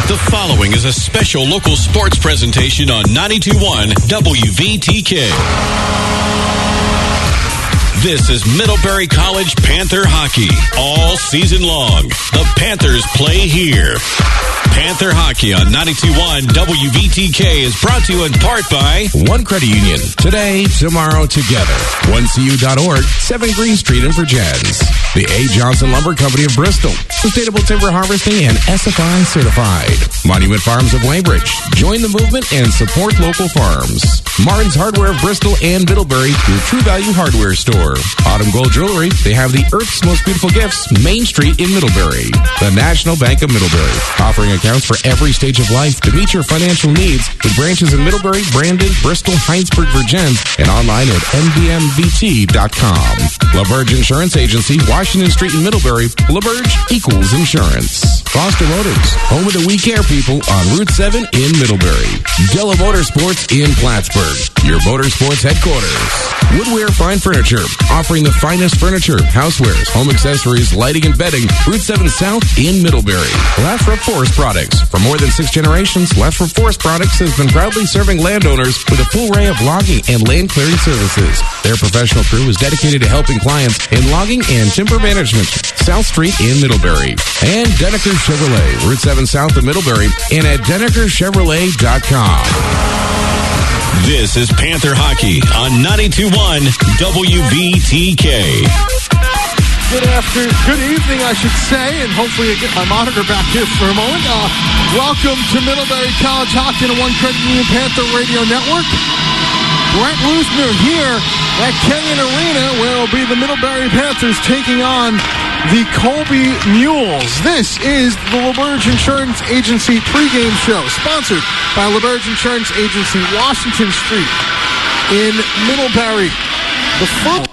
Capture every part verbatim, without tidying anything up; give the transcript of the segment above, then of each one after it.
The following is a special local sports presentation on ninety-two point one W V T K. This is Middlebury College Panther hockey all season long. The Panthers play here. Panther hockey on ninety-two point one W V T K is brought to you in part by One Credit Union. Today, tomorrow, together. one C U dot org, seven Green Street in Virgins. The A. Johnson Lumber Company of Bristol. Sustainable Timber Harvesting and S F I certified. Monument Farms of Weybridge. Join the movement and support local farms. Martin's Hardware of Bristol and Middlebury, your True Value Hardware store. Autumn Gold Jewelry. They have the Earth's Most Beautiful Gifts, Main Street in Middlebury. The National Bank of Middlebury, offering accounts for every stage of life to meet your financial needs with branches in Middlebury, Brandon, Bristol, Heinsberg, Virgins, and online at m b m v t dot com. LaBerge Insurance Agency, Washington Street in Middlebury. LaBerge equals insurance. Foster Motors, home of the We Care people on Route seven in Middlebury. Della Motorsports in Plattsburgh, your motorsports headquarters. Woodware Fine Furniture, offering the finest furniture, housewares, home accessories, lighting, and bedding. Route seven South in Middlebury. Lathrop Forest Products. For more than six generations, Lathrop Forest Products has been proudly serving landowners with a full array of logging and land clearing services. Their professional crew is dedicated to helping clients in logging and timber management. South Street in Middlebury. And Denneker Chevrolet, Route seven South of Middlebury, and at denneker chevrolet dot com. This is Panther hockey on ninety-two point one W V T K. Good after, good evening, I should say, and hopefully I get my monitor back here for a moment. Uh, welcome to Middlebury College Hockey and One Credit Union Panther Radio Network. Brent Luthner here at Kenyon Arena, where it will be the Middlebury Panthers taking on the Colby Mules. This is the LaBerge Insurance Agency pregame show, sponsored by LaBerge Insurance Agency, Washington Street in Middlebury. The first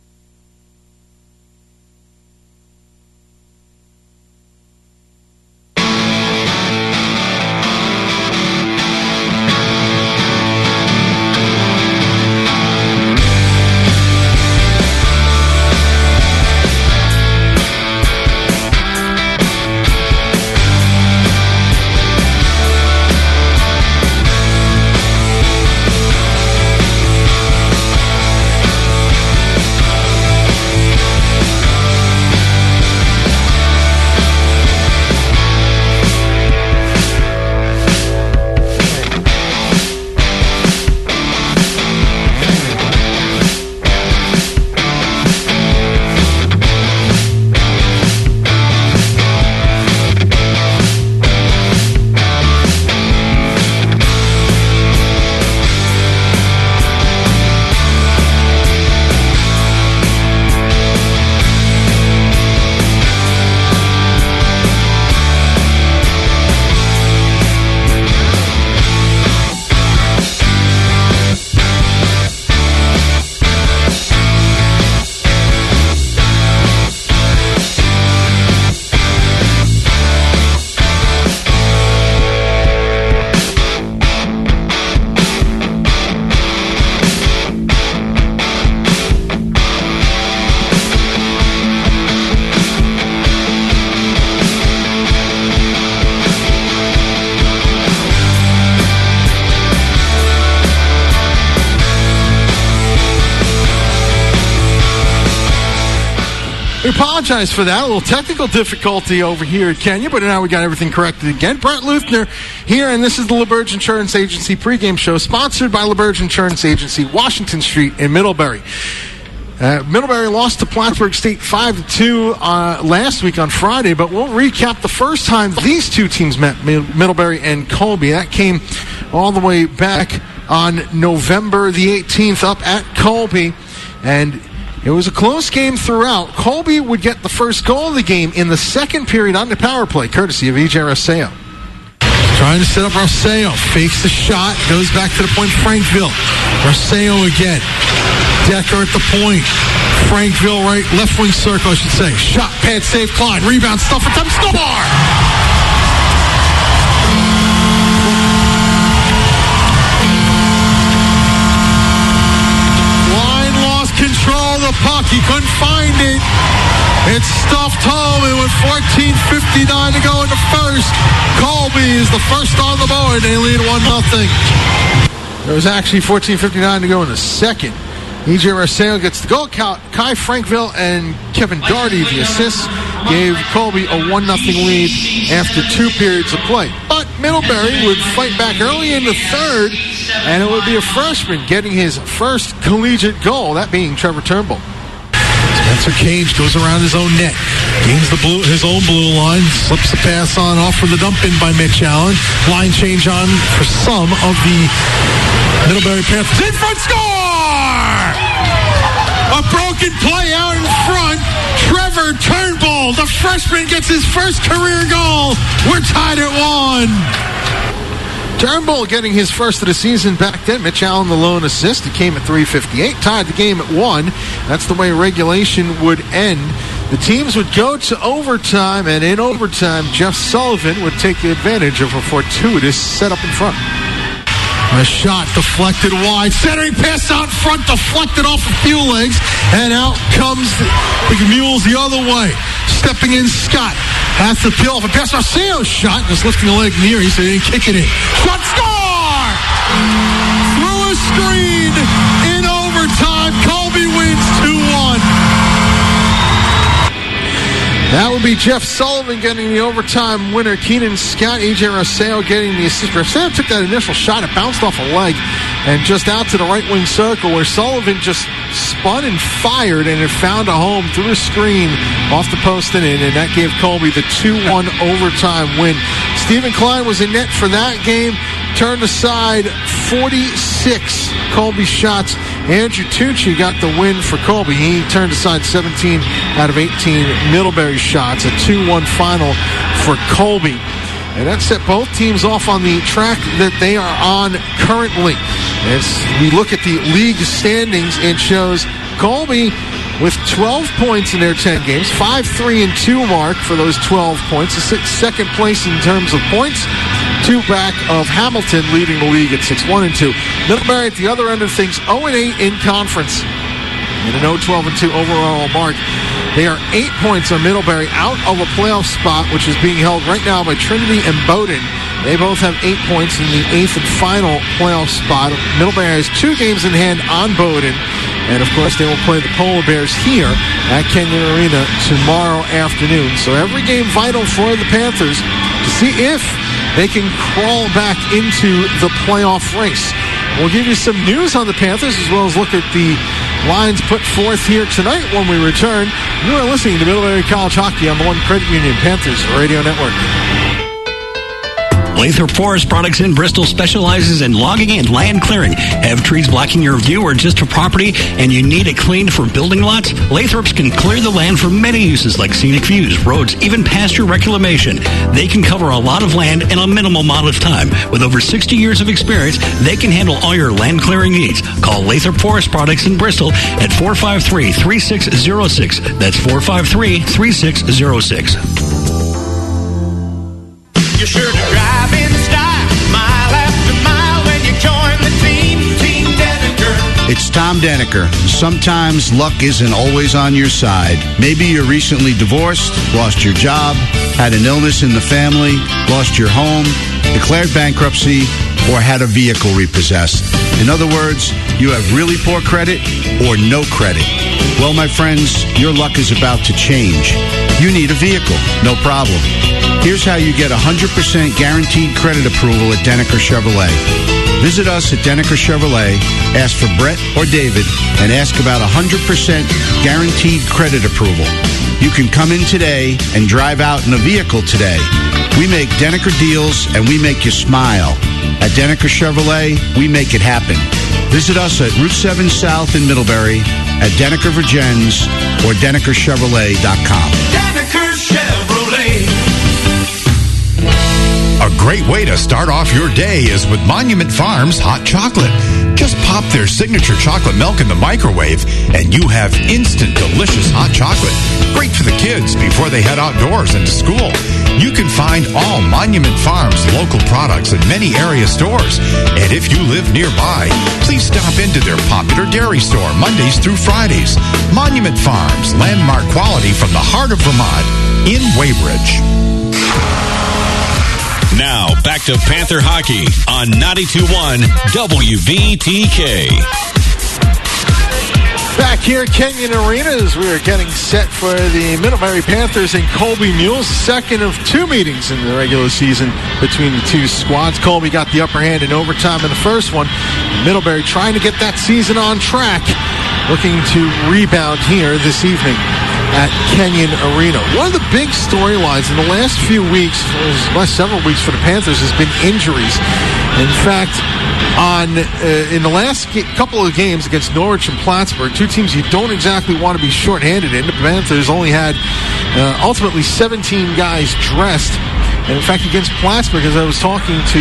We apologize for that. A little technical difficulty over here at Kenya, but now we got everything corrected again. Brent Luthner here, and this is the LaBerge Insurance Agency pregame show, sponsored by LaBerge Insurance Agency, Washington Street in Middlebury. Uh, Middlebury lost to Plattsburgh State five to two uh, last week on Friday, but we'll recap the first time these two teams met, Middlebury and Colby. That came all the way back on November the eighteenth up at Colby, and it was a close game throughout. Colby would get the first goal of the game in the second period on the power play, courtesy of E J Rosseo. Trying to set up Rosseo. Fakes the shot. Goes back to the point. Frankville. Rosseo again. Decker at the point. Frankville right. Left wing circle, I should say. Shot, pad, save, Klein. Rebound, stuff for time. Snowbar! The puck, he couldn't find it. It's stuffed home, and with fourteen fifty-nine to go in the first, Colby is is the first on the board. They lead one nothing. There was actually fourteen fifty-nine to go in the second. E J Rosario gets the goal. Kai Frankville and Kevin Doherty, the assists, gave Colby a one nothing lead after two periods of play. But Middlebury would fight back early in the third, and it would be a freshman getting his first collegiate goal, that being Trevor Turnbull. Spencer Cage goes around his own net, gains the blue, his own blue line, slips the pass on off for the dump in by Mitch Allen. Line change on for some of the Middlebury Panthers. In front, score! A broken play out in front. Trevor Turnbull, the freshman, gets his first career goal. We're tied at one. Turnbull getting his first of the season back then. Mitch Allen, the lone assist. He came at three fifty-eight, tied the game at one. That's the way regulation would end. The teams would go to overtime, and in overtime, Jeff Sullivan would take advantage of a fortuitous setup in front. A shot deflected wide. Centering pass out front, deflected off a few legs, and out comes the, the Mules the other way. Stepping in, Scott has to peel off a pass. Arceo's shot, just lifting a leg near. He said he didn't kick it in. Shot, score! Through a screen in overtime. Colby wins two one. That would be Jeff Sullivan getting the overtime winner. Keenan Scott, E J Rosario getting the assist. Rosario took that initial shot. It bounced off a leg and just out to the right wing circle, where Sullivan just spun and fired, and it found a home through a screen off the post and in, and that gave Colby the two one overtime win. Stephen Klein was in net for that game. Turned aside forty-six Colby shots. Andrew Tucci got the win for Colby. He turned aside seventeen out of eighteen Middlebury shots. A two one final for Colby. And that set both teams off on the track that they are on currently. As we look at the league standings, it shows Colby with twelve points in their ten games, five three and two mark for those twelve points. The second place in terms of points, two back of Hamilton, leading the league at six one and two. Middlebury at the other end of things, oh and eight in conference, and an oh twelve and two overall mark. They are eight points on Middlebury, out of a playoff spot, which is being held right now by Trinity and Bowdoin. They both have eight points in the eighth and final playoff spot. Middlebury has two games in hand on Bowdoin. And, of course, they will play the Polar Bears here at Kenyon Arena tomorrow afternoon. So every game vital for the Panthers to see if they can crawl back into the playoff race. We'll give you some news on the Panthers, as well as look at the lines put forth here tonight when we return. You are listening to Middlebury College Hockey on the One Credit Union Panthers Radio Network. Lathrop Forest Products in Bristol specializes in logging and land clearing. Have trees blocking your view or just a property and you need it cleaned for building lots? Lathrop's can clear the land for many uses like scenic views, roads, even pasture reclamation. They can cover a lot of land in a minimal amount of time. With over sixty years of experience, they can handle all your land clearing needs. Call Lathrop Forest Products in Bristol at four five three, three six zero six. That's four five three, three six zero six. You're sure to drive in style, mile after mile when you join the team, Team Deniker. It's Tom Deniker. Sometimes luck isn't always on your side. Maybe you're recently divorced, lost your job, had an illness in the family, lost your home, declared bankruptcy, or had a vehicle repossessed. In other words, you have really poor credit or no credit. Well, my friends, your luck is about to change. You need a vehicle, no problem. Here's how you get one hundred percent guaranteed credit approval at Deniker Chevrolet. Visit us at Deniker Chevrolet, ask for Brett or David, and ask about one hundred percent guaranteed credit approval. You can come in today and drive out in a vehicle today. We make Deniker deals and we make you smile. At Deniker Chevrolet, we make it happen. Visit us at Route seven South in Middlebury, at Deniker Virgins, or Deniker Chevrolet dot com. Deniker Chevrolet. A great way to start off your day is with Monument Farms hot chocolate. Just pop their signature chocolate milk in the microwave and you have instant delicious hot chocolate. Great for the kids before they head outdoors and to school. You can find all Monument Farms local products in many area stores. And if you live nearby, please stop into their popular dairy store Mondays through Fridays. Monument Farms, landmark quality from the heart of Vermont in Weybridge. Now, back to Panther Hockey on ninety-two point one W V T K. Back here at Kenyon Arena as we are getting set for the Middlebury Panthers and Colby Mules, second of two meetings in the regular season between the two squads. Colby got the upper hand in overtime in the first one. Middlebury trying to get that season on track, looking to rebound here this evening at Kenyon Arena. One of the big storylines in the last few weeks, the last several weeks for the Panthers, has been injuries. In fact, on uh, in the last ga- couple of games against Norwich and Plattsburgh, two teams you don't exactly want to be shorthanded in, the Panthers only had uh, ultimately seventeen guys dressed. And in fact, against Plattsburgh, as I was talking to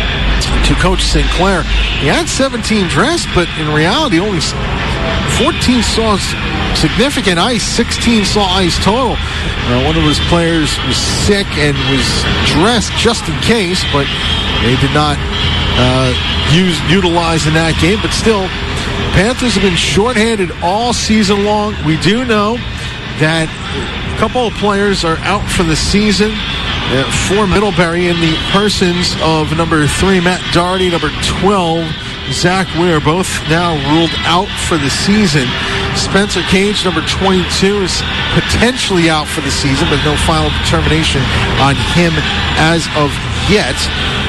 to Coach Sinclair, he had seventeen dressed, but in reality, only fourteen saw significant ice, sixteen saw ice total. Uh, one of his players was sick and was dressed just in case, but they did not uh, use utilize in that game. But still, Panthers have been shorthanded all season long. We do know that a couple of players are out for the season uh, for Middlebury in the persons of number three, Matt Doherty, number twelve, Zach Weir, both now ruled out for the season. Spencer Cage, number twenty-two, is potentially out for the season, but no final determination on him as of yet.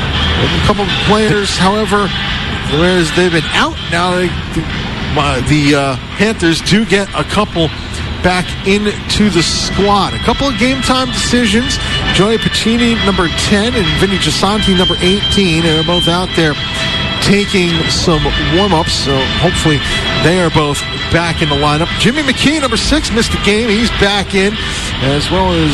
A couple of players, however, whereas they've been out now, they, the, the uh, Panthers do get a couple back into the squad. A couple of game time decisions. Joey Piccini, number ten, and Vinny Gisanti, number eighteen, and they're both out there taking some warm-ups, so hopefully they are both back in the lineup. Jimmy McKee, number six, missed a game. He's back in, as well as,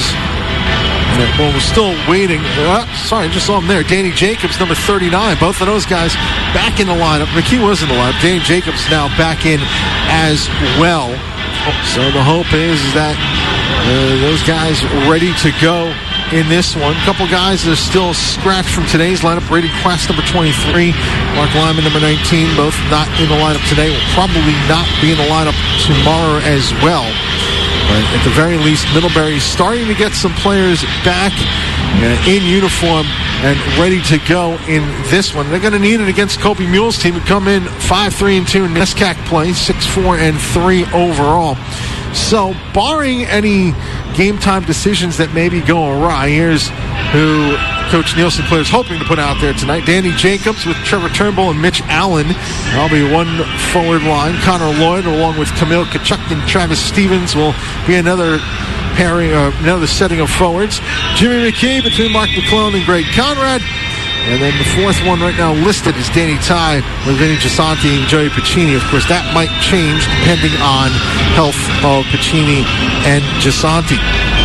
well, we're still waiting. Uh, sorry, I just saw him there. Danny Jacobs, number thirty-nine. Both of those guys back in the lineup. McKee was in the lineup. Danny Jacobs now back in as well. So the hope is that uh, those guys are ready to go in this one. A couple guys that are still scratched from today's lineup. Brady Quest, number twenty-three. Mark Lyman, number nineteen. Both not in the lineup today. Will probably not be in the lineup tomorrow as well. But at the very least, Middlebury is starting to get some players back uh, in uniform and ready to go in this one. They're going to need it against Colby Mules team, who come in five three and two in NESCAC play, six four and three overall. So, barring any game-time decisions that maybe go awry, here's who Coach Neil Sinclair is hoping to put out there tonight. Danny Jacobs with Trevor Turnbull and Mitch Allen. That'll be one forward line. Connor Lloyd, along with Camille Kachuk and Travis Stevens, will be another pairing, uh, another setting of forwards. Jimmy McKee between Mark McClellan and Greg Conrad. And then the fourth one right now listed is Danny Ty with Vinny Gisanti and Joey Piccini. Of course, that might change depending on health of Piccini and Gisanti.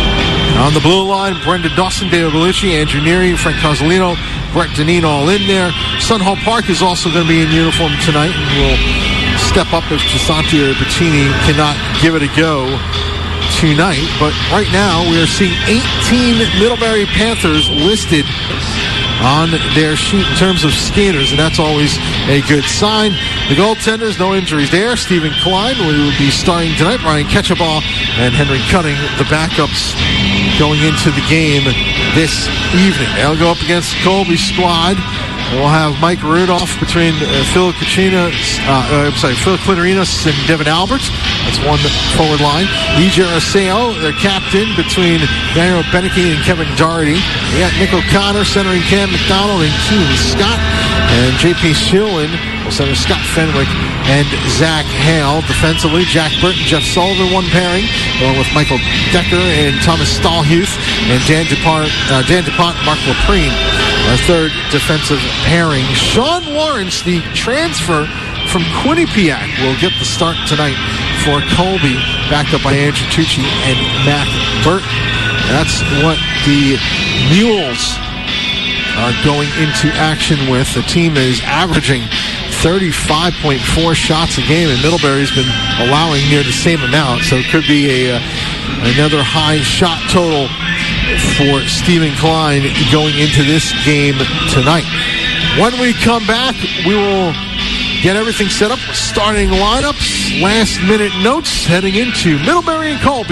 On the blue line, Brendan Dawson, David Bellucci, Andrew Neary, Frank Cosolino, Brett Deneen all in there. Sun Hall Park is also going to be in uniform tonight and will step up if Gisanti or Piccini cannot give it a go tonight. But right now, we are seeing eighteen Middlebury Panthers listed on their sheet in terms of skaters, and that's always a good sign. The goaltenders, no injuries there. Stephen Klein will be starting tonight. Ryan Ketchaball and Henry Cutting, the backups going into the game this evening. They'll go up against the Colby squad. We'll have Mike Rudolph between uh, Phil Clitorinos, uh, I'm sorry, Phil Clitorinos and Devin Alberts. That's one forward line. E J Arceo, their captain, between Daniel Beneke and Kevin Doherty. We got Nick O'Connor centering Cam McDonald and Keenan Scott. And J P Shulin will center Scott Fenwick and Zach Hale. Defensively, Jack Burton, Jeff Sullivan, one pairing, along with Michael Decker and Thomas Stahlhuth, and Dan DuPont, uh, Dan DuPont and Mark Laprine. Our third defensive pairing. Sean Lawrence, the transfer from Quinnipiac, will get the start tonight for Colby, backed up by Andrew Tucci and Matt Burton. That's what the Mules are going into action with. The team is averaging thirty-five point four shots a game, and Middlebury's been allowing near the same amount, so it could be a uh, another high shot total for Stephen Klein going into this game tonight. When we come back, we will get everything set up, starting lineups, last minute notes heading into Middlebury and Colby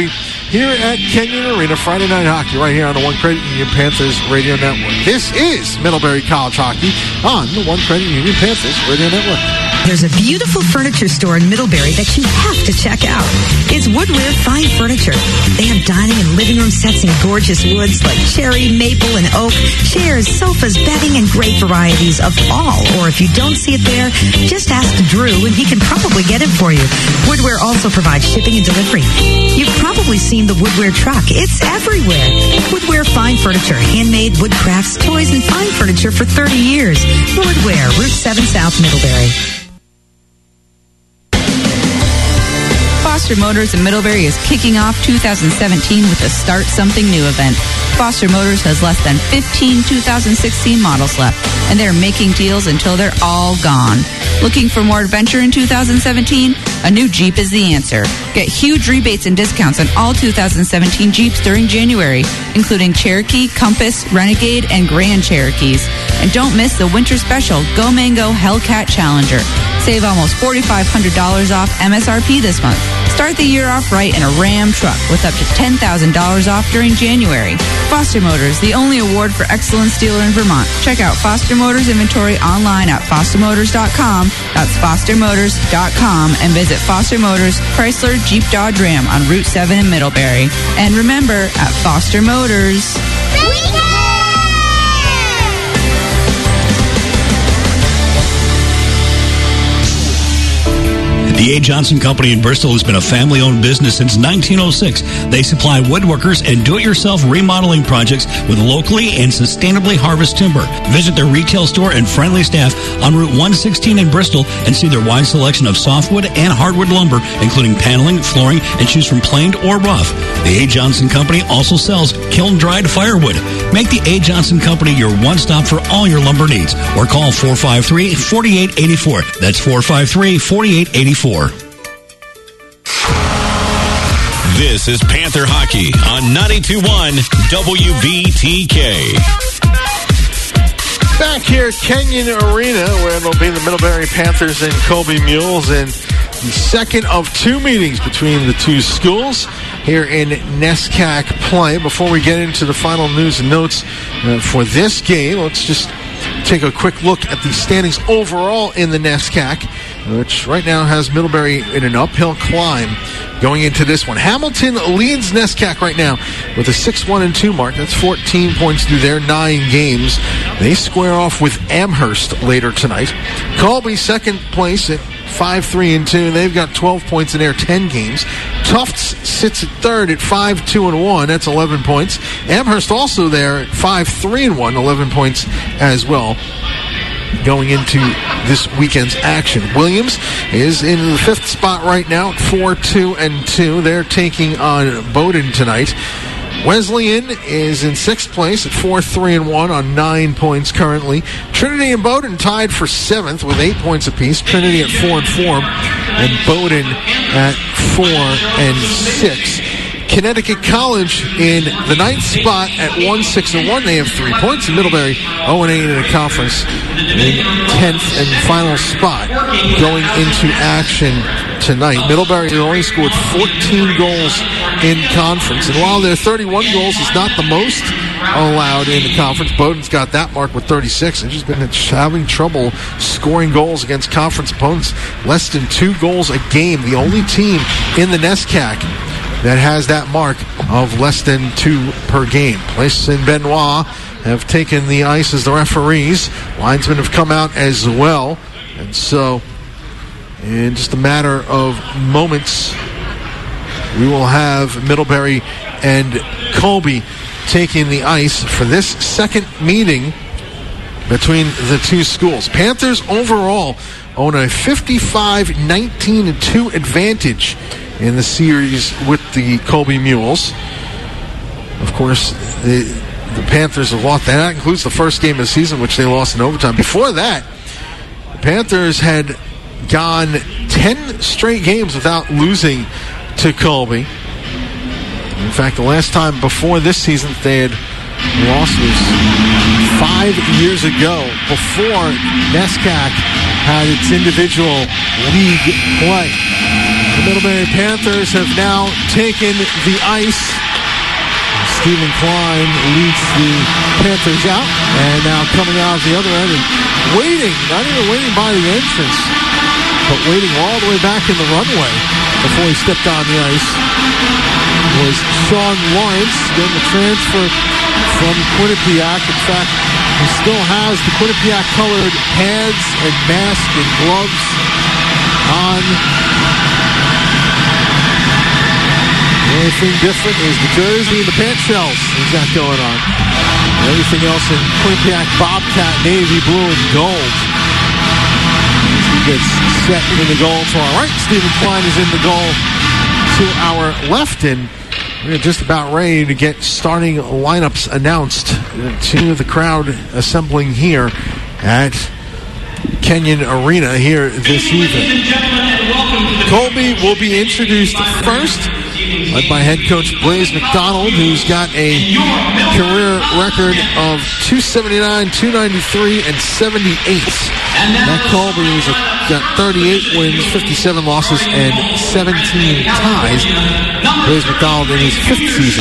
here at Kenyon Arena. Friday Night Hockey right here on the One Credit Union Panthers Radio Network. This is Middlebury College Hockey on the One Credit Union Panthers Radio Network. There's a beautiful furniture store in Middlebury that you have to check out. It's Woodware Fine Furniture. They have dining and living room sets in gorgeous woods like cherry, maple, and oak, chairs, sofas, bedding, and great varieties of all. Or if you don't see it there, just ask Drew and he can probably get it for you. Woodware also provides shipping and delivery. You've probably seen the Woodware truck. It's everywhere. Woodware Fine Furniture, handmade wood crafts, toys, and fine furniture for thirty years. Woodware, Route seven South, Middlebury. Foster Motors in Middlebury is kicking off two thousand seventeen with a Start Something New event. Foster Motors has less than fifteen two thousand sixteen models left, and they're making deals until they're all gone. Looking for more adventure in two thousand seventeen? A new Jeep is the answer. Get huge rebates and discounts on all two thousand seventeen Jeeps during January, including Cherokee, Compass, Renegade, and Grand Cherokees. And don't miss the winter special Go Mango Hellcat Challenger. Save almost four thousand five hundred dollars off M S R P this month. Start the year off right in a Ram truck with up to ten thousand dollars off during January. Foster Motors, the only award for excellence dealer in Vermont. Check out Foster Motors inventory online at foster motors dot com. That's foster motors dot com and visit Foster Motors, Chrysler, Jeep, Dodge, Ram on Route seven in Middlebury. And remember, at Foster Motors, The A. Johnson Company in Bristol has been a family-owned business since nineteen oh six. They supply woodworkers and do-it-yourself remodeling projects with locally and sustainably harvested timber. Visit their retail store and friendly staff on Route one sixteen in Bristol and see their wide selection of softwood and hardwood lumber, including paneling, flooring, and choose from planed or rough. The A. Johnson Company also sells kiln-dried firewood. Make the A. Johnson Company your one-stop for all your lumber needs, or call four five three, four eight eight four. That's four five three, four eight eight four. This is Panther Hockey on ninety-two point one W V T K. Back here at Kenyon Arena, where there'll be the Middlebury Panthers and Colby Mules in the second of two meetings between the two schools here in NESCAC play. Before we get into the final news and notes uh, for this game, let's just take a quick look at the standings overall in the NESCAC, which right now has Middlebury in an uphill climb going into this one. Hamilton leads NESCAC right now with a six one and two mark. That's fourteen points through their nine games. They square off with Amherst later tonight. Colby second place at five three and two. They've got twelve points in their ten games. Tufts sits at third at five two and one. That's eleven points. Amherst also there at five three and one, eleven points as well. Going into this weekend's action, Williams is in the fifth spot right now at four two and two. They're taking on Bowdoin tonight. Wesleyan is in sixth place at four three and one on nine points currently. Trinity and Bowdoin tied for seventh with eight points apiece. Trinity at four and four, and Bowdoin at four and six. Connecticut College in the ninth spot at one six and one. They have three points. And Middlebury oh and eight in the conference in tenth and final spot going into action tonight. Middlebury only scored fourteen goals in conference. And while their thirty-one goals is not the most allowed in the conference, Bowdoin's got that mark with thirty-six. They've just been having trouble scoring goals against conference opponents. Less than two goals a game. The only team in the NESCAC that has that mark of less than two per game. Place and Benoit have taken the ice as the referees. Linesmen have come out as well. And so, in just a matter of moments, we will have Middlebury and Colby taking the ice for this second meeting between the two schools. Panthers overall own a fifty-five nineteen and two advantage in the series with the Colby Mules. Of course, the, the Panthers have lost. That includes the first game of the season, which they lost in overtime. Before that, the Panthers had gone ten straight games without losing to Colby. In fact, the last time before this season they had lost was five years ago, before NESCAC had its individual league play. The Middlebury Panthers have now taken the ice. Stephen Klein leads the Panthers out, and now coming out the other end and waiting, not even waiting by the entrance, but waiting all the way back in the runway before he stepped on the ice, was Sean Lawrence, getting the transfer from Quinnipiac. In fact, he still has the Quinnipiac-colored pads and mask and gloves on. The only thing different is the jersey and the pant shells. He's got going on. And everything else in Quinnipiac Bobcat navy blue and gold. He gets set in the goal to our right. Stephen Klein is in the goal to our left, and we're just about ready to get starting lineups announced to the crowd assembling here at Kenyon Arena here this evening. Colby will be introduced first, led by head coach Blaze McDonald, who's got a career record of two seventy-nine, two ninety-three, and seventy-eight. Matt Colby has got thirty-eight wins, fifty-seven losses, and seventeen ties. Blaze McDonald in his fifth season.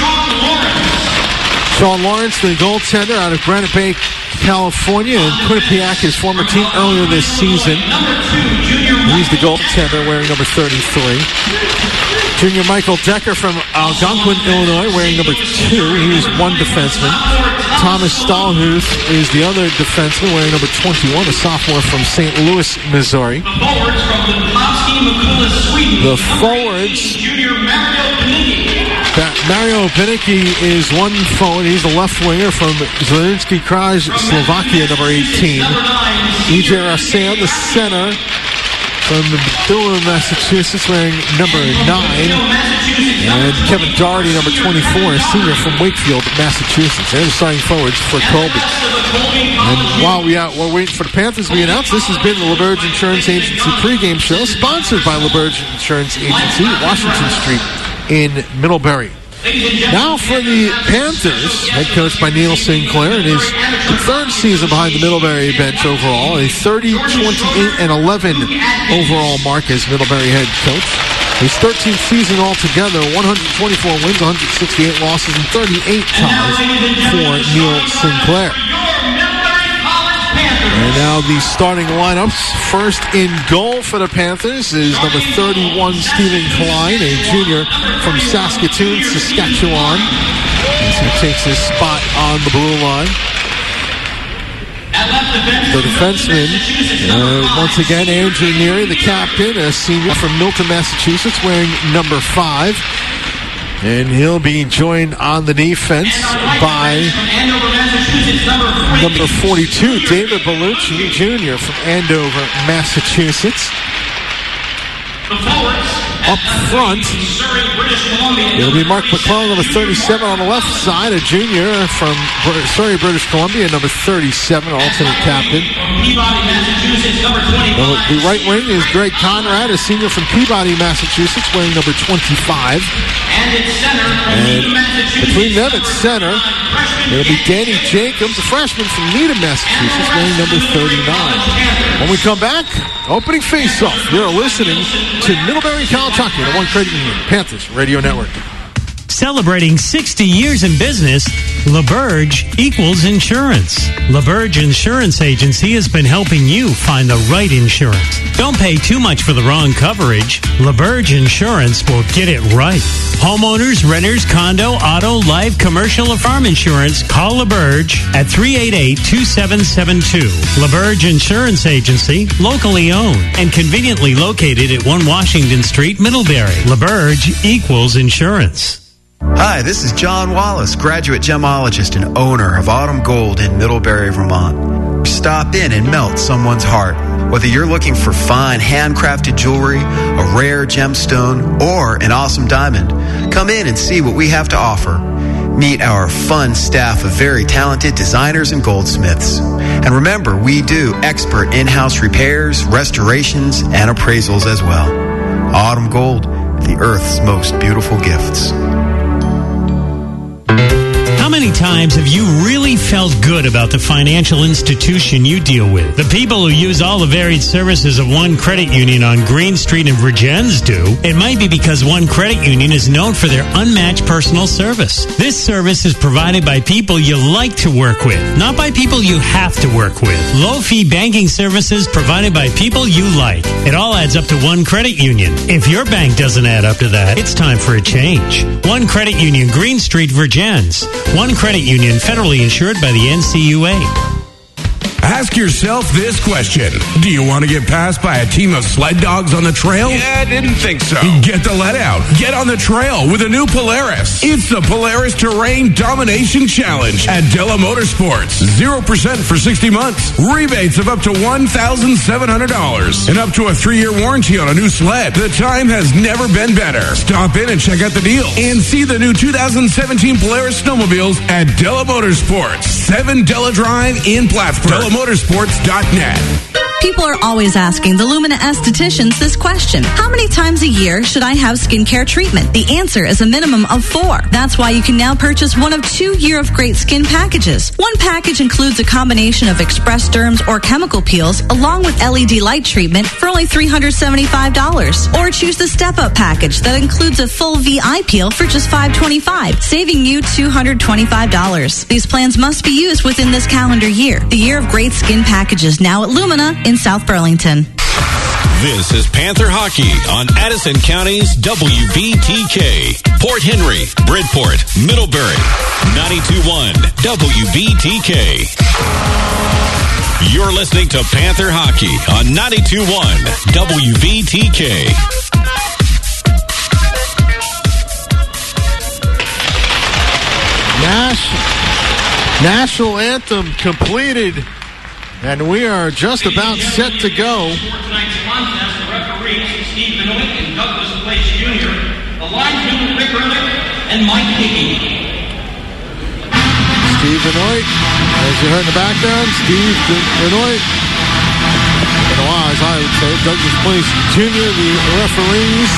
Sean Lawrence, the goaltender out of Granite Bay, California, and Quinnipiac, his former team earlier this season. He's the goaltender wearing number thirty-three. Junior Michael Decker from Algonquin, Illinois, wearing number two. He is one defenseman. Thomas Stahlhuth is the other defenseman, wearing number twenty-one, a sophomore from Saint Louis, Missouri. The forwards from the Lemsky Mikula, Sweden. The forwards. Junior Mario Pinicki. Mario Pinicki is one forward. He's a left winger from Zielinski Kraj, Slovakia, number eighteen. E J Rassel, the center from Bethune, Massachusetts, wearing number nine. And Kevin Doherty, number twenty-four, a senior from Wakefield, Massachusetts. They're the starting forwards for Colby. And while we are, we're waiting for the Panthers to be announced, this has been the LaBerge Insurance Agency pregame show, sponsored by LaBerge Insurance Agency, Washington Street in Middlebury. Now for the Panthers, head coached by Neil Sinclair, in his third season behind the Middlebury bench overall, a thirty, twenty-eight, and eleven overall mark as Middlebury head coach. His thirteenth season altogether, one hundred twenty-four wins, one hundred sixty-eight losses, and thirty-eight ties for Neil Sinclair. And now the starting lineups. First in goal for the Panthers is number thirty-one, Stephen Klein, a junior from Saskatoon, Saskatchewan, as he takes his spot on the blue line. The defenseman, uh, once again, Andrew Neary, the captain, a senior from Milton, Massachusetts, wearing number five. And he'll be joined on the defense by number forty-two, David Bellucci, Junior from Andover, Massachusetts. Up front, it'll be Mark McClellan, number thirty-seven on the left side, a junior from Surrey, British Columbia, number thirty-seven, alternate captain. The right wing is Greg Conrad, a senior from Peabody, Massachusetts, wearing number twenty-five. And between them at center, it'll be Danny Jacobs, a freshman from Needham, Massachusetts, wearing number thirty-nine. When we come back, opening face-off, you're listening to Middlebury College Hockey on the One Credit Union Panthers Radio Network. Celebrating sixty years in business, LaBerge equals insurance. LaBerge Insurance Agency has been helping you find the right insurance. Don't pay too much for the wrong coverage. LaBerge Insurance will get it right. Homeowners, renters, condo, auto, life, commercial, or farm insurance, call LaBerge at three eight eight, two seven seven two. LaBerge Insurance Agency, locally owned and conveniently located at one Washington Street, Middlebury. LaBerge equals insurance. Hi, this is John Wallace, graduate gemologist and owner of Autumn Gold in Middlebury, Vermont. Stop in and melt someone's heart. Whether you're looking for fine handcrafted jewelry, a rare gemstone, or an awesome diamond, come in and see what we have to offer. Meet our fun staff of very talented designers and goldsmiths. And remember, we do expert in-house repairs, restorations, and appraisals as well. Autumn Gold, the Earth's most beautiful gifts. How many many times have you really felt good about the financial institution you deal with? The people who use all the varied services of One Credit Union on Green Street in Virgins do. It might be because One Credit Union is known for their unmatched personal service. This service is provided by people you like to work with, not by people you have to work with. Low-fee banking services provided by people you like. It all adds up to One Credit Union. If your bank doesn't add up to that, it's time for a change. One Credit Union, Green Street, Virgins. One Credit Union, federally insured by the N C U A. Ask yourself this question. Do you want to get passed by a team of sled dogs on the trail? Yeah, I didn't think so. Get the let out. Get on the trail with a new Polaris. It's the Polaris Terrain Domination Challenge at Della Motorsports. zero percent for sixty months. Rebates of up to one thousand seven hundred dollars. And up to a three-year warranty on a new sled. The time has never been better. Stop in and check out the deals. And see the new two thousand seventeen Polaris snowmobiles at Della Motorsports. seven Della Drive in Plattsburgh. Della Motorsports dot net. People are always asking the Lumina estheticians this question. How many times a year should I have skincare treatment? The answer is a minimum of four. That's why you can now purchase one of two Year of Great Skin packages. One package includes a combination of express derms or chemical peels along with L E D light treatment for only three hundred seventy-five dollars. Or choose the Step Up package that includes a full V I peel for just five hundred twenty-five dollars, saving you two hundred twenty-five dollars. These plans must be used within this calendar year. The Year of Great Skin packages now at Lumina in South Burlington. This is Panther Hockey on Addison County's W B T K. Port Henry, Bridport, Middlebury, ninety-two point one W B T K. You're listening to Panther Hockey on ninety-two point one W B T K. Nash- National Anthem completed. And we are just about set to go. For tonight's contest, the referees, Steve Benoit and Douglas Place Junior, the linesmen, Rick Ehrlich and Mike Hickey. Steve Benoit, as you heard in the background, Steve Benoit. Benoit, I would say, Douglas Place Junior, the referees.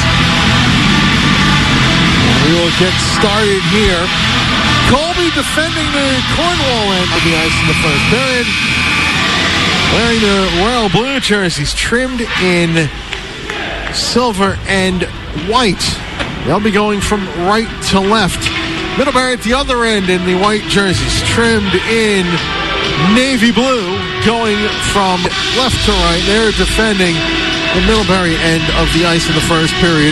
We will get started here. Colby defending the Cornwall end of the ice in the first period. Wearing the royal blue jerseys trimmed in silver and white. They'll be going from right to left. Middlebury at the other end in the white jerseys trimmed in navy blue, going from left to right. They're defending the Middlebury end of the ice in the first period.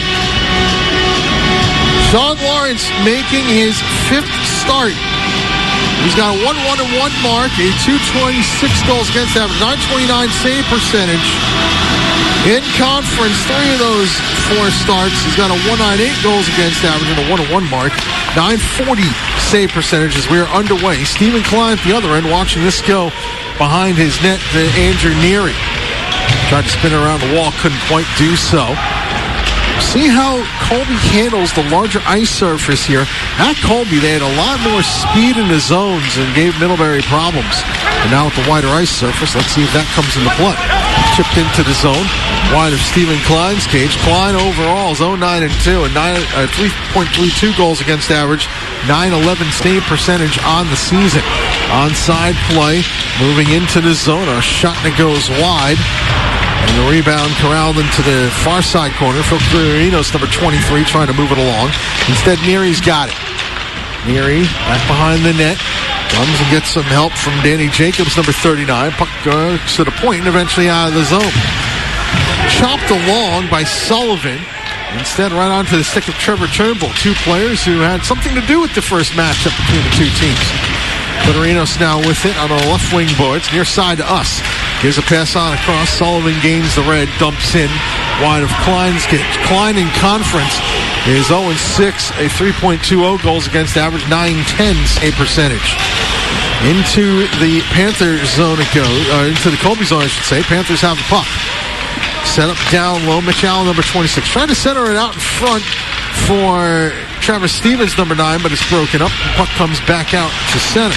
Sean Lawrence making his fifth start. He's got a one one one mark, a two twenty-six goals against average, nine twenty-nine save percentage. In conference, three of those four starts, he's got a one ninety-eight goals against average and a one one mark, nine forty save percentage as we are underway. Stephen Klein at the other end watching this go behind his net to Andrew Neary. Tried to spin around the wall, couldn't quite do so. See how Colby handles the larger ice surface here. At Colby, they had a lot more speed in the zones and gave Middlebury problems. And now with the wider ice surface, let's see if that comes into play. Chipped into the zone, wide of Stephen Klein's cage. Klein overall is oh nine and two and uh, three point three two goals against average, nine eleven save percentage on the season. Onside play, moving into the zone. A shot that goes wide. And the rebound corralled into the far side corner. Phil Guerrino's number twenty-three trying to move it along. Instead, Neary's got it. Neary back behind the net. Comes and gets some help from Danny Jacobs, number thirty-nine. Puck goes to the point and eventually out of the zone. Chopped along by Sullivan. Instead, right onto the stick of Trevor Turnbull. Two players who had something to do with the first matchup between the two teams. Guerrino's now with it on the left wing boards, near side to us. Gives a pass on across. Sullivan gains the red, dumps in wide of Klein's cage. Klein in conference is oh and six, a three point two oh goals against average, nine ten save percentage. Into the Panther zone it goes, uh, into the Colby zone, I should say. Panthers have the puck. Set up down low. Mitch Allen, number twenty-six. Trying to center it out in front for Travis Stevens, number nine, but it's broken up. The puck comes back out to center.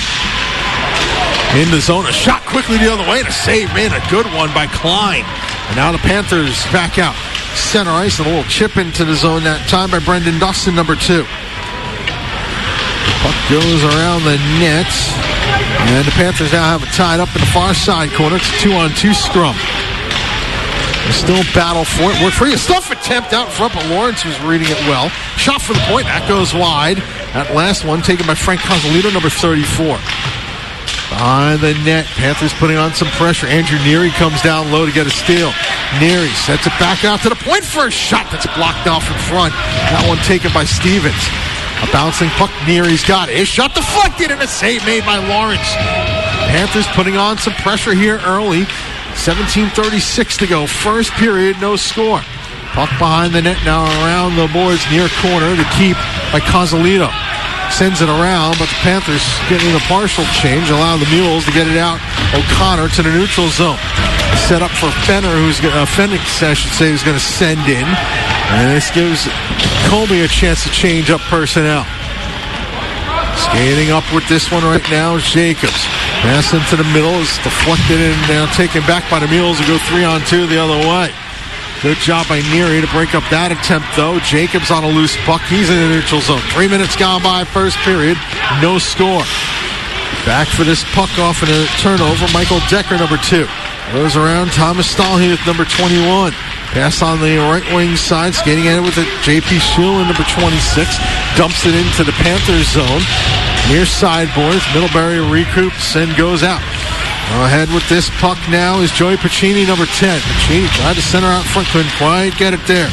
In the zone, a shot quickly the other way, and a save, man, a good one by Klein. And now the Panthers back out. Center ice, and a little chip into the zone that time by Brendan Dustin, number two. Puck goes around the net. And the Panthers now have it tied up in the far side corner. It's a two-on-two scrum. They still battle for it. Work for you. Stuff attempt out front, but Lawrence was reading it well. Shot for the point. That goes wide. That last one taken by Frank Cozzolino, number thirty-four. Behind the net, Panthers putting on some pressure. Andrew Neary comes down low to get a steal. Neary sets it back out to the point for a shot that's blocked off in front. That one taken by Stevens. A bouncing puck, Neary's got it. His shot deflected and a save made by Lawrence. Panthers putting on some pressure here early. seventeen thirty-six to go. First period, no score. Puck behind the net now around the boards near corner to keep by Cozzolino. Sends it around, but the Panthers getting the partial change, allow the Mules to get it out. O'Connor to the neutral zone. Set up for Fenner, who's uh, Phoenix, I should say, who's going to send in. And this gives Colby a chance to change up personnel. Skating up with this one right now is Jacobs. Pass into the middle is deflected and now taken back by the Mules to go three on two the other way. Good job by Neary to break up that attempt, though. Jacobs on a loose puck. He's in the neutral zone. Three minutes gone by, first period. No score. Back for this puck off and a turnover. Michael Decker, number two. Goes around. Thomas Stahlheath, number twenty-one. Pass on the right wing side. Skating in with it. J P Shulin, number twenty-six. Dumps it into the Panthers zone. Near sideboards. Middlebury recoups and goes out. Ahead with this puck now is Joey Pacini, number ten. Pacini tried to center out front, couldn't quite get it there.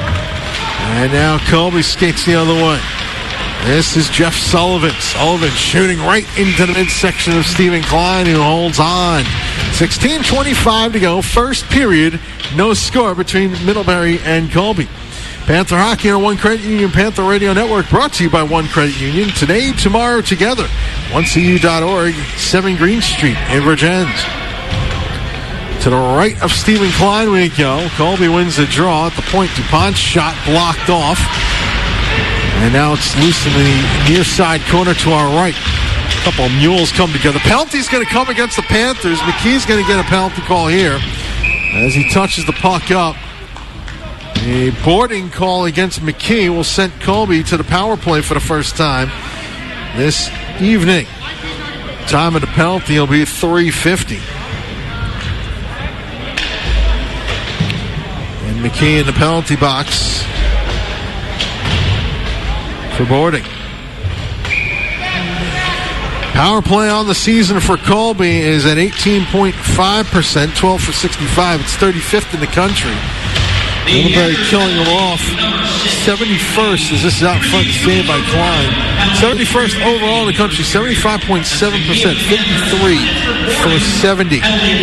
And now Colby skates the other way. This is Jeff Sullivan. Sullivan shooting right into the midsection of Stephen Klein, who holds on. sixteen twenty-five to go. First period. No score between Middlebury and Colby. Panther Hockey on One Credit Union Panther Radio Network, brought to you by One Credit Union. Today, tomorrow, together. one C U dot org, seven Green Street in Virgins. To the right of Stephen Klein we go. Colby wins the draw at the point. DuPont's shot blocked off. And now it's loose in the near side corner to our right. A couple of Mules come together. Penalty's going to come against the Panthers. McKee's going to get a penalty call here as he touches the puck up. A boarding call against McKee will send Colby to the power play for the first time this evening. Time of the penalty will be three fifty. And McKee in the penalty box for boarding. Power play on the season for Colby is at eighteen point five percent, twelve for sixty-five. It's thirty-fifth in the country. Middlebury killing them off. seventy-first as this is out front saved by Klein. seventy-first overall in the country, seventy-five point seven percent, fifty-three for seventy.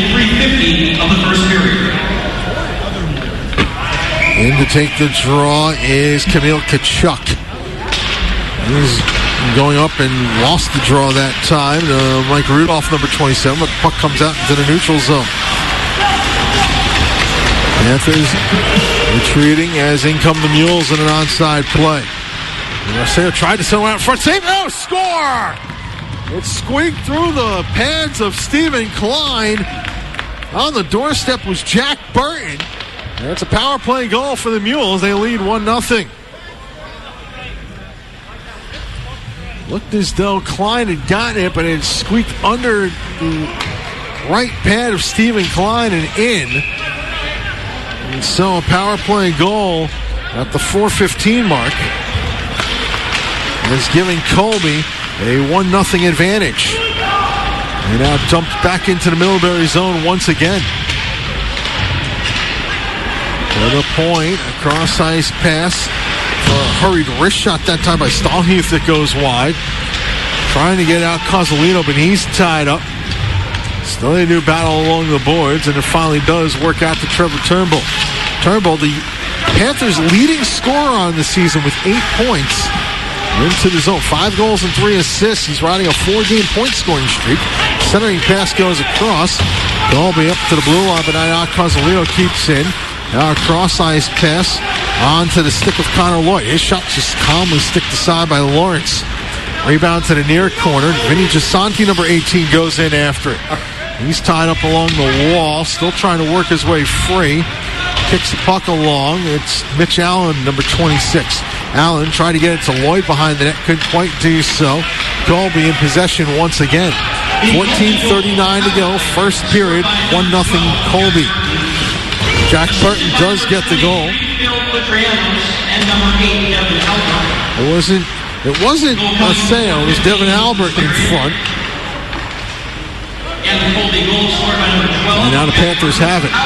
In to take the draw is Kamil Tkachuk. He's going up and lost the draw that time. Uh, Mike Rudolph, number twenty-seven, but the puck comes out into the neutral zone. Panthers retreating as in come the Mules in an onside play. Marcelo tried to send out front. Save. Oh, score! It squeaked through the pads of Stephen Klein. On the doorstep was Jack Burton. That's a power play goal for the Mules. They lead one nothing. Looked as though Klein had gotten it, but it squeaked under the right pad of Stephen Klein and in. And so a power play goal at the four fifteen mark is giving Colby a one nothing advantage. And now dumped back into the Middlebury zone once again. To the point, a cross-ice pass for a hurried wrist shot that time by Stahlheath that goes wide. Trying to get out Cozzolino, but he's tied up. Still a new battle along the boards, and it finally does work out to Trevor Turnbull. Turnbull, the Panthers' leading scorer on the season with eight points. Into the zone. Five goals and three assists. He's riding a four-game point-scoring streak. Centering pass goes across. Colby up to the blue line, but now Cozzolino keeps in. Now a cross-ice pass onto the stick of Connor Lloyd. His shot just calmly sticked aside by Lawrence. Rebound to the near corner. Vinny Gisanti, number eighteen, goes in after it. He's tied up along the wall, still trying to work his way free. kicks the puck along. It's Mitch Allen, number twenty-six. Allen tried to get it to Lloyd behind the net, couldn't quite do so. Colby in possession once again. fourteen thirty-nine to go, first period, one nothing Colby. Jack Burton does get the goal. It wasn't it wasn't a sale, it was Devin Albert in front. And now the Panthers have it.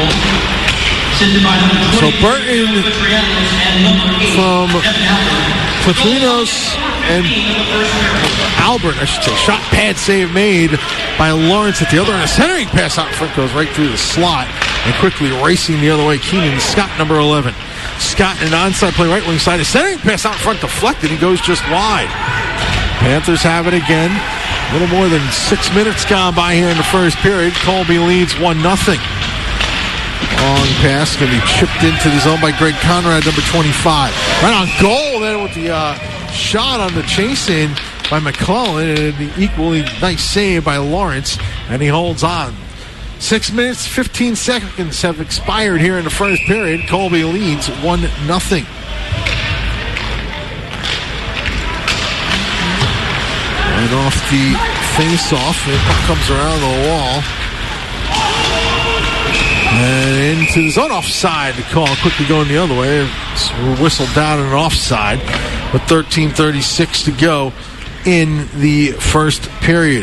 So Burton from Petrinos and Albert, I should say, shot pad save made by Lawrence at the other end. A centering pass out in front goes right through the slot and quickly racing the other way. Keenan Scott, number eleven. Scott in an onside play right wing side. A centering pass out in front deflected. He goes just wide. Panthers have it again. A little more than six minutes gone by here in the first period. Colby leads one nothing. Long pass going to be chipped into the zone by Greg Conrad, number twenty-five. Right on goal then with the uh, shot on the chase in by McClellan, and the equally nice save by Lawrence, and he holds on. Six minutes, fifteen seconds have expired here in the first period. Colby leads one nothing. And off the face-off, it comes around the wall. And into the zone, offside. The call quickly going the other way. It's whistled down and offside. With thirteen thirty-six to go in the first period.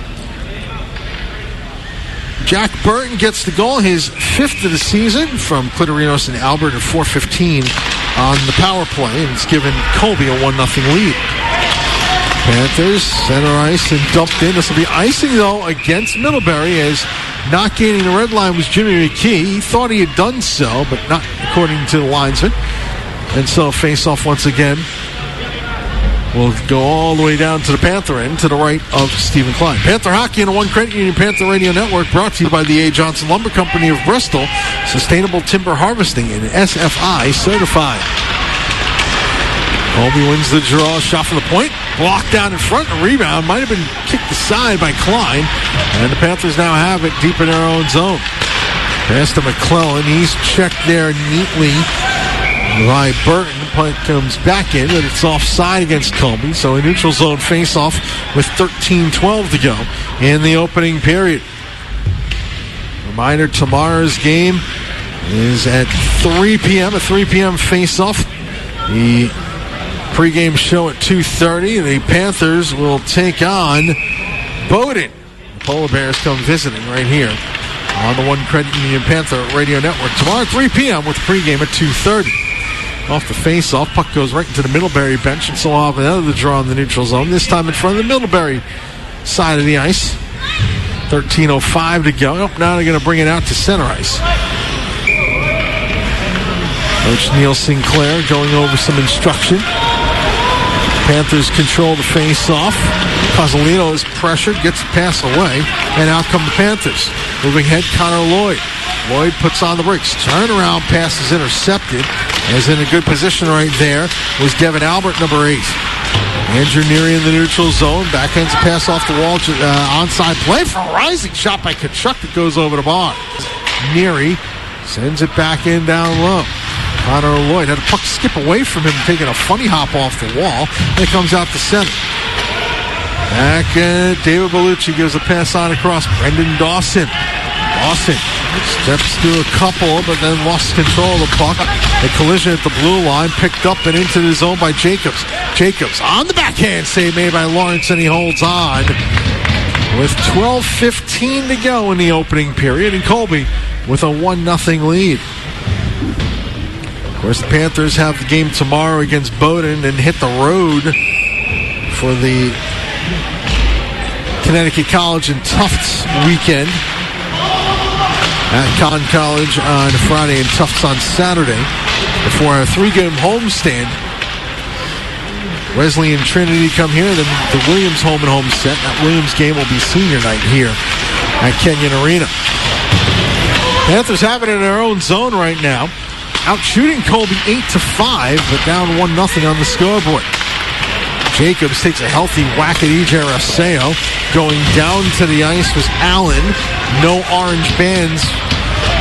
Jack Burton gets the goal, his fifth of the season from Clitorinos and Albert at four fifteen on the power play. And it's given Colby a one nothing lead. Panthers center ice and dumped in. This will be icing, though, against Middlebury, as not gaining the red line was Jimmy McKee. He thought he had done so, but not according to the linesman. And so face-off once again will go all the way down to the Panther end, to the right of Stephen Klein. Panther Hockey and the One Credit Union Panther Radio Network, brought to you by the A. Johnson Lumber Company of Bristol. Sustainable timber harvesting and S F I certified. Colby wins the draw, shot from the point, blocked down in front, a rebound, might have been kicked aside by Klein, and the Panthers now have it deep in their own zone. Pass to McClellan, he's checked there neatly by Burton. Punt comes back in, but it's offside against Colby, so a neutral zone face-off with thirteen twelve to go in the opening period. Reminder, tomorrow's game is at three p.m., a three p.m. face-off. The pregame show at two thirty. The Panthers will take on Bowdoin. The Polar Bears come visiting right here on the One Credit Union Panther Radio Network. Tomorrow at three p.m. with pregame at two thirty. Off the face-off, puck goes right into the Middlebury bench, and so I'll have another draw in the neutral zone, this time in front of the Middlebury side of the ice. thirteen oh five to go. Oh, now they're going to bring it out to center ice. Coach Neil Sinclair going over some instruction. Panthers control the face-off. Cozzolino is pressured, gets the pass away, and out come the Panthers. Moving ahead, Connor Lloyd. Lloyd puts on the brakes. Turnaround pass is intercepted. As in a good position right there was Devin Albert, number eight. Andrew Neary in the neutral zone. Backhands a pass off the wall. Uh, onside play for a rising shot by Kachuk that goes over the bar. Neary sends it back in down low. Connor Lloyd had a puck skip away from him, taking a funny hop off the wall. And it comes out to center. Back, uh, David Bellucci gives a pass on across. Brendan Dawson. Dawson steps through a couple, but then lost control of the puck. A collision at the blue line, picked up and into the zone by Jacobs. Jacobs on the backhand save made by Lawrence, and he holds on with twelve fifteen to go in the opening period, and Colby with a one nothing lead. Of course, the Panthers have the game tomorrow against Bowdoin and hit the road for the Connecticut College and Tufts weekend at Con College on Friday and Tufts on Saturday before a three-game homestand. Wesley and Trinity come here, then the Williams home and home set. That Williams game will be senior night here at Kenyon Arena. Panthers have it in their own zone right now. Out shooting Colby eight to five, but down one nothing on the scoreboard. Jacobs takes a healthy whack at E J Arceo. Going down to the ice was Allen. No orange bands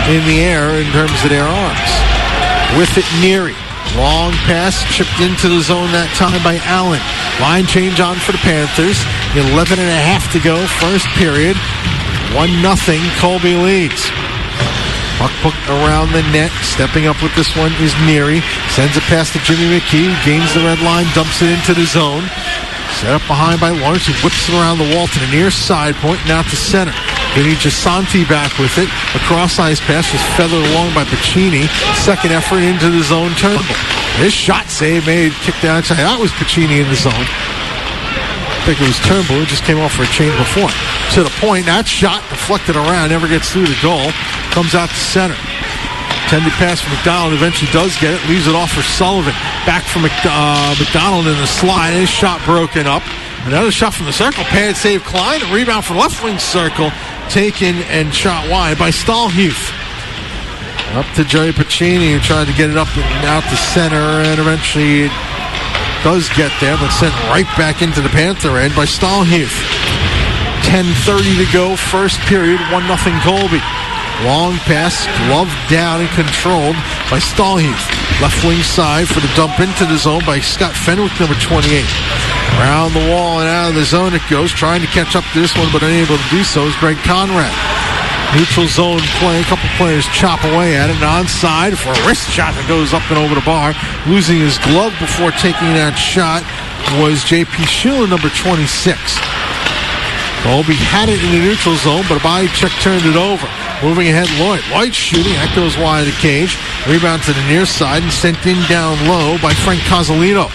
in the air in terms of their arms. With it, Neary. Long pass chipped into the zone that time by Allen. Line change on for the Panthers. eleven and a half to go, first period. one nothing, Colby leads. Puck poked around the net. Stepping up with this one is Neary. Sends it past to Jimmy McKee. Gains the red line, dumps it into the zone. Set up behind by Lawrence, who whips it around the wall to the near side, pointing out to center. Vinny Gisanti back with it. A cross-ice pass was feathered along by Pacini. Second effort into the zone, Turnbull. This shot save made, kicked outside. That was Pacini in the zone. I think it was Turnbull, who just came off for a change before. To the point, that shot deflected around, never gets through the goal. Comes out to center. Intended pass for McDonald, eventually does get it, leaves it off for Sullivan. Back from Mc, uh, McDonald in the slide. His shot broken up. Another shot from the circle. Pad save Klein. A rebound for left wing circle. Taken and shot wide by Stahlhuth. Up to Jerry Pacini, who tried to get it up and out to center, and eventually it does get there, but sent right back into the Panther end by Stahlhuth. ten thirty to go, first period, one nothing Colby. Long pass, gloved down and controlled by Stahlhuth. Left wing side for the dump into the zone by Scott Fenwick, number twenty-eight. Around the wall and out of the zone it goes, trying to catch up to this one, but unable to do so is Greg Conrad. Neutral zone play, a couple players chop away at it, and onside for a wrist shot that goes up and over the bar. Losing his glove before taking that shot was J P Schuler, number twenty-six. Colby had it in the neutral zone, but a body check turned it over. Moving ahead, Lloyd. Lloyd shooting. That goes wide of the cage. Rebound to the near side and sent in down low by Frank Cozzolino.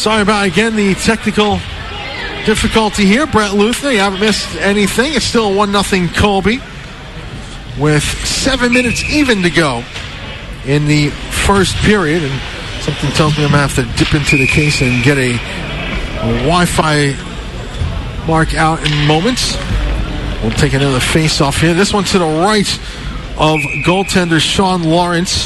Sorry about, again, the technical difficulty here. Brett Luthner, you haven't missed anything. It's still one nothing Colby with seven minutes even to go in the first period. And something tells me I'm going to have to dip into the case and get a, a Wi-Fi mark out in moments. We'll take another face-off here. This one to the right of goaltender Sean Lawrence.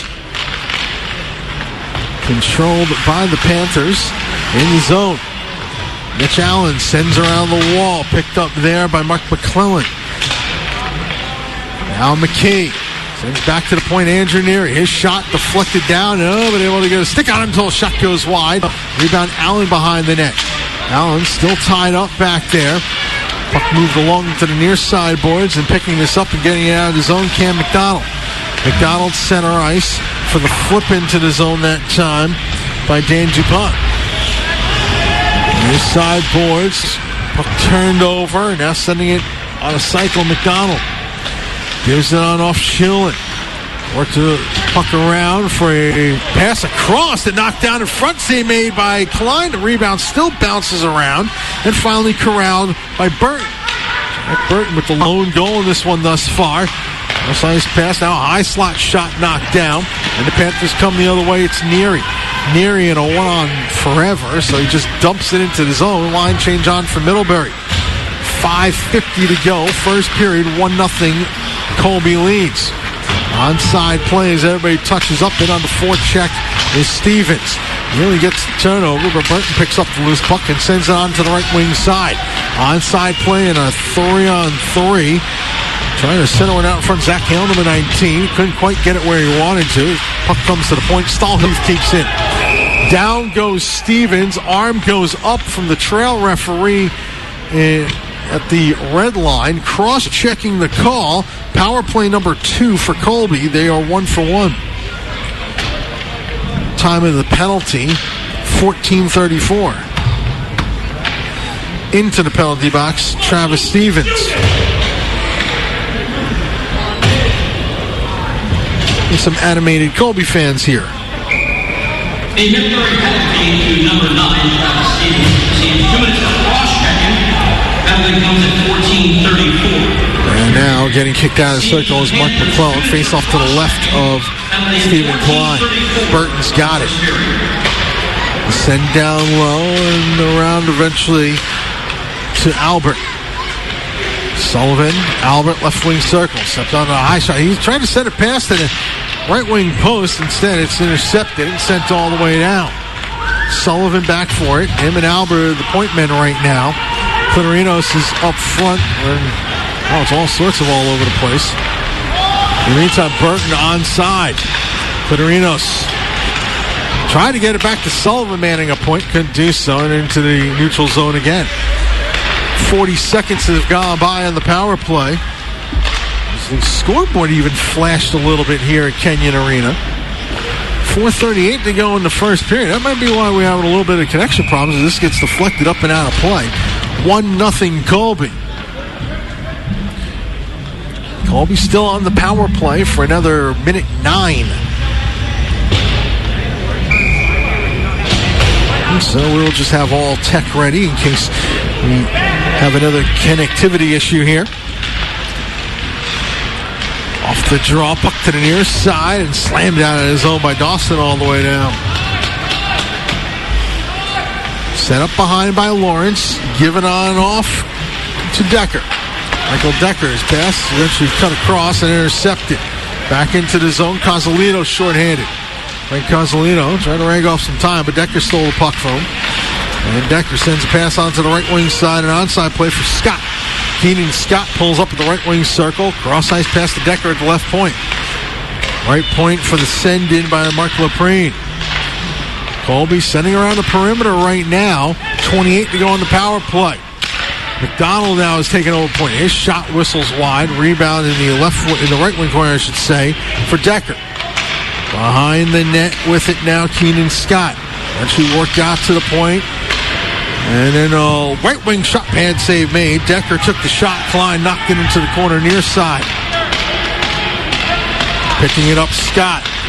Controlled by the Panthers in the zone. Mitch Allen sends around the wall. Picked up there by Mark McClellan. Now McKay sends back to the point. Andrew Neary. His shot deflected down. Oh, but able to get a stick on him until a shot goes wide. Rebound Allen behind the net. Allen still tied up back there. Puck moved along to the near side boards and picking this up and getting it out of the zone. Cam McDonald. McDonald center ice for the flip into the zone that time by Dan Dupont. Near side boards. Puck turned over. Now sending it on a cycle. McDonald gives it on off Schilling. Worked the puck around for a pass across that knocked down in front save made by Klein. The rebound still bounces around and finally corralled by Burton. Jack Burton with the lone goal in this one thus far. Nice pass, now a high slot shot knocked down. And the Panthers come the other way. It's Neary. Neary in a one-on forever, so he just dumps it into the zone. Line change on for Middlebury. five fifty to go. First period, one nothing. Colby leads. Onside plays, everybody touches up. Then on the fourth check is Stevens. Nearly gets the turnover, but Burton picks up the loose puck and sends it on to the right wing side. Onside play in a three on three. Trying to center one out in front. Zach Hale, number nineteen. Couldn't quite get it where he wanted to. Puck comes to the point. Stallheath keeps in. Down goes Stevens. Arm goes up from the trail referee in, at the red line. Cross-checking the call. Power play number two for Colby. They are one for one. Time of the penalty, fourteen thirty-four. Into the penalty box, Travis Stevens. And some animated Colby fans here. A Middlebury penalty to number nine, Travis Stevens. Receives two minutes of cross-checking. Penalty comes at fourteen thirty-four. And now getting kicked out of the circle is Mark McClellan. Face off to the left of Stephen Klein. Burton's got it. Send down low and around eventually to Albert. Sullivan, Albert, left wing circle. Stepped on a high shot. He's trying to send it past the right wing post. Instead, it's intercepted and sent all the way down. Sullivan back for it. Him and Albert are the point men right now. Clitorinos is up front. And, oh, it's all sorts of all over the place. In the meantime, Burton onside. Clitorinos tried to get it back to Sullivan, manning a point. Couldn't do so, and into the neutral zone again. forty seconds have gone by on the power play. The scoreboard even flashed a little bit here at Kenyon Arena. four thirty-eight to go in the first period. That might be why we're having a little bit of connection problems as this gets deflected up and out of play. one nothing Colby. Colby still on the power play for another minute nine. And so we'll just have all tech ready in case we have another connectivity issue here. Off the draw, puck to the near side and slammed out of his zone by Dawson all the way down. Set up behind by Lawrence, given on off to Decker. Michael Decker's pass eventually cut across and intercepted. Back into the zone, Cozzolino shorthanded. Frank Cozzolino trying to rag off some time, but Decker stole the puck from him. And Decker sends a pass onto the right wing side, an onside play for Scott. Keenan Scott pulls up at the right wing circle. Cross ice pass to Decker at the left point. Right point for the send in by Mark Laprine. Colby sending around the perimeter right now. twenty-eight to go on the power play. McDonald now is taking over point. His shot whistles wide. Rebound in the left, in the right wing corner, I should say, for Decker. Behind the net with it now, Keenan Scott. Eventually worked out to the point. And then a right wing shot pad save made. Decker took the shot. Klein knocked it into the corner near side. Picking it up, Scott.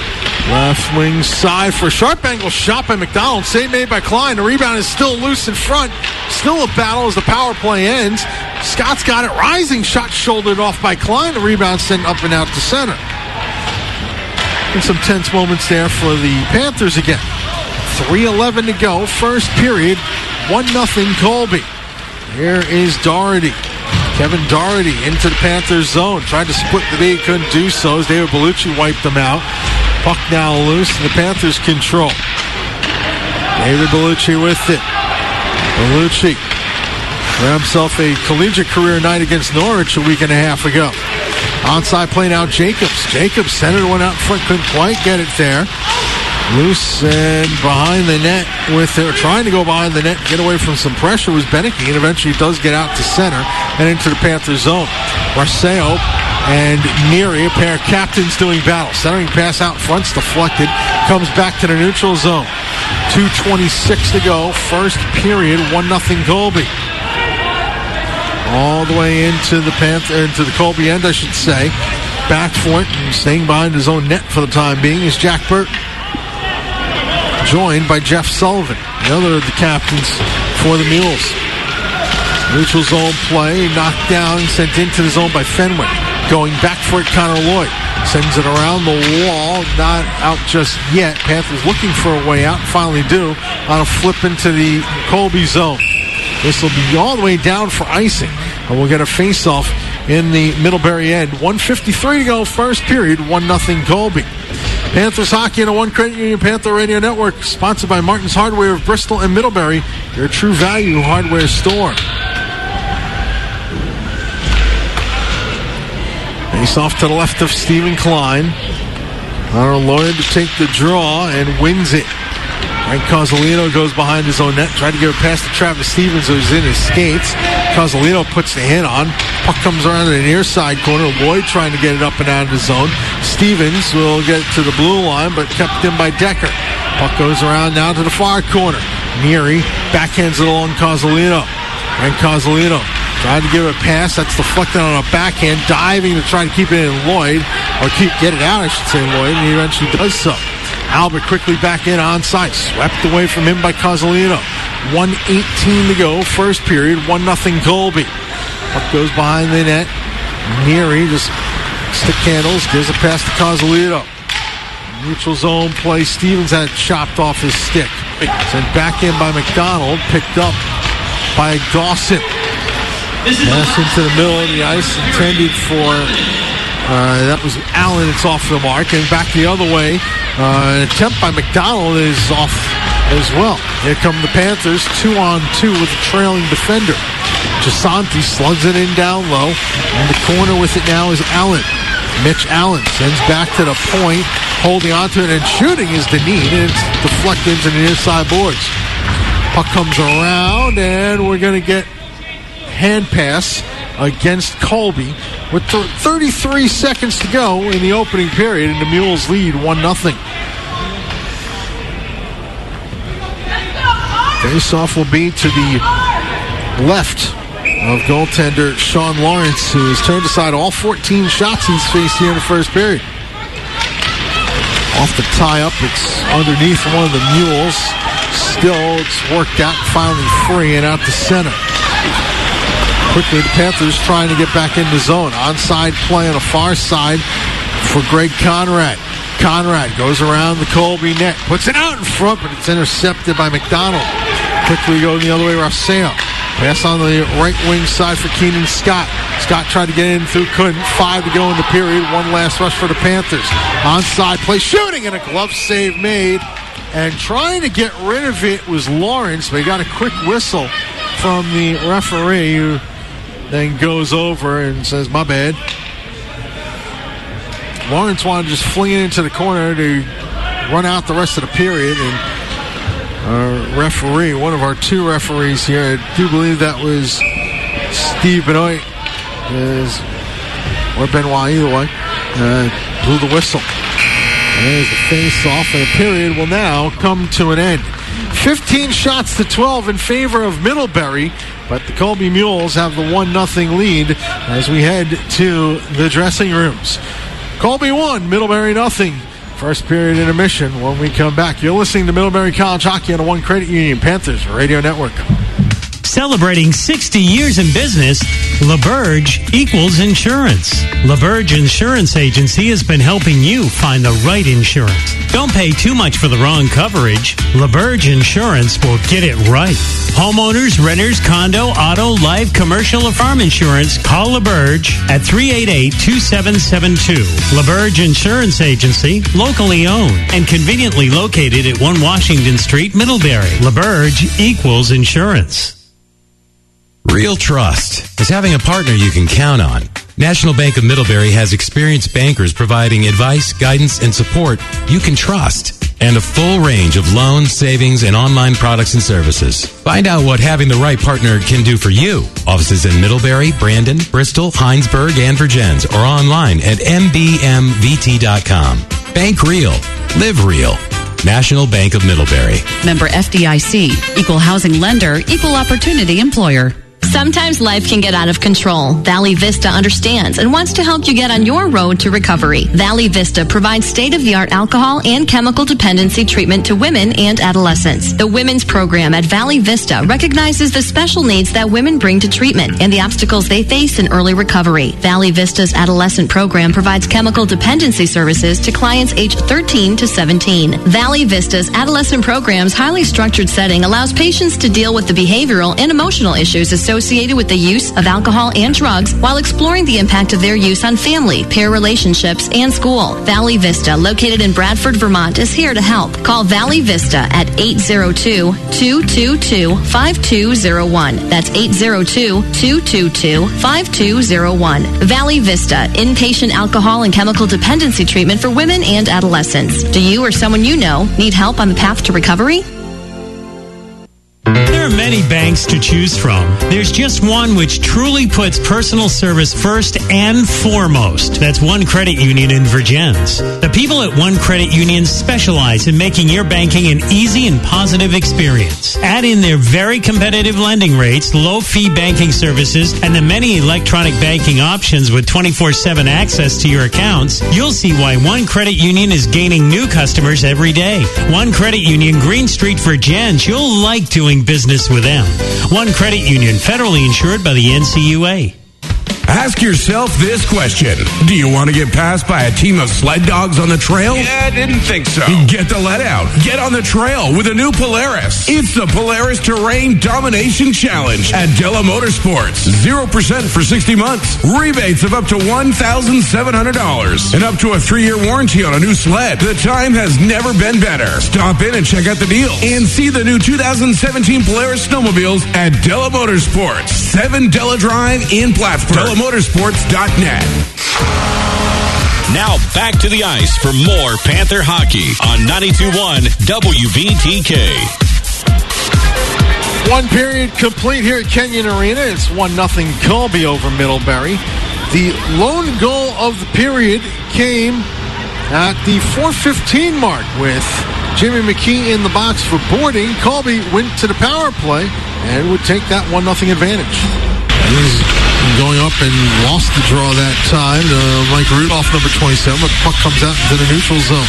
Left wing side for a sharp angle shot by McDonald. Save made by Klein. The rebound is still loose in front. Still a battle as the power play ends. Scott's got it. Rising shot shouldered off by Klein. The rebound sent up and out to center. And some tense moments there for the Panthers again. three eleven to go. First period. one nothing Colby. Here is Doherty. Kevin Doherty into the Panthers zone. Tried to split the D. Couldn't do so as David Bellucci wiped them out. Puck now loose and the Panthers control. David Bellucci with it. Bellucci ran himself a collegiate career night against Norwich a week and a half ago. Onside play now Jacobs. Jacobs centered one out in front. Couldn't quite get it there. Loose and behind the net with it. Trying to go behind the net, get away from some pressure was Beneke, and eventually does get out to center and into the Panthers zone. Marceo and Neary, a pair of captains doing battle. Centering pass out front's deflected. Comes back to the neutral zone. two twenty-six to go. First period, one nothing Colby. All the way into the Panther, into the Colby end, I should say. Back for it and staying behind his own net for the time being is Jack Burton. Joined by Jeff Sullivan, the other of the captains for the Mules. Neutral zone play, knocked down, sent into the zone by Fenwick. Going back for it, Connor Lloyd. Sends it around the wall, not out just yet. Panthers looking for a way out, finally do, on a flip into the Colby zone. This will be all the way down for icing, and we'll get a face-off in the Middlebury end. one fifty-three to go, first period, one nothing Colby. Panthers hockey and a One Credit Union Panther Radio Network, sponsored by Martin's Hardware of Bristol and Middlebury, your true value hardware store. Face off to the left of Stephen Klein. Connor Lloyd to take the draw and wins it. Frank Cozzolino goes behind his own net. Tried to give it past to Travis Stevens, who's in his skates. Cozzolino puts the hit on. Puck comes around the near side corner. Lloyd trying to get it up and out of the zone. Stevens will get to the blue line, but kept in by Decker. Puck goes around now to the far corner. Neary backhands it along Cozzolino. Frank Cozzolino tried to give it a pass. That's deflected on a backhand. Diving to try to keep it in Lloyd. Or keep get it out, I should say, Lloyd. And he eventually does so. Albert quickly back in onside. Swept away from him by Cozzolino. one eighteen to go. First period. one nothing Colby. Puck goes behind the net. Neary just stick handles. Gives a pass to Cozzolino. Neutral zone play. Stevens had it chopped off his stick. Sent back in by McDonald. Picked up by Dawson. Pass into the middle of the ice. Intended for... Uh, that was Allen. It's off the mark. And back the other way. Uh, an attempt by McDonald is off as well. Here come the Panthers, two on two with a trailing defender. Gisanti slugs it in down low. In the corner with it now is Allen. Mitch Allen sends back to the point, holding onto it and shooting is Deneen, and it's deflected into the near side boards. Puck comes around, and we're going to get hand pass against Colby with thirty-three seconds to go in the opening period, and the Mules lead one nothing. Face-off will be to the left of goaltender Sean Lawrence, who has turned aside all fourteen shots he's faced here in the first period. Off the tie-up, it's underneath one of the Mules. Still, it's worked out, finally free, and out to center. Quickly, the Panthers trying to get back in the zone. Onside play on the far side for Greg Conrad. Conrad goes around the Colby net, puts it out in front, but it's intercepted by McDonald. Quickly go the other way, Rosseo. Pass on the right wing side for Keenan Scott. Scott tried to get in through, couldn't. Five to go in the period. One last rush for the Panthers. Onside play, shooting, and a glove save made. And trying to get rid of it was Lawrence, but he got a quick whistle from the referee, who then goes over and says, my bad. Lawrence wanted to just fling it into the corner to run out the rest of the period, and our referee, one of our two referees here, I do believe that was Steve Benoit, is, or Benoit, either way, uh, blew the whistle. And there's the face-off, and the period will now come to an end. fifteen shots to twelve in favor of Middlebury, but the Colby Mules have the one nothing lead as we head to the dressing rooms. Colby one, Middlebury nothing. First period intermission when we come back. You're listening to Middlebury College Hockey on the One Credit Union Panthers Radio Network. Celebrating sixty years in business, LaBerge equals insurance. LaBerge Insurance Agency has been helping you find the right insurance. Don't pay too much for the wrong coverage. LaBerge Insurance will get it right. Homeowners, renters, condo, auto, life, commercial, or farm insurance, call LaBerge at three eight eight, two seven seven two. LaBerge Insurance Agency, locally owned and conveniently located at one Washington Street, Middlebury. LaBerge equals insurance. Real trust is having a partner you can count on. National Bank of Middlebury has experienced bankers providing advice, guidance, and support you can trust, and a full range of loans, savings, and online products and services. Find out what having the right partner can do for you. Offices in Middlebury, Brandon, Bristol, Heinsberg, and Virgins, or online at m b m v t dot com. Bank real. Live real. National Bank of Middlebury. Member F D I C. Equal housing lender. Equal opportunity employer. Sometimes life can get out of control. Valley Vista understands and wants to help you get on your road to recovery. Valley Vista provides state-of-the-art alcohol and chemical dependency treatment to women and adolescents. The women's program at Valley Vista recognizes the special needs that women bring to treatment and the obstacles they face in early recovery. Valley Vista's adolescent program provides chemical dependency services to clients aged thirteen to seventeen. Valley Vista's adolescent program's highly structured setting allows patients to deal with the behavioral and emotional issues associated associated with the use of alcohol and drugs while exploring the impact of their use on family, pair relationships, and school. Valley Vista, located in Bradford, Vermont, is here to help. Call Valley Vista at eight zero two, two two two, five two zero one. That's eight zero two, two two two, five two zero one. Valley Vista, inpatient alcohol and chemical dependency treatment for women and adolescents. Do you or someone you know need help on the path to recovery? There are many banks to choose from. There's just one which truly puts personal service first and foremost. That's One Credit Union in Virgins. The people at One Credit Union specialize in making your banking an easy and positive experience. Add in their very competitive lending rates, low-fee banking services, and the many electronic banking options with twenty-four seven access to your accounts, you'll see why One Credit Union is gaining new customers every day. One Credit Union, Green Street, Virgins. You'll like doing business with them. One Credit Union, federally insured by the N C U A. Ask yourself this question. Do you want to get passed by a team of sled dogs on the trail? Yeah, I didn't think so. Get the let out. Get on the trail with a new Polaris. It's the Polaris Terrain Domination Challenge at Della Motorsports. zero percent for sixty months. Rebates of up to one thousand seven hundred dollars. And up to a three-year warranty on a new sled. The time has never been better. Stop in and check out the deal. And see the new two thousand seventeen Polaris snowmobiles at Della Motorsports. seven Della Drive in Plattsburgh. Motorsports dot net. Now back to the ice for more Panther hockey on ninety-two point one W V T K. One period complete here at Kenyon Arena. It's one nothing Colby over Middlebury. The lone goal of the period came at the four fifteen mark with Jimmy McKee in the box for boarding. Colby went to the power play and would take that one nothing advantage. He's going up and lost the draw that time to Mike Rudolph, number twenty-seven, but the puck comes out into the neutral zone.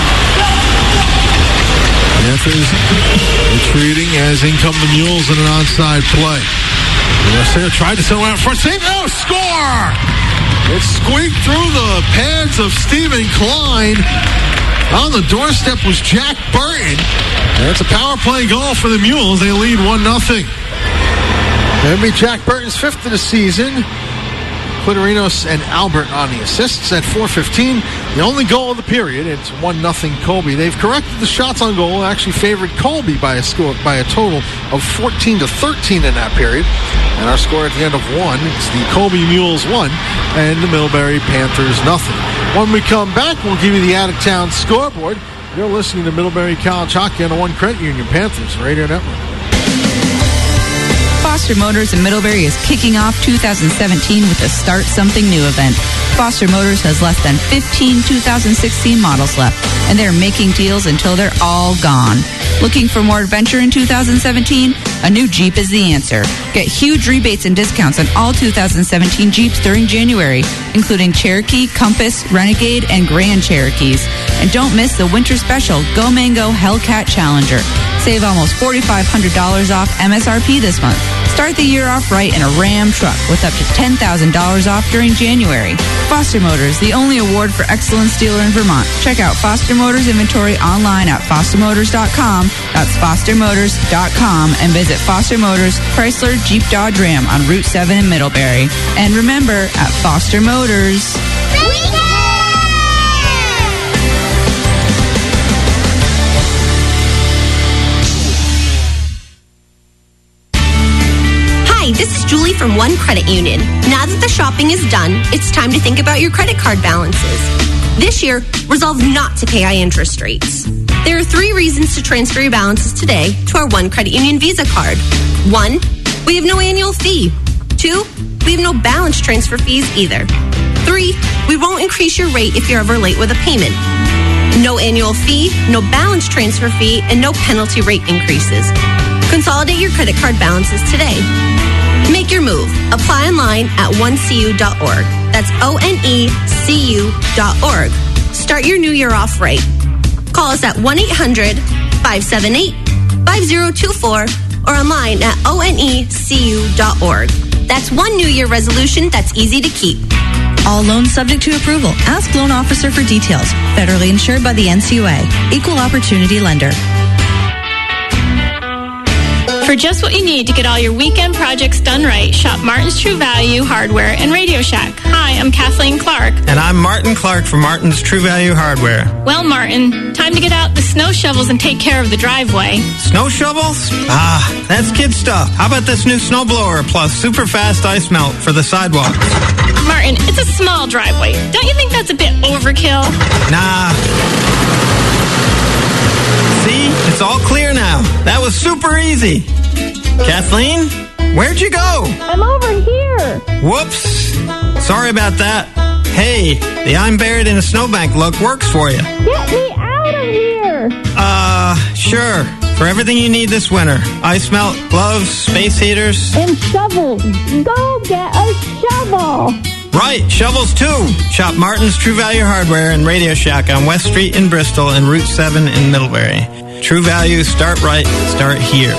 Panthers retreating as in come the Mules in an onside play. Garcia tried to settle out front. Save, oh, score! It squeaked through the pads of Stephen Klein. On the doorstep was Jack Burton. And it's a power play goal for the Mules. They lead one nothing. That'll be Jack Burton's fifth of the season. Clitorinos and Albert on the assists at four fifteen. The only goal of the period. It's one nothing Colby. They've corrected the shots on goal and actually favored Colby by a score by a total of fourteen to thirteen in that period. And our score at the end of one, it's the Colby Mules one and the Middlebury Panthers nothing. When we come back, we'll give you the out-of-town scoreboard. You're listening to Middlebury College Hockey on the One Credit Union Panthers Radio Network. Foster Motors in Middlebury is kicking off two thousand seventeen with a Start Something New event. Foster Motors has less than fifteen two thousand sixteen models left, and they're making deals until they're all gone. Looking for more adventure in two thousand seventeen? A new Jeep is the answer. Get huge rebates and discounts on all two thousand seventeen Jeeps during January, including Cherokee, Compass, Renegade, and Grand Cherokees. And don't miss the winter special Go Mango Hellcat Challenger. Save almost four thousand five hundred dollars off M S R P this month. Start the year off right in a Ram truck with up to ten thousand dollars off during January. Foster Motors, the only award for excellence dealer in Vermont. Check out Foster Motors inventory online at foster motors dot com. That's foster motors dot com, and visit Foster Motors, Chrysler, Jeep, Dodge, Ram on Route seven in Middlebury. And remember, at Foster Motors... Hi, this is Julie from One Credit Union. Now that the shopping is done, it's time to think about your credit card balances. This year, resolve not to pay high interest rates. There are three reasons to transfer your balances today to our One Credit Union Visa card. One, we have no annual fee. Two, we have no balance transfer fees either. Three, we won't increase your rate if you're ever late with a payment. No annual fee, no balance transfer fee, and no penalty rate increases. Consolidate your credit card balances today. Make your move. Apply online at one c u dot org. That's O N E C U dot org. Start your new year off right. Call us at one eight hundred five seven eight five zero two four or online at O N E C U dot org. That's one New Year resolution that's easy to keep. All loans subject to approval. Ask loan officer for details. Federally insured by the N C U A. Equal opportunity lender. For just what you need to get all your weekend projects done right, shop Martin's True Value Hardware and Radio Shack. Hi, I'm Kathleen Clark. And I'm Martin Clark from Martin's True Value Hardware. Well, Martin, time to get out the snow shovels and take care of the driveway. Snow shovels? Ah, that's kid stuff. How about this new snowblower plus super fast ice melt for the sidewalks? Martin, it's a small driveway. Don't you think that's a bit overkill? Nah. See? It's all clear now. That was super easy. Kathleen, where'd you go? I'm over here. Whoops. Sorry about that. Hey, the I'm buried in a snowbank look works for you. Get me out of here. Uh, sure. For everything you need this winter. Ice melt, gloves, space heaters. And shovels. Go get a shovel. Right, shovels too. Shop Martin's True Value Hardware and Radio Shack on West Street in Bristol and Route seven in Middlebury. True Value, start right, start here.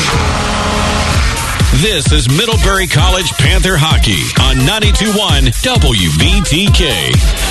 This is Middlebury College Panther Hockey on ninety-two point one W V T K.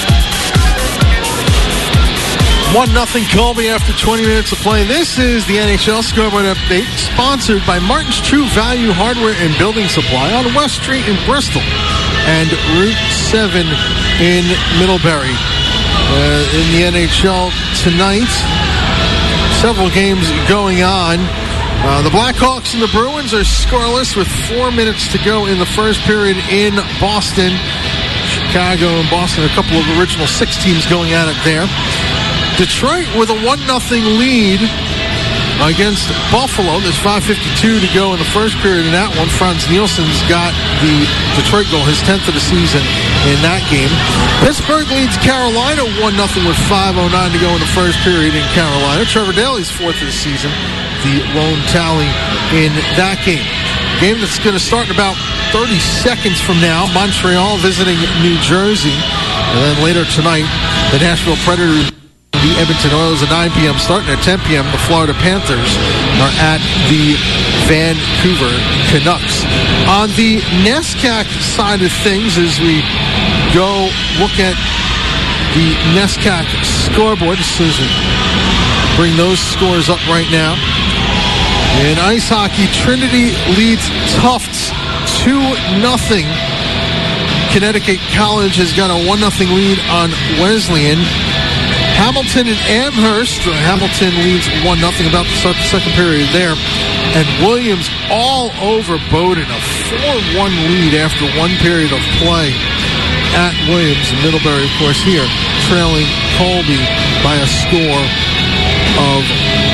one nothing Colby after twenty minutes of play. This is the N H L scoreboard update, sponsored by Martin's True Value Hardware and Building Supply on West Street in Bristol and Route seven in Middlebury. Uh, in the N H L tonight, several games going on. Uh, the Blackhawks and the Bruins are scoreless with four minutes to go in the first period in Boston. Chicago and Boston, a couple of original six teams going at it there. Detroit with a one nothing lead against Buffalo. There's five fifty-two to go in the first period in that one. Franz Nielsen's got the Detroit goal, his tenth of the season in that game. Pittsburgh leads Carolina one nothing with five oh nine to go in the first period in Carolina. Trevor Daley's fourth of the season, the lone tally in that game. Game that's going to start in about thirty seconds from now. Montreal visiting New Jersey. And then later tonight, the Nashville Predators, the Edmonton Oilers at nine p.m. Starting at ten p.m., the Florida Panthers are at the Vancouver Canucks. On the NESCAC side of things, as we go look at the NESCAC scoreboard, as we bring those scores up right now. In ice hockey, Trinity leads Tufts two nothing. Connecticut College has got a one nothing lead on Wesleyan. Hamilton and Amherst. Hamilton leads one nothing, about to start the second period there. And Williams all over Bowdoin, a four one lead after one period of play at Williams. And Middlebury, of course, here trailing Colby by a score of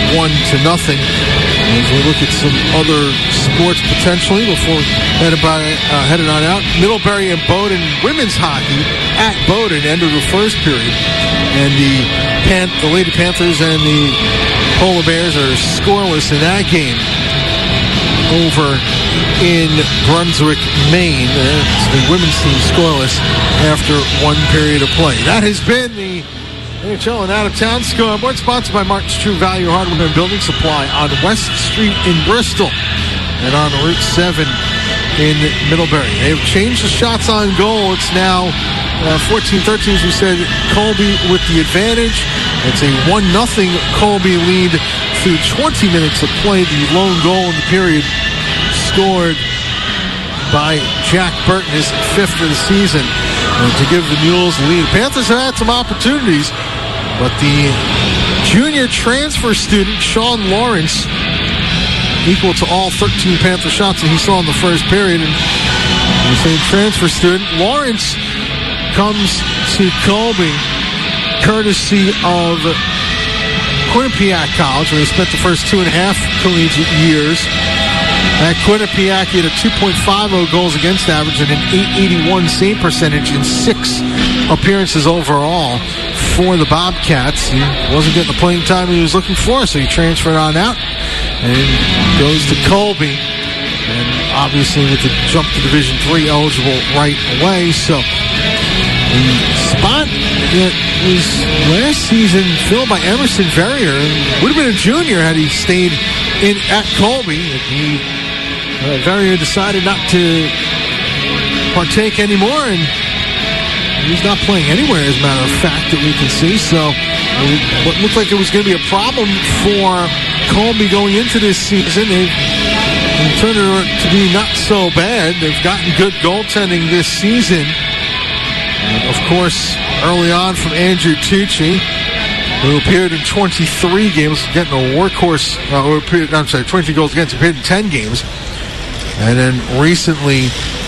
one to nothing. As we look at some other sports potentially before headed by uh, headed on out, Middlebury and Bowdoin women's hockey at Bowdoin ended the first period, and the Pan- the Lady Panthers and the Polar Bears are scoreless in that game over in Brunswick, Maine. It's the women's team scoreless after one period of play. That has been the N H L and out-of-town scoreboard, sponsored by Martin's True Value Hardware and Building Supply on West Street in Bristol and on Route seven in Middlebury. They've changed the shots on goal. It's now uh, fourteen thirteen, as we said, Colby with the advantage. It's a one nothing Colby lead through twenty minutes of play. The lone goal in the period scored by Jack Burton, his fifth of the season, uh, to give the Mules the lead. Panthers have had some opportunities, but the junior transfer student, Sean Lawrence, equal to all thirteen Panther shots that he saw in the first period. And the same transfer student, Lawrence, comes to Colby courtesy of Quinnipiac College, where he spent the first two and a half collegiate years. At Quinnipiac, he had a two point five oh goals against average and an eight eighty-one save percentage in six appearances overall for the Bobcats. He wasn't getting the playing time he was looking for, so he transferred on out and goes to Colby. And obviously with the jump to Division three eligible right away. So the spot that was last season filled by Emerson Verrier would have been a junior had he stayed in at Colby. He Uh, Verrier decided not to partake anymore, and he's not playing anywhere, as a matter of fact, that we can see. So uh, what looked like it was going to be a problem for Colby going into this season, they've, they've turned it to be not so bad. They've gotten good goaltending this season. And of course, early on from Andrew Tucci, who appeared in twenty-three games, getting a workhorse, uh, or appeared, I'm sorry, twenty goals against, appeared in ten games. And then recently,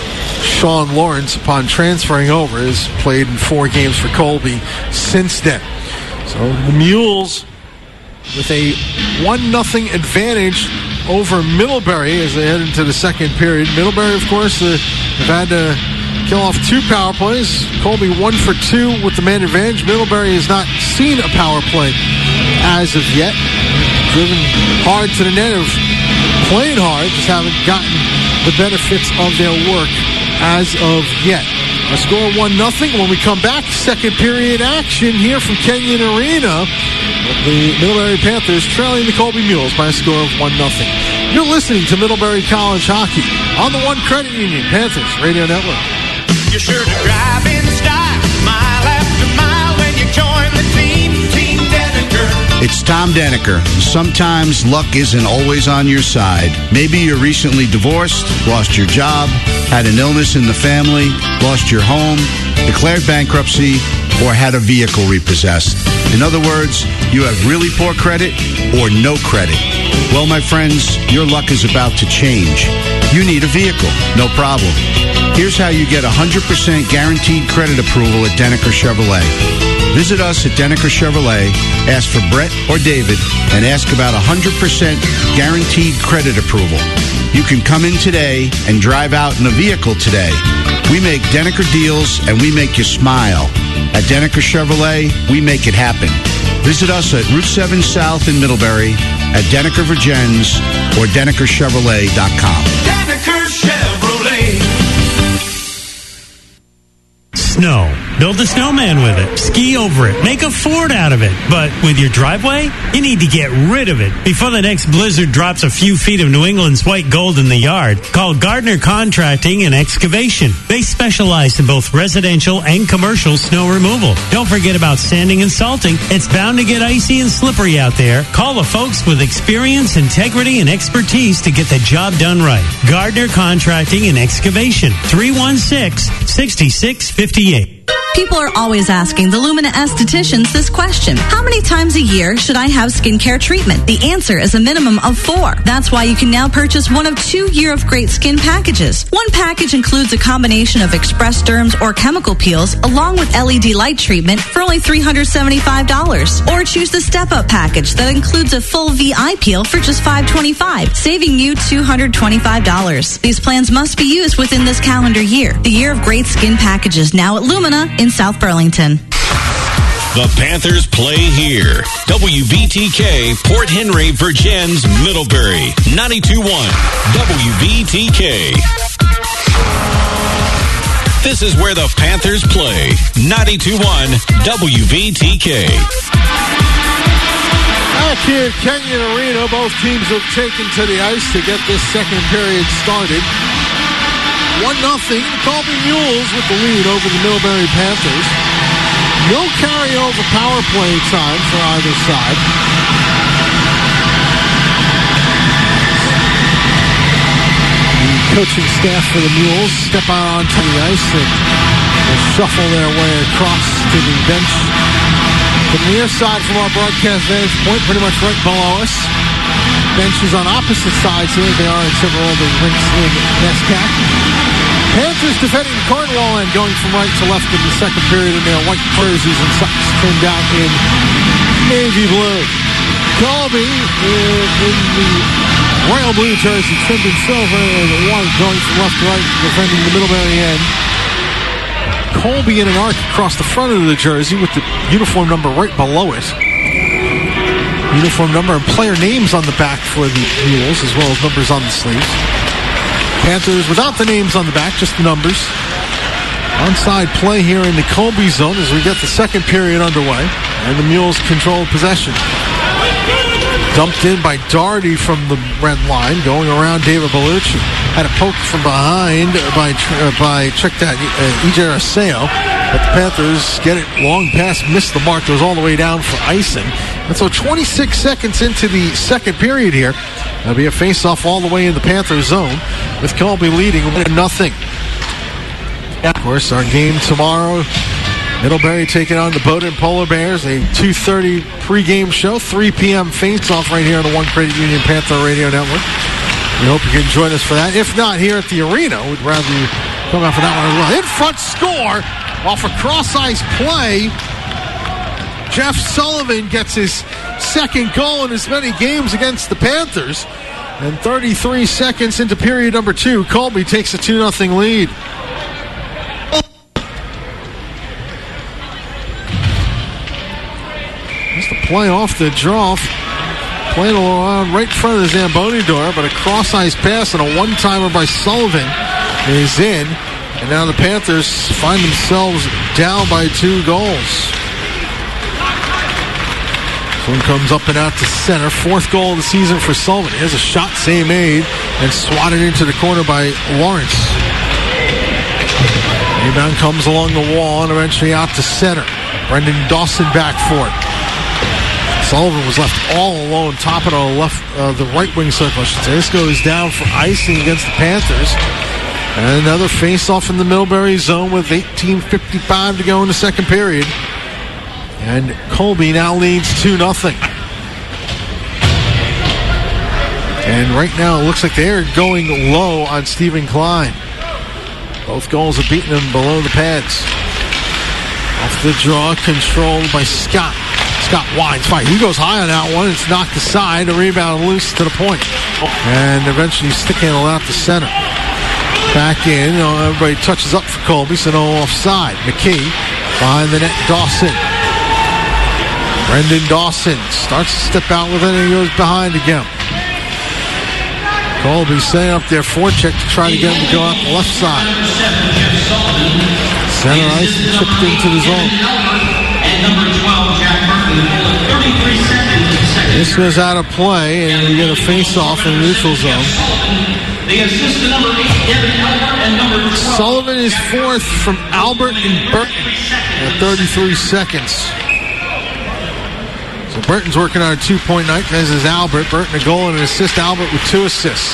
Sean Lawrence, upon transferring over, has played in four games for Colby since then. So the Mules with a one nothing advantage over Middlebury as they head into the second period. Middlebury, of course, uh, have had to kill off two power plays. Colby one for two with the man advantage. Middlebury has not seen a power play as of yet. Driven hard to the net, of playing hard, just haven't gotten the benefits of their work as of yet. A score one nothing. When we come back, second period action here from Kenyon Arena. The Middlebury Panthers trailing the Colby Mules by a score of one nothing. You're listening to Middlebury College Hockey on the One Credit Union Panthers Radio Network. You're sure to drive in style, mile after mile when you join the team, Team Deneker. It's Tom Deneker. Sometimes luck isn't always on your side. Maybe you're recently divorced, lost your job, had an illness in the family, lost your home, declared bankruptcy, or had a vehicle repossessed. In other words, you have really poor credit or no credit. Well, my friends, your luck is about to change. You need a vehicle, no problem. Here's how you get one hundred percent guaranteed credit approval at Deneker Chevrolet. Visit us at Deneker Chevrolet, ask for Brett or David, and ask about one hundred percent guaranteed credit approval. You can come in today and drive out in a vehicle today. We make Deneker deals and we make you smile. At Deneker Chevrolet, we make it happen. Visit us at Route seven South in Middlebury, at Deneker Virgins, or Deneker Chevrolet dot com. Deneker Chevrolet. Snow. Build a snowman with it. Ski over it. Make a fort out of it. But with your driveway, you need to get rid of it before the next blizzard drops a few feet of New England's white gold in the yard. Call Gardner Contracting and Excavation. They specialize in both residential and commercial snow removal. Don't forget about sanding and salting. It's bound to get icy and slippery out there. Call the folks with experience, integrity, and expertise to get the job done right. Gardner Contracting and Excavation. three one six, six six five eight. People are always asking the Lumina estheticians this question. How many times a year should I have skincare treatment? The answer is a minimum of four. That's why you can now purchase one of two Year of Great Skin packages. One package includes a combination of express derms or chemical peels along with L E D light treatment for only three hundred seventy-five dollars. Or choose the Step Up package that includes a full V I peel for just five hundred twenty-five dollars, saving you two hundred twenty-five dollars. These plans must be used within this calendar year. The Year of Great Skin packages now at Lumina in South Burlington. The Panthers play here. W V T K, Port Henry, Virgins, Middlebury. ninety-two point one W V T K. This is where the Panthers play. ninety-two point one W V T K. Back here at Kenyon Arena, both teams have taken to the ice to get this second period started. one nothing. Colby Mules with the lead over the Middlebury Panthers. No carryover power play time for either side. The coaching staff for the Mules step out onto the ice and will shuffle their way across to the bench. From the near side from our broadcast vantage point, pretty much right below us. Benches on opposite sides here. They are in several other rinks in NESCAC. Panthers defending Cornwall and going from right to left in the second period in their white jerseys and socks turned out in navy blue. Colby in, in the royal blue jersey trimmed in silver and white going from left to right defending the Middlebury end. Colby in an arc across the front of the jersey with the uniform number right below it. Uniform number and player names on the back for the Mules as well as numbers on the sleeves. Panthers without the names on the back, just the numbers. Onside play here in the Colby zone as we get the second period underway. And the Mules control possession. Dumped in by Doherty from the red line, going around David Bellucci. Had a poke from behind by uh, by check that uh, E J Arceo. But the Panthers get it long pass, missed the mark, goes all the way down for icing. And so twenty-six seconds into the second period here, there'll be a face-off all the way in the Panthers zone with Colby leading one nothing. Of course, our game tomorrow, Middlebury taking on the Bowdoin Polar Bears, a two thirty pregame show, three p.m. face-off right here on the One Credit Union Panther Radio Network. We hope you can join us for that. If not, here at the arena, we'd rather you come out for that one as well. In front score, off a cross-ice play. Jeff Sullivan gets his second goal in as many games against the Panthers. And thirty-three seconds into period number two, Colby takes a two nothing lead. Just a play off the draw. Playing around right in front of the Zamboni door, but a cross-ice pass and a one-timer by Sullivan is in. And now the Panthers find themselves down by two goals. This one comes up and out to center. Fourth goal of the season for Sullivan. Here's a shot Say made and swatted into the corner by Lawrence. Rebound comes along the wall and eventually out to center. Brendan Dawson back for it. Sullivan was left all alone, top of the left, uh, the right wing circle. This goes down for icing against the Panthers. And another face-off in the Middlebury zone with eighteen fifty-five to go in the second period. And Colby now leads two nothing. And right now it looks like they're going low on Stephen Klein. Both goals are beating him below the pads. Off the draw, controlled by Scott. Scott winds, fight. He goes high on that one. It's knocked aside. A rebound loose to the point. And eventually stick handle out to center. Back in. You know, everybody touches up for Colby, so no offside. McKee behind the net. Dawson. Brendan Dawson starts to step out with it and he goes behind again. Colby setting up their forecheck to try to get him to go out the left side. Center ice and chipped into the zone. This goes out of play, and we get a face-off in the neutral zone. Sullivan is fourth from Albert and Burton at thirty-three seconds. So Burton's working on a two-point night, as is Albert. Burton a goal and an assist. Albert with two assists.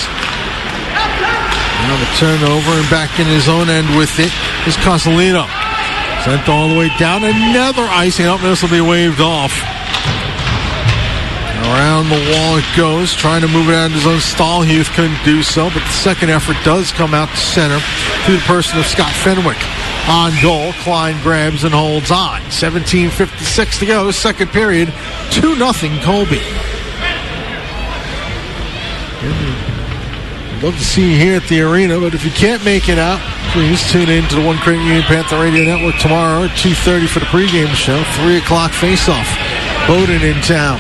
Now the turnover, and back in his own end with it is Cosolino. Sent all the way down. Another icing. Oh, this will be waved off. Around the wall it goes, trying to move it out of his own stall. Hughes couldn't do so, but the second effort does come out to center through the person of Scott Fenwick. On goal, Klein grabs and holds on. seventeen fifty-six to go, second period, two nothing Colby. I'd love to see you here at the arena, but if you can't make it out, please tune in to the One Credit Union Panther Radio Network tomorrow at two thirty for the pregame show, three o'clock face-off. Bowdoin in town.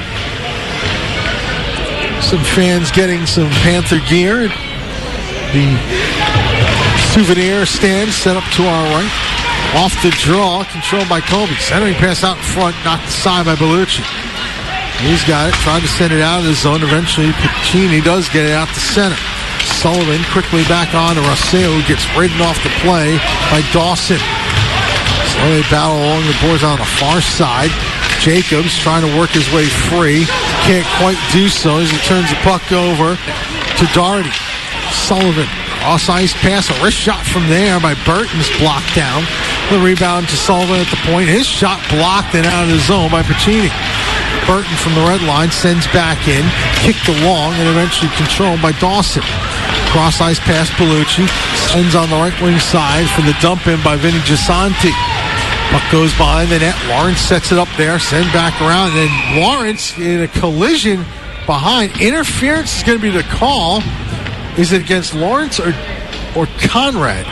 Some fans getting some Panther gear. The souvenir stand set up to our right. Off the draw, controlled by Colby. Centering pass out in front, knocked aside by Bellucci. He's got it, tried to send it out of the zone. Eventually, Piccini does get it out to center. Sullivan quickly back on to Rosseo, who gets ridden off the play by Dawson. So they battle along the boards on the far side. Jacobs trying to work his way free. Can't quite do so as he turns the puck over to Doherty. Sullivan, cross-ice pass, a wrist shot from there by Burton's blocked down. The rebound to Sullivan at the point. His shot blocked and out of the zone by Piccini. Burton from the red line sends back in, kicked along, and eventually controlled by Dawson. Cross-ice pass, Bellucci sends on the right wing side for the dump in by Vinny Gisanti. Puck goes behind the net. Lawrence sets it up there, send back around, and then Lawrence in a collision behind. Interference is going to be the call. Is it against Lawrence or or Conrad?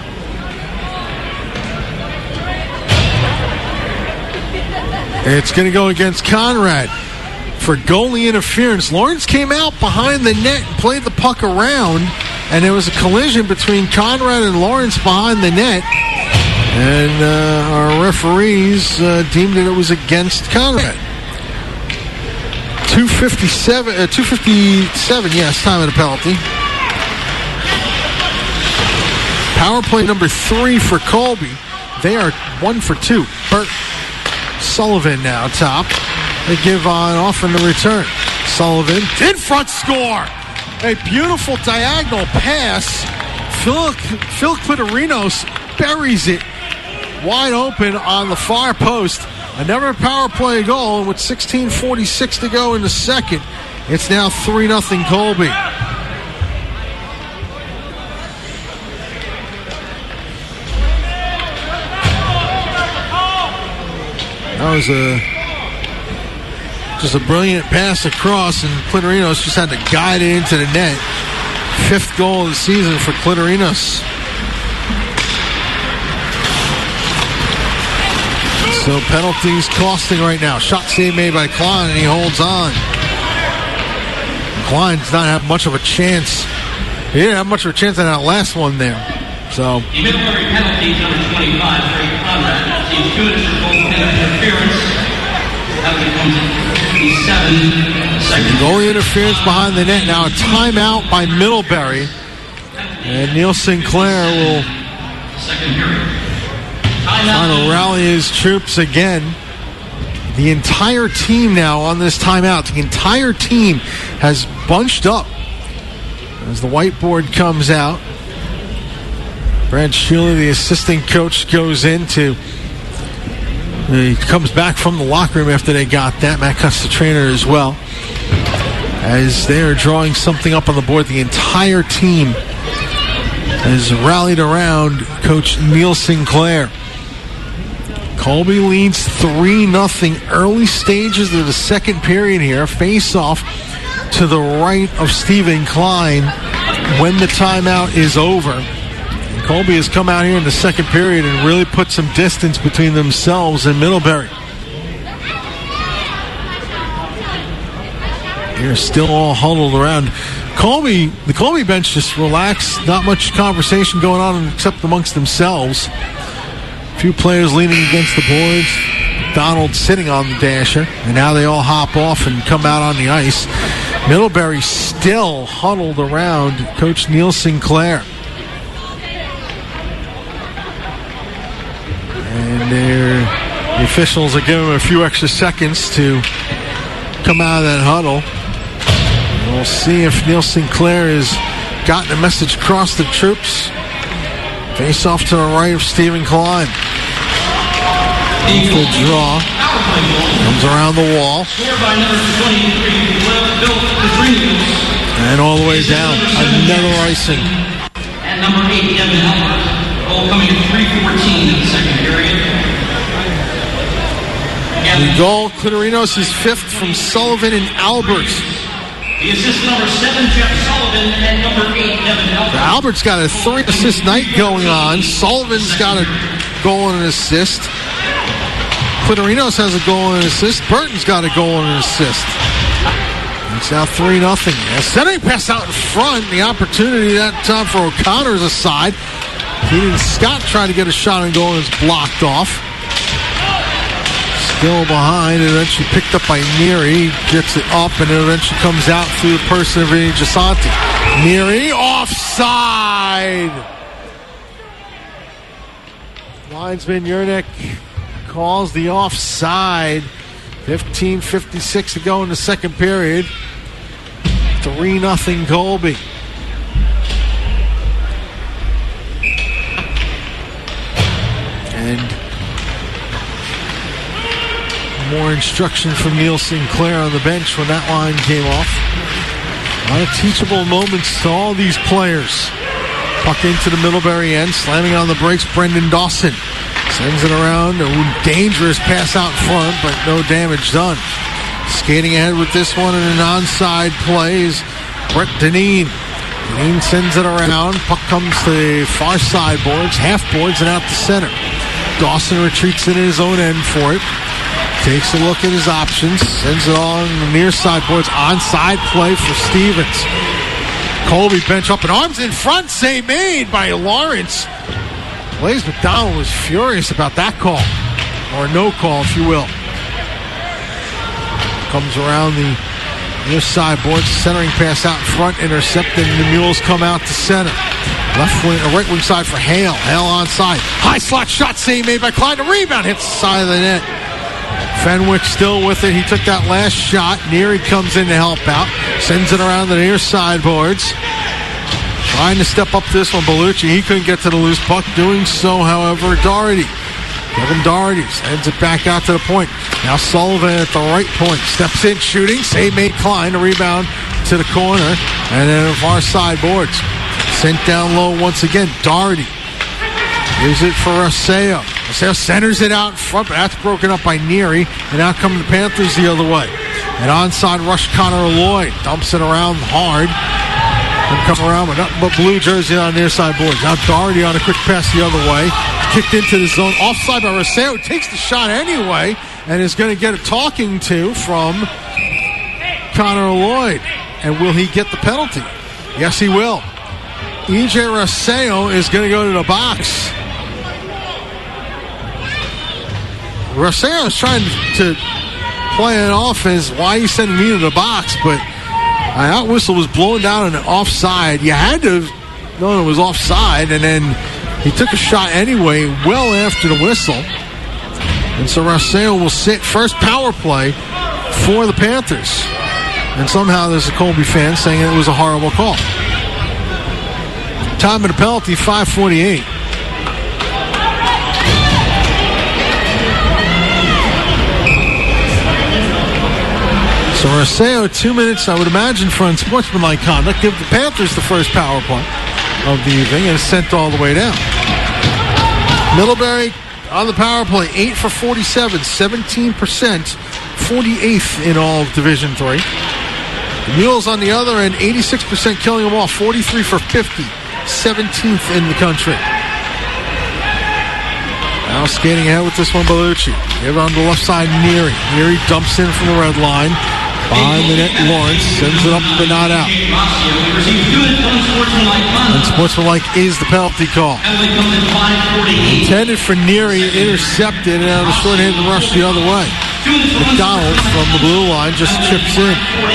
It's going to go against Conrad for goalie interference. Lawrence came out behind the net and played the puck around, and there was a collision between Conrad and Lawrence behind the net, and uh, our referees uh, deemed that it was against Conrad. two fifty-seven, uh, two fifty-seven, yes, time of the penalty. Power play number three for Colby. They are one for two. Burt Sullivan now top. They give on off in the return. Sullivan in front score. A beautiful diagonal pass. Phil, Phil Clitorinos buries it wide open on the far post. Another power play goal, and with sixteen forty-six to go in the second, it's now three nothing Colby. That was a just a brilliant pass across, and Clitorinos just had to guide it into the net. Fifth goal of the season for Clitorinos. So penalties costing right now. Shot save made by Klein, and he holds on. Klein does not have much of a chance. He didn't have much of a chance on that last one there. So. The Middlebury penalty, number twenty-five, Greg Conrad, receives two additional goal interference. That becomes fifty-seven seconds. Goalie interference behind the net. Now a timeout by Middlebury. And Neil Sinclair will try to rally his troops again. The entire team now on this timeout. The entire team has bunched up as the whiteboard comes out. Brad Sheila, the assistant coach, goes into. He comes back from the locker room after they got that. Matt Cutts, the trainer, as well. As they are drawing something up on the board, the entire team has rallied around Coach Neil Sinclair. Colby leads three nothing. Early stages of the second period here. Face off to the right of Stephen Klein when the timeout is over. Colby has come out here in the second period and really put some distance between themselves and Middlebury. They're still all huddled around. Colby, the Colby bench just relaxed. Not much conversation going on except amongst themselves. A few players leaning against the boards. Donald sitting on the dasher. And now they all hop off and come out on the ice. Middlebury still huddled around Coach Neil Sinclair. And the officials are giving him a few extra seconds to come out of that huddle. And we'll see if Neil Sinclair has gotten a message across the troops. Face off to the right of Stephen Klein. Good draw. Comes around the wall. And all the way down. Another icing. And number eight, Devin Helmer. Goal coming at three fourteen in the second period. The goal, Clitorinos is fifth from Sullivan and Albert. The assist number seven, Jeff Sullivan, and number eight, Devin Helmer. Albert's got a three assist night going on. Sullivan's got a goal and an assist. Clitorinos has a goal and an assist. Burton's got a goal and an assist. It's now three nothing. Centering pass out in front. The opportunity that time for O'Connor's aside. Keaton Scott tried to get a shot and goal and it's blocked off. Still behind, and eventually picked up by Neary. Gets it up, and it eventually comes out through the person of Vinny Gisanti. Neary, offside! Linesman Yernick calls the offside. fifteen fifty-six to go in the second period. three nothing Colby. And more instruction from Neil Sinclair on the bench when that line came off. A lot of teachable moments to all these players. Puck into the Middlebury end, slamming on the brakes, Brendan Dawson. Sends it around, a dangerous pass out front, but no damage done. Skating ahead with this one in an onside play is Brett Deneen. Deneen sends it around, puck comes to the far side boards, half boards and out to center. Dawson retreats in his own end for it. Takes a look at his options, sends it on the near side boards, onside play for Stevens. Colby bench up and arms in front, save made by Lawrence. Blaze McDonald was furious about that call, or no call, if you will. Comes around the near side boards, centering pass out in front, intercepted, and the Mules come out to center. Left wing, or right wing side for Hale. Hale onside. High slot shot, save made by Klein. The rebound hits the side of the net. Fenwick still with it. He took that last shot. Neary comes in to help out. Sends it around the near side boards. Trying to step up this one, Bellucci. He couldn't get to the loose puck. Doing so, however, Doherty. Kevin Doherty sends it back out to the point. Now Sullivan at the right point. Steps in, shooting. Save made Klein. A rebound to the corner. And then far side boards. Sent down low once again. Doherty. Gives it for Arceo. Arceo centers it out in front, but that's broken up by Neary. And out come the Panthers the other way. And onside rush Connor Lloyd. Dumps it around hard. And come around with nothing but blue jersey on the near side boards. Now Doherty on a quick pass the other way. Kicked into the zone. Offside by Arceo. Takes the shot anyway. And is going to get a talking to from Connor Lloyd. And will he get the penalty? Yes, he will. E J Arceo is going to go to the box. Arceo is trying to play it off as why are you sending me to the box, but an out whistle was blown down on an offside. You had to have known it was offside, and then he took a shot anyway, well after the whistle. And so Arceo will sit first power play for the Panthers. And somehow there's a Colby fan saying it was a horrible call. Time of the penalty, five forty-eight. So Arceo, two minutes, I would imagine, for unsportsmanlike conduct. Give the Panthers the first power play of the evening, and it's sent all the way down. Middlebury on the power play, eight for forty-seven, seventeen percent, forty-eighth in all of Division three. The Mules on the other end, eighty-six percent killing them off, forty-three for fifty, seventeenth in the country. Now skating ahead with this one, Bellucci. Give it on the left side, Neary. Neary dumps in from the red line. Behind the net, Lawrence sends it up but not out. Unsportsmanlike is the penalty call. Intended for Neary, intercepted, and out of the short-handed rush the other way. McDonald from the blue line just chips in.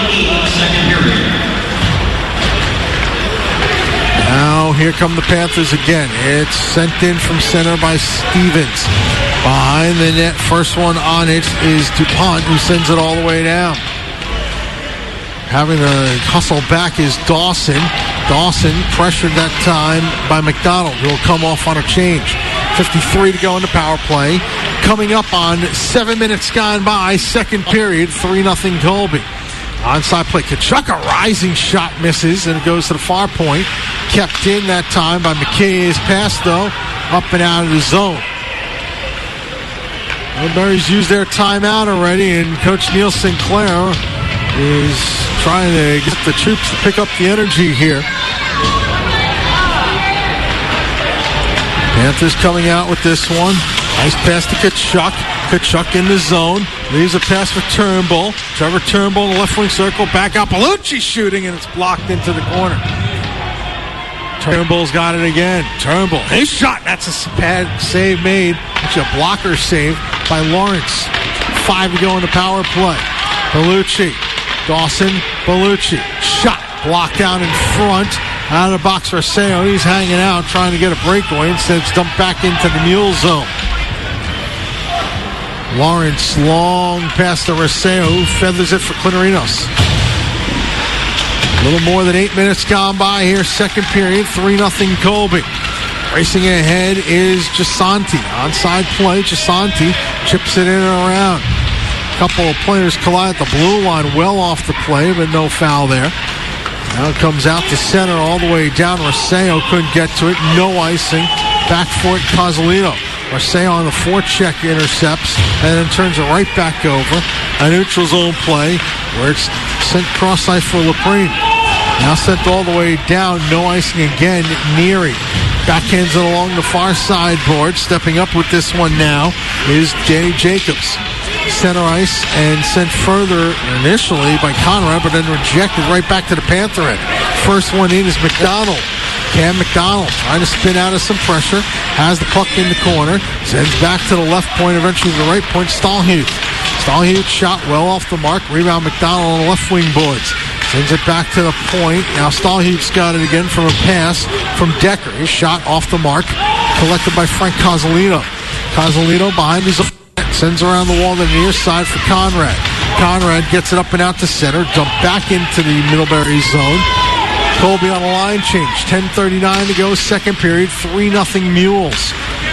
Now here come the Panthers again. It's sent in from center by Stevens. Behind the net, first one on it is DuPont, who sends it all the way down. Having to hustle back is Dawson. Dawson pressured that time by McDonald, who will come off on a change. fifty-three to go in the power play. Coming up on seven minutes gone by, second period, three nothing Colby. Onside play. Kachuk, a rising shot, misses, and it goes to the far point. Kept in that time by McKay's pass, though, up and out of the zone. Middlebury's used their timeout already, and Coach Neil Sinclair is trying to get the troops to pick up the energy here. Panthers coming out with this one. Nice pass to Kachuk. Kachuk in the zone. Leaves a pass for Turnbull. Trevor Turnbull in the left wing circle. Back out. Bellucci shooting, and it's blocked into the corner. Turnbull's got it again. Turnbull. His shot. That's a bad save made. It's a blocker save by Lawrence. Five to go in the power play. Bellucci. Dawson. Bellucci. Shot. Blocked out in front. Out of the box for Seo. He's hanging out trying to get a breakaway. Instead, it's dumped back into the mule zone. Lawrence, long pass to Raseo, who feathers it for Clitorinos. A little more than eight minutes gone by here, second period, three nothing Colby. Racing ahead is Gisanti. Onside play, Gisanti chips it in and around. A couple of players collide at the blue line, well off the play, but no foul there. Now it comes out to center all the way down. Raseo couldn't get to it, no icing. Back for it, Cozzolino. Raseo on the forecheck intercepts and then turns it right back over. A neutral zone play where it's sent cross ice for Laprine. Now sent all the way down, no icing again. Neary backhands it along the far sideboard. Stepping up with this one now is Danny Jacobs. Center ice and sent further initially by Conrad, but then rejected right back to the Panther end. First one in is McDonald. Cam McDonald trying to spin out of some pressure. Has the puck in the corner. Sends back to the left point, eventually to the right point. Stahlhuth. Stahlhuth shot well off the mark. Rebound McDonald on the left wing boards. Sends it back to the point. Now Stahlhuth's got it again from a pass from Decker. His shot off the mark. Collected by Frank Cozzolino. Cozzolino behind his net. Sends around the wall to the near side for Conrad. Conrad gets it up and out to center. Dumped back into the Middlebury zone. Colby on a line change. ten thirty-nine to go, second period. three nothing Mules.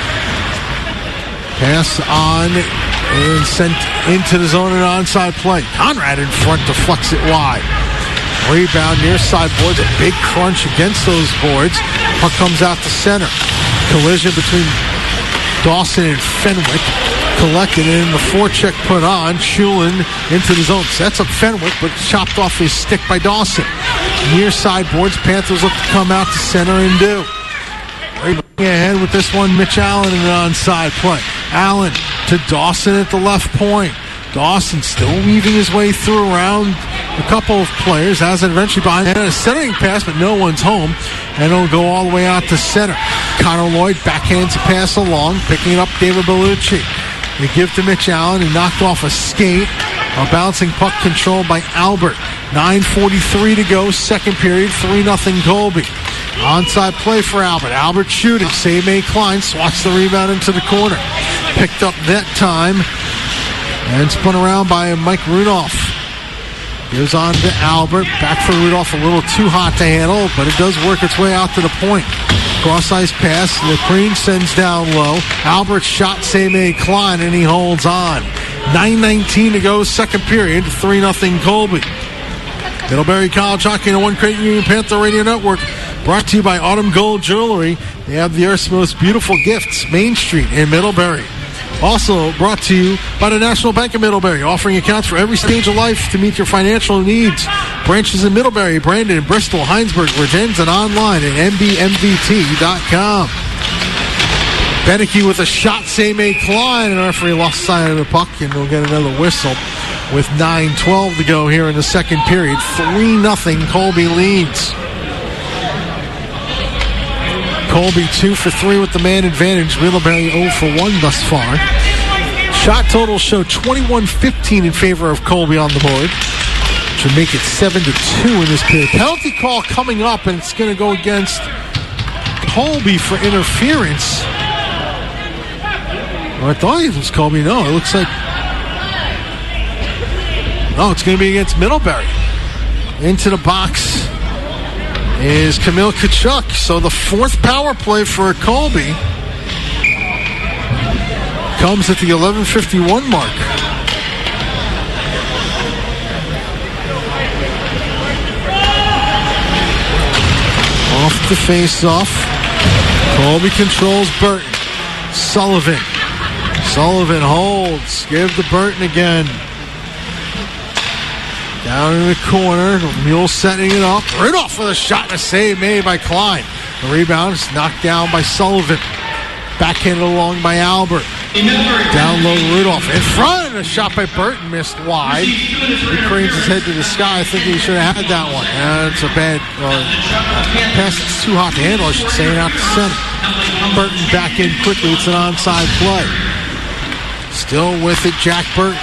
Pass on and sent into the zone and onside play. Conrad in front deflects it wide. Rebound near side boards. A big crunch against those boards. Puck comes out to center. Collision between Dawson and Fenwick. Collected in the forecheck put on. Shulin into the zone. Sets up Fenwick, but chopped off his stick by Dawson. Near sideboards, Panthers look to come out to center and do. Right ahead with this one, Mitch Allen in an onside play. Allen to Dawson at the left point. Dawson still weaving his way through around a couple of players. Has it eventually behind a centering pass, but no one's home. And it'll go all the way out to center. Connor Lloyd backhands a pass along, picking it up David Bellucci. They give to Mitch Allen, who knocked off a skate. A bouncing puck controlled by Albert. nine forty-three to go, second period, three nothing Colby. Onside play for Albert. Albert shooting. Save made Klein. Swats the rebound into the corner. Picked up that time. And spun around by Mike Rudolph. Goes on to Albert. Back for Rudolph, a little too hot to handle, but it does work its way out to the point. Cross ice pass. Laprine sends down low. Albert shot, save made Klein, and he holds on. nine nineteen to go, second period, three nothing Colby. Middlebury College Hockey and the One Credit Union Panther Radio Network, brought to you by Autumn Gold Jewelry. They have the Earth's most beautiful gifts, Main Street in Middlebury. Also brought to you by the National Bank of Middlebury, offering accounts for every stage of life to meet your financial needs. Branches in Middlebury, Brandon, Bristol, Heinsberg, Virgins, and online at m b m v t dot com. Beneke with a shot, save made Klein, and the referee lost sight of the puck, and we'll get another whistle with nine twelve to go here in the second period. three nothing Colby leads. Colby two for three with the man advantage. Middlebury oh for one thus far. Shot totals show twenty-one fifteen in favor of Colby on the board. Should make it seven to two in this period. Penalty call coming up, and it's going to go against Colby for interference. Well, I thought it was Colby. No, it looks like... No, it's going to be against Middlebury. Into the box is Camille Kachuk. So the fourth power play for Colby. comes at the eleven fifty-one mark. Off the face-off. Colby controls Burton. Sullivan. Sullivan holds. Give to Burton again. Down in the corner. Mule setting it up. Ridolph with a shot and a save made by Klein. The rebound is knocked down by Sullivan. Backhanded along by Albert. Down low Rudolph. In front, and a shot by Burton missed wide. He cranes his head to the sky, thinking he should have had that one. And it's a bad uh, pass. It's too hot to handle, I should say, and out to center. Burton back in quickly. It's an onside play. Still with it, Jack Burton.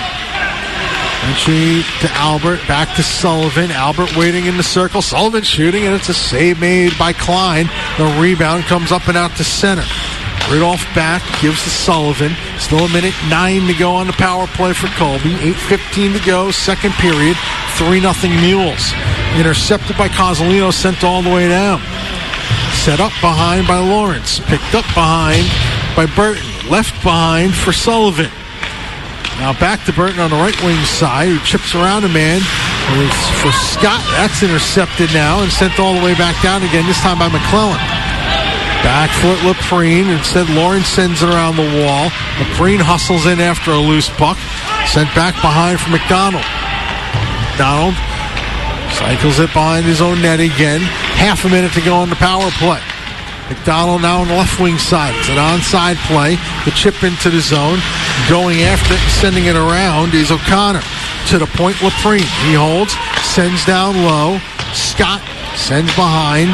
Entry to Albert. Back to Sullivan. Albert waiting in the circle. Sullivan shooting, and it's a save made by Klein. The rebound comes up and out to center. Rudolph back, gives to Sullivan. Still a minute nine to go on the power play for Colby. eight fifteen to go, second period. three nothing Mules. Intercepted by Cozzolino, sent all the way down. Set up behind by Lawrence. Picked up behind by Burton. Left behind for Sullivan. Now back to Burton on the right wing side, who chips around a man. For Scott, that's intercepted now and sent all the way back down again, this time by McClellan. Back foot Laprine. Instead, Lawrence sends it around the wall. Laprine hustles in after a loose puck. Sent back behind for McDonald. McDonald cycles it behind his own net again. Half a minute to go on the power play. McDonald now on the left wing side. It's an onside play. The chip into the zone. Going after it and sending it around is O'Connor. To the point, Laprine. He holds. Sends down low. Scott sends behind.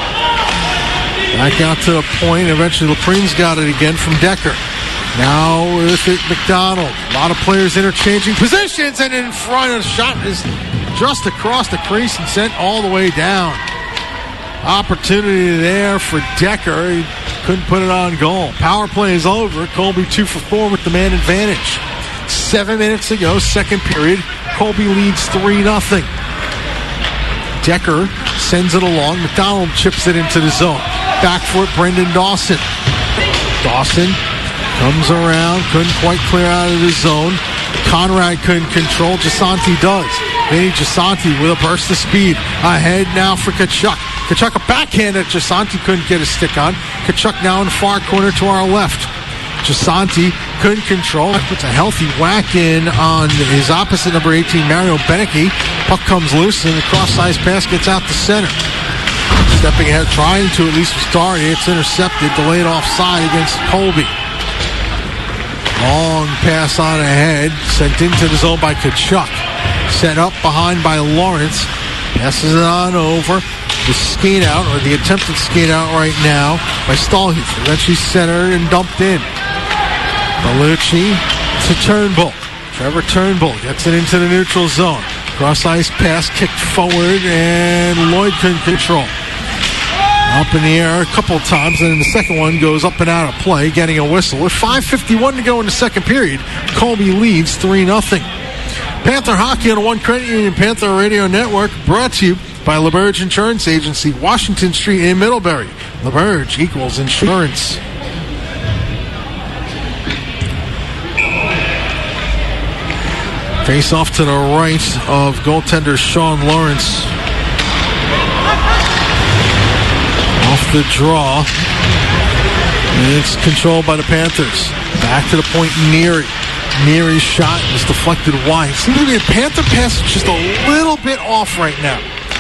Back out to the point. Eventually, Laprine's got it again from Decker. Now with it, McDonald. A lot of players interchanging positions, and in front of the shot is just across the crease and sent all the way down. Opportunity there for Decker. He couldn't put it on goal. Power play is over. Colby two for four with the man advantage. Seven minutes to go, second period. Colby leads three nothing. Decker sends it along. McDonald chips it into the zone. Back foot, Brendan Dawson. Dawson comes around, couldn't quite clear out of the zone. Conrad couldn't control. Gisanti does. Vinny Gisanti with a burst of speed. Ahead now for Kachuk. Kachuk a backhand that Gisanti couldn't get a stick on. Kachuk now in the far corner to our left. Gisanti couldn't control. Puts a healthy whack in on his opposite, number eighteen, Mario Beneke. Puck comes loose and the cross-size pass gets out to center. Stepping ahead, trying to at least start it. It's intercepted, delayed offside against Colby. Long pass on ahead, sent into the zone by Kachuk. Set up behind by Lawrence. Passes it on over. The skate out, or the attempted skate out right now by Stahlheath. Eventually centered and dumped in. Bellucci to Turnbull. Trevor Turnbull gets it into the neutral zone. Cross-ice pass kicked forward, and Lloyd couldn't control. Up in the air a couple of times, and then the second one goes up and out of play, getting a whistle. With five fifty-one to go in the second period, Colby leads three nothing. Panther Hockey on the One Credit Union Panther Radio Network, brought to you by LaBerge Insurance Agency, Washington Street in Middlebury. LaBerge equals insurance. Face off to the right of goaltender Sean Lawrence. Off the draw. And it's controlled by the Panthers. Back to the point, Neary. Neary's shot is deflected wide. Seems to be a Panther pass just a little bit off right now.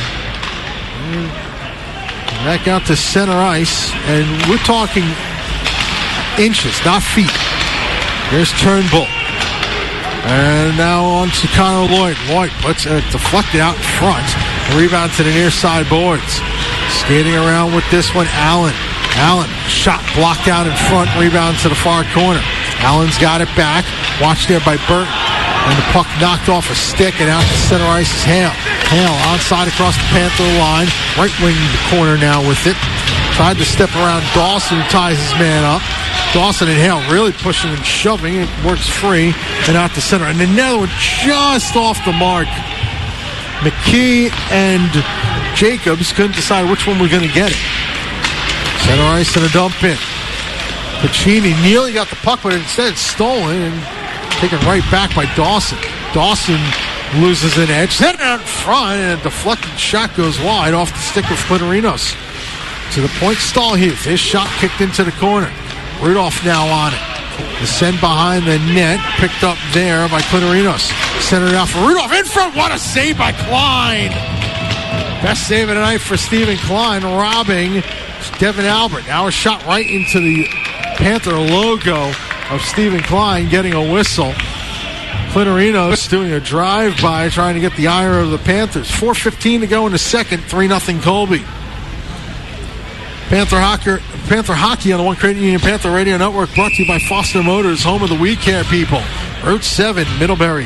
Back out to center ice, and we're talking inches, not feet. There's Turnbull. And now on to Connor Lloyd. Lloyd puts it deflected out in front. Rebound to the near side boards. Skating around with this one, Allen. Allen, shot blocked out in front, rebound to the far corner. Allen's got it back, watched there by Burton. And the puck knocked off a stick, and out to center ice is Hale. Hale onside across the Panther line. Right wing the corner now with it. Tried to step around Dawson, who ties his man up. Dawson and Hale really pushing and shoving. It works free, and out to center. And another one just off the mark. McKee and Jacobs couldn't decide which one we're going to get it. Center ice and a dump in. Pacini nearly got the puck, but instead stolen and taken right back by Dawson. Dawson loses an edge. Then out front, and a deflected shot goes wide off the stick of Clitorinos. To the point, Stahlhuth. His shot kicked into the corner. Rudolph now on it. The send behind the net, picked up there by Clitorinos. Centered out for Rudolph. In front, what a save by Klein. Best save of the night for Stephen Klein, robbing Devin Albert. Now a shot right into the Panther logo of Stephen Klein, getting a whistle. Clitorinos doing a drive-by, trying to get the ire of the Panthers. four fifteen to go in the second, three nothing Colby. Panther Hockey, Panther Hockey on the One Credit Union Panther Radio Network, brought to you by Foster Motors, home of the We Care people. Route seven, Middlebury.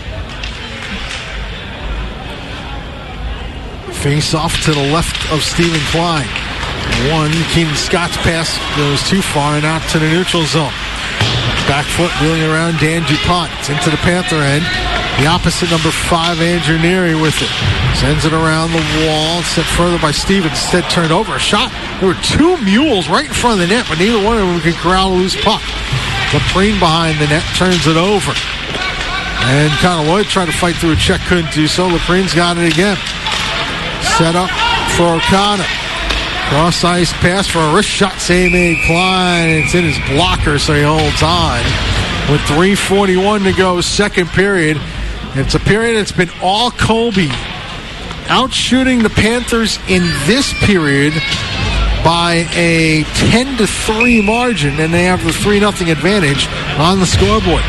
Face off to the left of Stephen Klein. One, Keenan Scott's pass goes too far and out to the neutral zone. Back foot wheeling around Dan DuPont. It's into the Panther end. The opposite number five, Andrew Neary with it. Sends it around the wall. Sent further by Stevens. Instead turned over. A shot. There were two mules right in front of the net, but neither one of them could corral a loose puck. Laprine behind the net turns it over. And Connor Lloyd tried to fight through a check. Couldn't do so. Laprine's got it again. Set up for O'Connor. Cross ice pass for a wrist shot. Save made Klein. It's in his blocker, so he holds on. With three forty-one to go, second period. It's a period that's been all Colby. Outshooting the Panthers in this period by a ten to three margin, and they have the three nothing advantage on the scoreboard.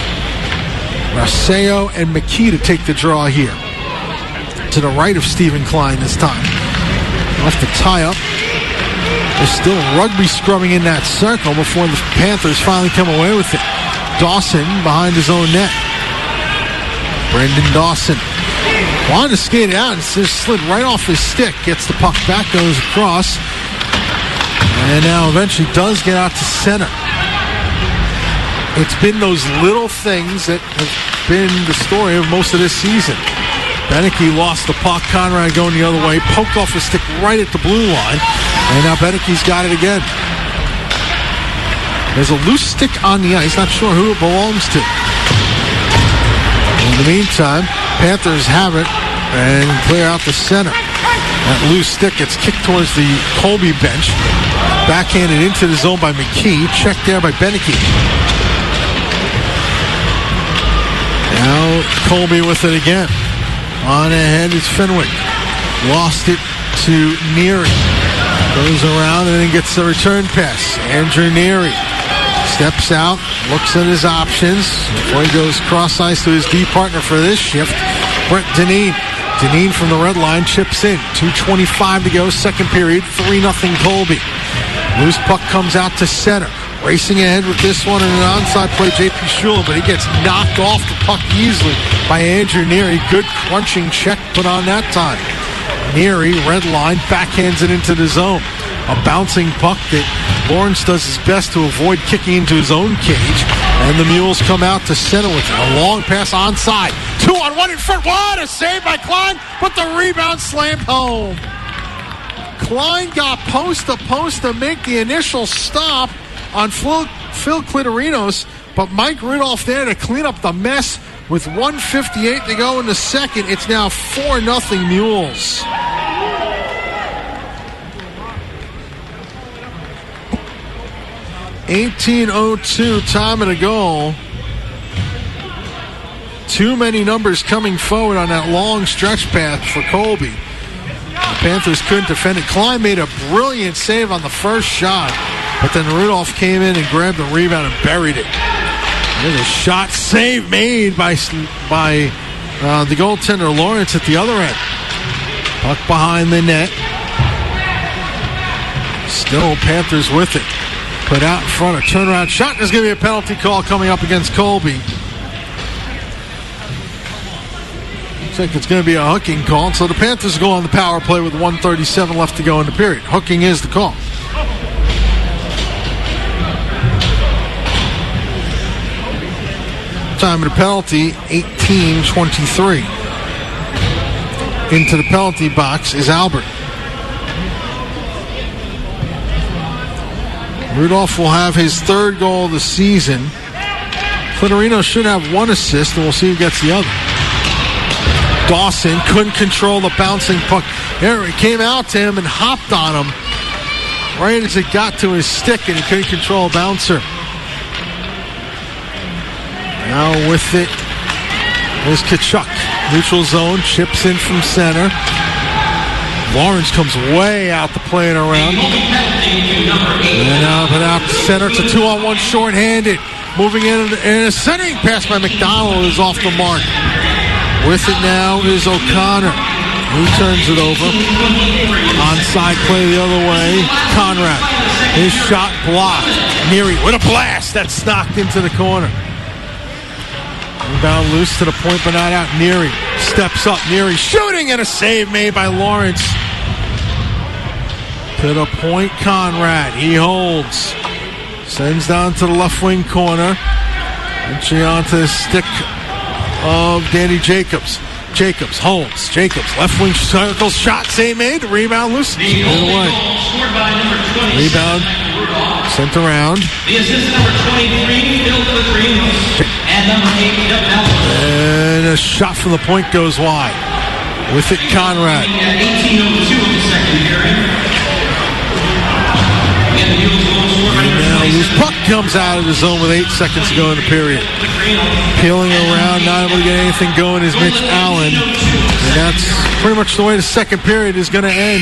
Raseo and McKee to take the draw here. To the right of Stephen Klein this time. Off the tie-up. There's still rugby scrubbing in that circle before the Panthers finally come away with it. Dawson behind his own net. Brendan Dawson wanted to skate it out and just slid right off his stick. Gets the puck back, goes across, and now eventually does get out to center. It's been those little things that have been the story of most of this season. Beneke lost the puck. Conrad going the other way. Poked off his stick right at the blue line. And now Beneke's got it again. There's a loose stick on the ice. Not sure who it belongs to. In the meantime, Panthers have it and clear out the center. That loose stick gets kicked towards the Colby bench. Backhanded into the zone by McKee. Checked there by Beneke. Now Colby with it again. On ahead is Fenwick. Lost it to Neary. Goes around and then gets the return pass. Andrew Neary steps out, looks at his options before he goes cross ice to his D partner for this shift, Brett Deneen. Deneen from the red line chips in. two twenty-five to go, second period, three nothing Colby. Loose puck comes out to center. Racing ahead with this one and an onside play, J P Shula, but he gets knocked off the puck easily by Andrew Neary. Good crunching check put on that time. Neary, red line, backhands it into the zone. A bouncing puck that Lawrence does his best to avoid kicking into his own cage. And the Mules come out to center with it. A long pass onside. Two on one in front. What a save by Klein, but the rebound slammed home. Klein got post to post to make the initial stop on Phil, Phil Clitorinos, but Mike Rudolph there to clean up the mess with one fifty-eight to go in the second. It's now four nothing Mules. eighteen oh two time of the goal. Too many numbers coming forward on that long stretch path for Colby. The Panthers couldn't defend it. Klein made a brilliant save on the first shot, but then Rudolph came in and grabbed the rebound and buried it. There's a shot save made by by uh, the goaltender Lawrence at the other end. Puck behind the net. Still Panthers with it. Put out in front, a turnaround shot. There's going to be a penalty call coming up against Colby. Looks like it's going to be a hooking call. So the Panthers go on the power play with one thirty-seven left to go in the period. Hooking is the call. Time of the penalty, eighteen twenty-three. Into the penalty box is Albert. Rudolph will have his third goal of the season. Clitorino should have one assist, and we'll see who gets the other. Dawson couldn't control the bouncing puck. There, it came out to him and hopped on him right as it got to his stick, and he couldn't control a bouncer. Now with it is Tkachuk. Neutral zone, chips in from center. Lawrence comes way out the play and around. And up and out to center. It's a two-on-one short-handed. Moving in, and a centering pass by McDonald is off the mark. With it now is O'Connor. He turns it over. Onside play the other way. Conrad. His shot blocked. Neary with a blast. That's knocked into the corner. Rebound loose to the point, but not out. Neary steps up. Neary shooting, and a save made by Lawrence. To the point, Conrad. He holds. Sends down to the left wing corner. Entry onto the stick of Danny Jacobs. Jacobs holds. Jacobs, left wing circle shot. Save made. Rebound loose. Away. Rebound sent around. The assist number twenty-three, Phil Clitorino. And number eight, Jeff Nelson. And a shot from the point goes wide. With it, Conrad. eighteen oh two of the second period. His puck comes out of the zone with eight seconds to go in the period. Peeling around, not able to get anything going is Mitch Allen. And that's pretty much the way the second period is going to end.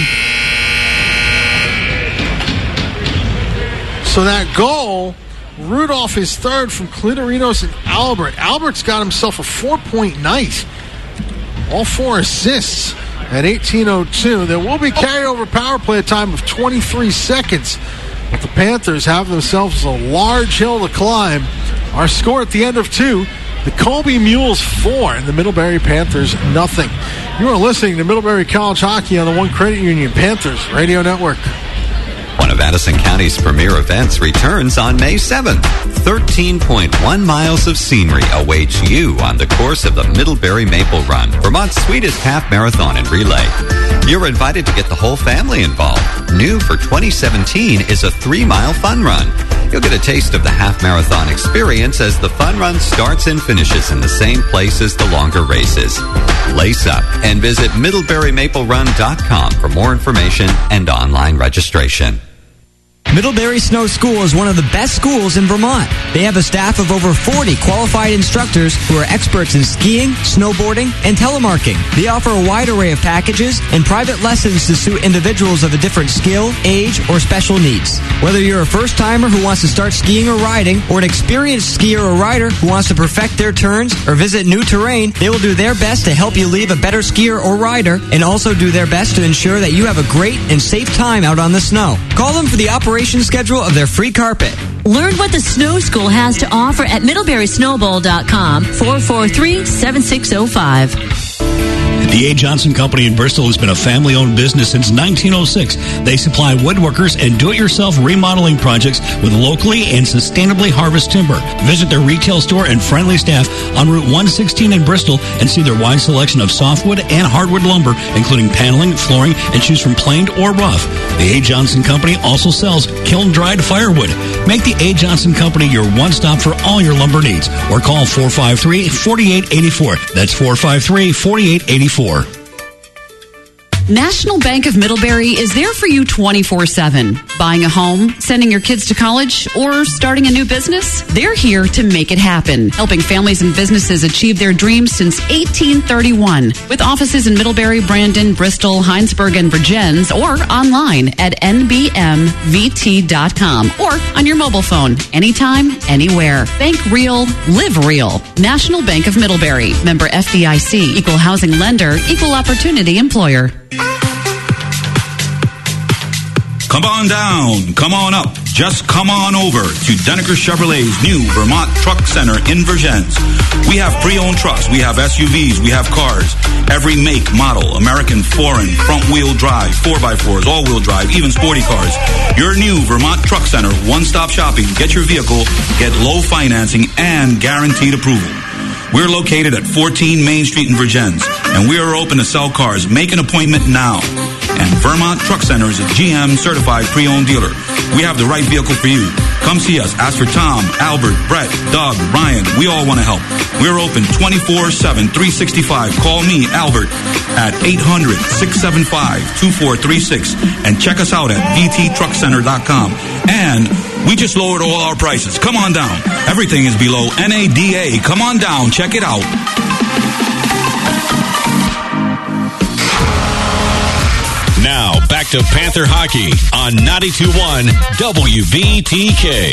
So that goal, Rudolph is third from Clitorinos and Albert. Albert's got himself a four-point night. All four assists at eighteen oh two. There will be carryover power play a time of twenty-three seconds. But the Panthers have themselves a large hill to climb. Our score at the end of two, the Colby Mules four and the Middlebury Panthers nothing. You are listening to Middlebury College Hockey on the One Credit Union Panthers Radio Network. One of Addison County's premier events returns on May seventh. thirteen point one miles of scenery awaits you on the course of the Middlebury Maple Run, Vermont's sweetest half marathon and relay. You're invited to get the whole family involved. New for twenty seventeen is a three-mile fun run. You'll get a taste of the half marathon experience as the fun run starts and finishes in the same place as the longer races. Lace up and visit middlebury maple run dot com for more information and online registration. Middlebury Snow School is one of the best schools in Vermont. They have a staff of over forty qualified instructors who are experts in skiing, snowboarding, and telemarking. They offer a wide array of packages and private lessons to suit individuals of a different skill, age, or special needs. Whether you're a first-timer who wants to start skiing or riding, or an experienced skier or rider who wants to perfect their turns or visit new terrain, they will do their best to help you leave a better skier or rider and also do their best to ensure that you have a great and safe time out on the snow. Call them for the operation schedule of their free carpet. Learn what the Snow School has to offer at middlebury snowball dot com, four four three, seven six zero five. The A. Johnson Company in Bristol has been a family-owned business since nineteen oh six. They supply woodworkers and do-it-yourself remodeling projects with locally and sustainably harvested timber. Visit their retail store and friendly staff on Route one sixteen in Bristol and see their wide selection of softwood and hardwood lumber, including paneling, flooring, and choose from planed or rough. The A. Johnson Company also sells kiln-dried firewood. Make the A. Johnson Company your one-stop for all your lumber needs, or call four five three, four eight eight four. That's four five three, four eight eight four. National Bank of Middlebury is there for you twenty-four seven. Buying a home, sending your kids to college, or starting a new business? They're here to make it happen, helping families and businesses achieve their dreams since eighteen thirty-one. With offices in Middlebury, Brandon, Bristol, Heinsberg, and Virgins, or online at n b m v t dot com or on your mobile phone, anytime, anywhere. Bank real, live real. National Bank of Middlebury. Member F D I C. Equal housing lender. Equal opportunity employer. Come on down, come on up, just come on over to Denneker Chevrolet's new Vermont Truck Center in Vergennes. We have pre-owned trucks, we have S U Vs, we have cars, every make, model, American, foreign, front-wheel drive, four by fours, all-wheel drive, even sporty cars. Your new Vermont Truck Center, one-stop shopping, get your vehicle, get low financing, and guaranteed approval. We're located at fourteen Main Street in Vergennes, and we are open to sell cars. Make an appointment now. And Vermont Truck Center is a G M certified pre-owned dealer. We have the right vehicle for you. Come see us. Ask for Tom, Albert, Brett, Doug, Ryan. We all want to help. We're open twenty-four seven, three sixty-five. Call me, Albert, at eight hundred, six seven five, two four three six. And check us out at v t truck center dot com. And we just lowered all our prices. Come on down. Everything is below N A D A. Come on down. Check it out. Now, back to Panther Hockey on ninety-two point one W V T K.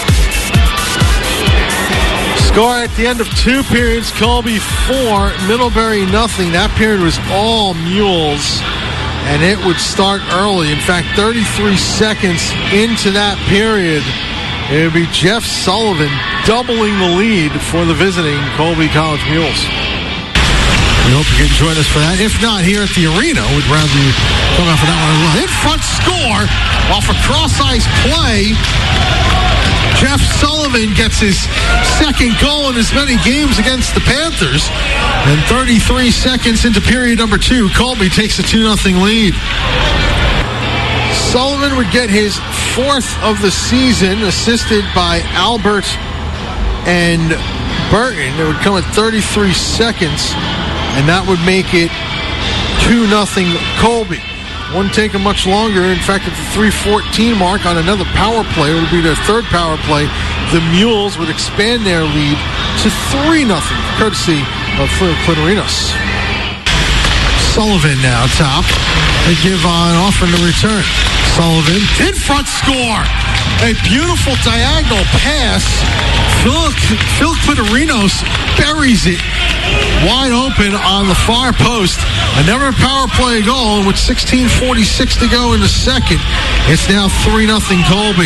Score at the end of two periods, Colby four, Middlebury nothing. That period was all Mules, and it would start early. In fact, thirty-three seconds into that period, it would be Jeff Sullivan doubling the lead for the visiting Colby College Mules. We hope you can join us for that. If not, here at the arena, we'd rather you come out for that one as well. In front score off a cross-ice play. Jeff Sullivan gets his second goal in as many games against the Panthers. And thirty-three seconds into period number two, Colby takes a two nothing lead. Sullivan would get his fourth of the season, assisted by Albert and Burton. It would come at thirty-three seconds. And that would make it two nothing Colby. Wouldn't take them much longer. In fact, at the three fourteen mark on another power play, it would be their third power play, the Mules would expand their lead to three nothing, courtesy of Phil Clitorinos. Sullivan now top. They give on off in the return. Sullivan in front score. A beautiful diagonal pass. Phil, Phil Clitorinos buries it wide open on the far post. Another power play goal with sixteen forty-six to go in the second. It's now three nothing Colby.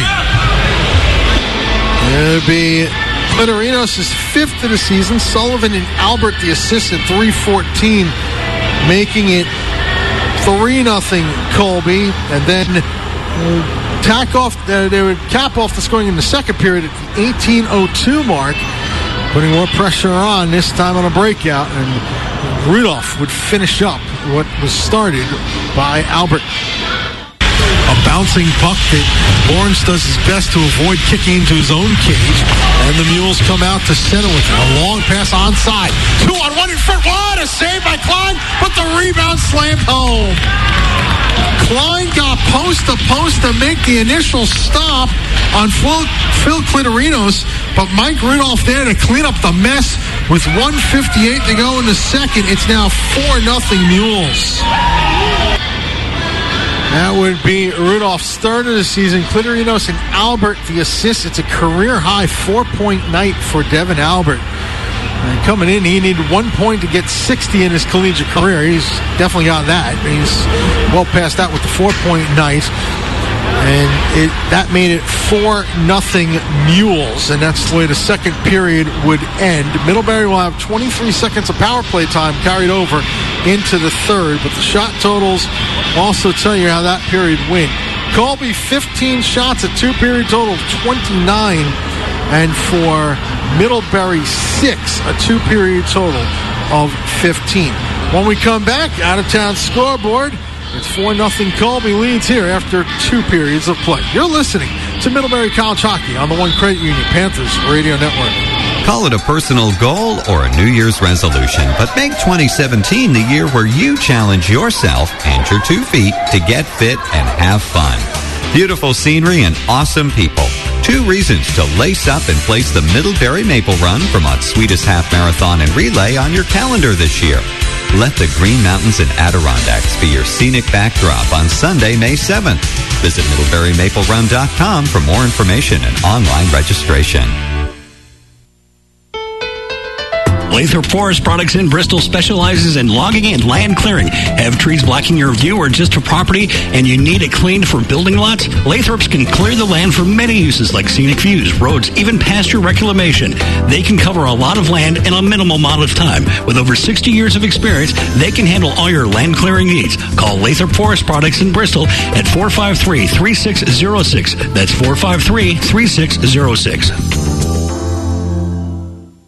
It'll be Clitorinos' fifth of the season. Sullivan and Albert the assist at three fourteen, making it three nothing Colby. And then uh, tack off, uh, they would cap off the scoring in the second period at the eighteen oh two mark, putting more pressure on, this time on a breakout, and Rudolph would finish up what was started by Albert. A bouncing puck that Lawrence does his best to avoid kicking into his own cage, and the Mules come out to center with it. A long pass onside. Two on one in front. What a save by Klein, but the rebound slammed home. Klein got post to post to make the initial stop on Phil, Phil Clitorinos, but Mike Rudolph there to clean up the mess with one fifty-eight to go in the second. It's now four nothing Mules. That would be Rudolph's third of the season. Clitorinos and Albert the assist. It's a career-high four-point night for Devin Albert. And coming in, he needed one point to get sixty in his collegiate career. He's definitely got that. He's well past that with the four-point night. And it, that made it four nothing Mules, and that's the way the second period would end. Middlebury will have twenty-three seconds of power play time carried over into the third, but the shot totals also tell you how that period went. Colby, fifteen shots, a two-period total of twenty-nine, and for Middlebury, six, a two-period total of fifteen. When we come back, out-of-town scoreboard, it's four nothing Colby leads here after two periods of play. You're listening to Middlebury College Hockey on the One Credit Union Panthers Radio Network. Call it a personal goal or a New Year's resolution, but make twenty seventeen the year where you challenge yourself and your two feet to get fit and have fun. Beautiful scenery and awesome people. Two reasons to lace up and place the Middlebury Maple Run, Vermont's sweetest half marathon and relay, on your calendar this year. Let the Green Mountains and Adirondacks be your scenic backdrop on Sunday, May seventh. Visit middlebury maple run dot com for more information and online registration. Lathrop Forest Products in Bristol specializes in logging and land clearing. Have trees blocking your view or just a property and you need it cleaned for building lots? Lathrop's can clear the land for many uses like scenic views, roads, even pasture reclamation. They can cover a lot of land in a minimal amount of time. With over sixty years of experience, they can handle all your land clearing needs. Call Lathrop Forest Products in Bristol at four five three, three six zero six. That's four five three, three six zero six.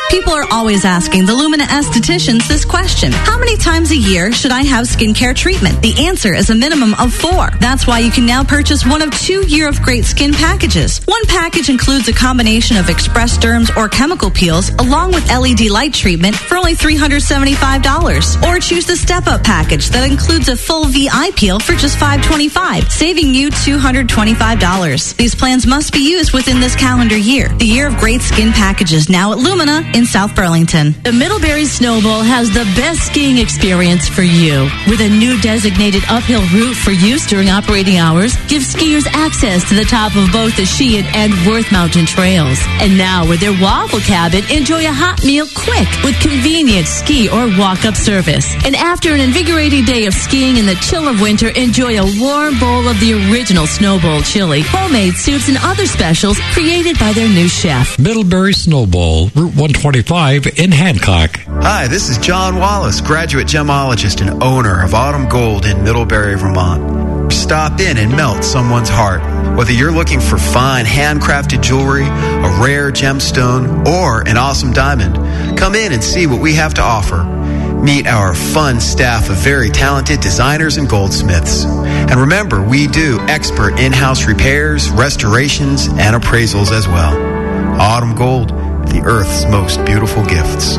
People are always asking the Lumina estheticians this question. How many times a year should I have skincare treatment? The answer is a minimum of four. That's why you can now purchase one of two Year of Great Skin packages. One package includes a combination of express derms or chemical peels along with L E D light treatment for only three hundred seventy-five dollars. Or choose the Step Up package that includes a full V I peel for just five hundred twenty-five dollars, saving you two hundred twenty-five dollars. These plans must be used within this calendar year. The Year of Great Skin packages now at Lumina in South Burlington. The Middlebury Snowball has the best skiing experience for you. With a new designated uphill route for use during operating hours, gives skiers access to the top of both the Sheehan and Worth Mountain trails. And now with their waffle cabin, enjoy a hot meal quick with convenient ski or walk-up service. And after an invigorating day of skiing in the chill of winter, enjoy a warm bowl of the original Snowball chili, homemade soups, and other specials created by their new chef. Middlebury Snowball, Route one twenty-five in Hancock. Hi, this is John Wallace, graduate gemologist and owner of Autumn Gold in Middlebury, Vermont. Stop in and melt someone's heart. Whether you're looking for fine handcrafted jewelry, a rare gemstone, or an awesome diamond, come in and see what we have to offer. Meet our fun staff of very talented designers and goldsmiths. And remember, we do expert in-house repairs, restorations, and appraisals as well. Autumn Gold, the Earth's most beautiful gifts.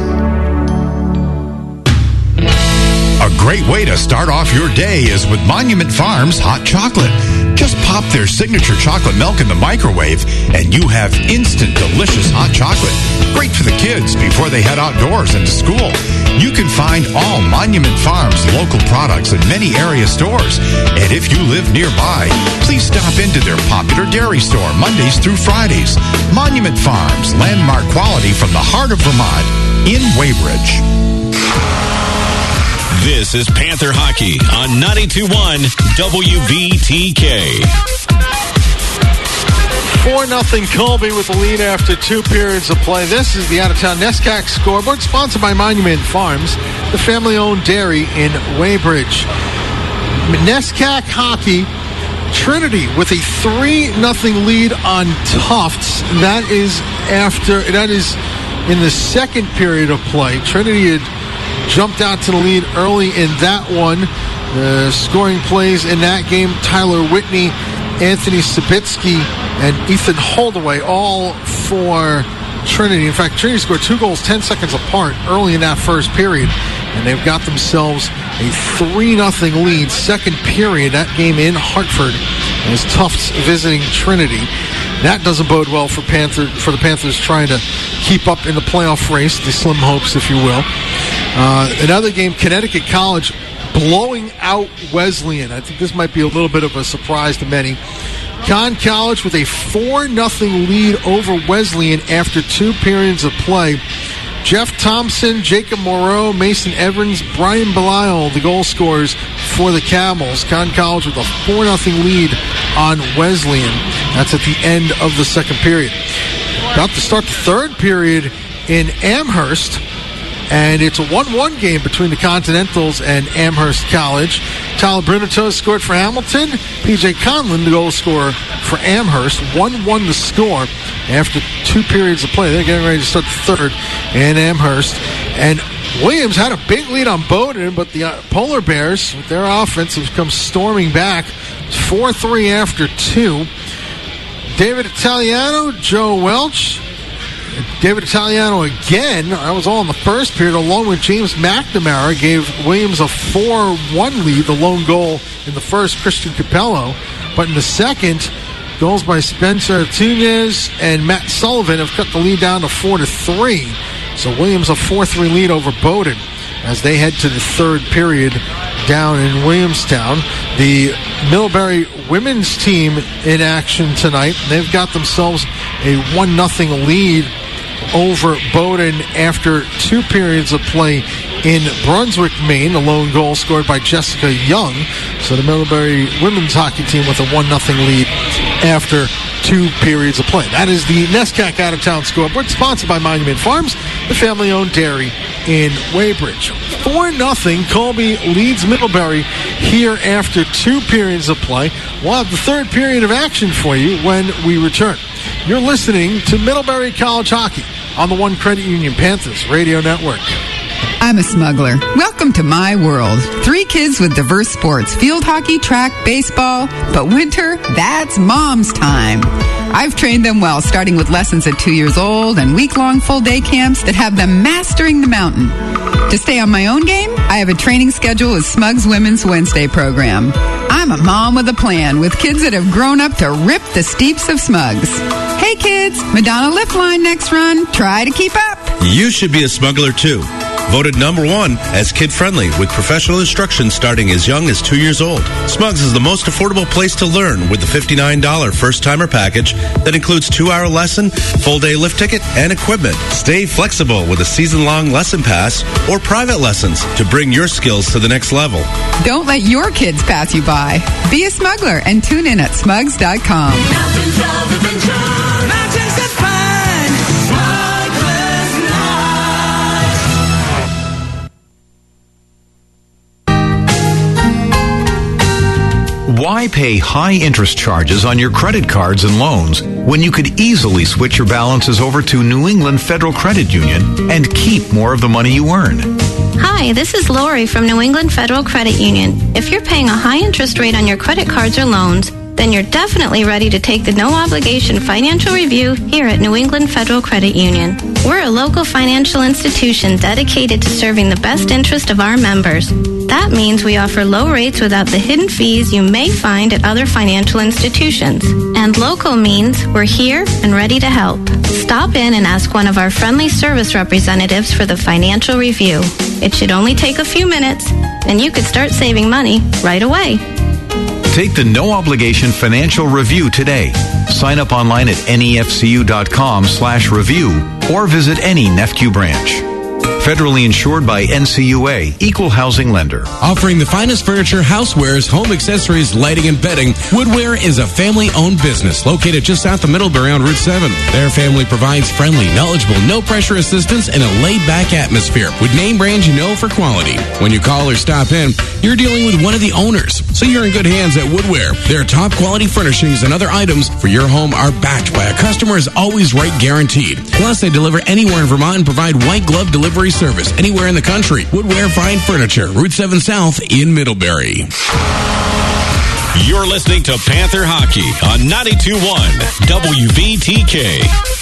A great way to start off your day is with Monument Farms hot chocolate. Just pop their signature chocolate milk in the microwave and you have instant delicious hot chocolate. Great for the kids before they head outdoors and to school. You can find all Monument Farms local products in many area stores. And if you live nearby, please stop into their popular dairy store Mondays through Fridays. Monument Farms, landmark quality from the heart of Vermont in Weybridge. This is Panther Hockey on ninety-two point one W V T K. four nothing Colby with the lead after two periods of play. This is the out-of-town NESCAC scoreboard, sponsored by Monument Farms, the family-owned dairy in Weybridge. NESCAC Hockey, Trinity with a three nothing lead on Tufts. That is after, that is in the second period of play. Trinity had jumped out to the lead early in that one. Uh, scoring plays in that game, Tyler Whitney, Anthony Sabitsky, and Ethan Holdaway, all for Trinity. In fact, Trinity scored two goals ten seconds apart early in that first period, and they've got themselves a three nothing lead. Second period, that game in Hartford, as Tufts visiting Trinity. That doesn't bode well for Panther for the Panthers trying to keep up in the playoff race, the slim hopes, if you will. Uh, another game, Connecticut College blowing out Wesleyan. I think this might be a little bit of a surprise to many. Con College with a four nothing lead over Wesleyan after two periods of play. Jeff Thompson, Jacob Moreau, Mason Evans, Brian Belial, the goal scorers for the Camels. Con College with a four nothing lead on Wesleyan. That's at the end of the second period. About to start the third period in Amherst. And it's a one one game between the Continentals and Amherst College. Tyler Brunatos scored for Hamilton. P J Conlon, the goal scorer for Amherst. one one to score after two periods of play. They're getting ready to start the third in Amherst. And Williams had a big lead on Bowdoin, but the uh, Polar Bears, with their offense, have come storming back. four three after two. David Italiano, Joe Welch. David Italiano again, that was all in the first period, along with James McNamara, gave Williams a four one lead, the lone goal in the first, Christian Capello. But in the second, goals by Spencer Tunez and Matt Sullivan have cut the lead down to four to three. So Williams a four three lead over Bowdoin as they head to the third period down in Williamstown. The Middlebury women's team in action tonight. They've got themselves a one nothing lead over Bowdoin after two periods of play in Brunswick, Maine. The lone goal scored by Jessica Young. So the Middlebury women's hockey team with a one nothing lead after two periods of play. That is the NESCAC out-of-town scoreboard, sponsored by Monument Farms, the family-owned dairy in Weybridge. four nothing, Colby leads Middlebury here after two periods of play. We'll have the third period of action for you when we return. You're listening to Middlebury College Hockey on the One Credit Union Panthers Radio Network. I'm a smuggler. Welcome to my world. Three kids with diverse sports, field hockey, track, baseball. But winter, that's mom's time. I've trained them well, starting with lessons at two years old and week-long full-day camps that have them mastering the mountain. To stay on my own game, I have a training schedule with Smugs Women's Wednesday program. I'm a mom with a plan, with kids that have grown up to rip the steeps of Smugs. Hey kids, Madonna Lift Line next run. Try to keep up. You should be a smuggler too. Voted number one as kid-friendly with professional instruction starting as young as two years old. Smugs is the most affordable place to learn with the fifty-nine dollars first-timer package that includes two-hour lesson, full-day lift ticket, and equipment. Stay flexible with a season-long lesson pass or private lessons to bring your skills to the next level. Don't let your kids pass you by. Be a smuggler and tune in at smugs dot com. Why pay high interest charges on your credit cards and loans when you could easily switch your balances over to New England Federal Credit Union and keep more of the money you earn? Hi, this is Lori from New England Federal Credit Union. If you're paying a high interest rate on your credit cards or loans, then you're definitely ready to take the no-obligation financial review here at New England Federal Credit Union. We're a local financial institution dedicated to serving the best interest of our members. That means we offer low rates without the hidden fees you may find at other financial institutions. And local means we're here and ready to help. Stop in and ask one of our friendly service representatives for the financial review. It should only take a few minutes, and you could start saving money right away. Take the no-obligation financial review today. Sign up online at nefcu.com slash review or visit any N E F C U branch. Federally insured by N C U A, Equal Housing Lender. Offering the finest furniture, housewares, home accessories, lighting, and bedding, Woodware is a family-owned business located just south of Middlebury on Route seven. Their family provides friendly, knowledgeable, no-pressure assistance and a laid-back atmosphere with name brands you know for quality. When you call or stop in, you're dealing with one of the owners, so you're in good hands at Woodware. Their top-quality furnishings and other items for your home are backed by a customer is always right guaranteed. Plus, they deliver anywhere in Vermont and provide white glove delivery service anywhere in the country. Woodware Fine Furniture, Route seven South in Middlebury. You're listening to Panther Hockey on ninety-two point one W V T K.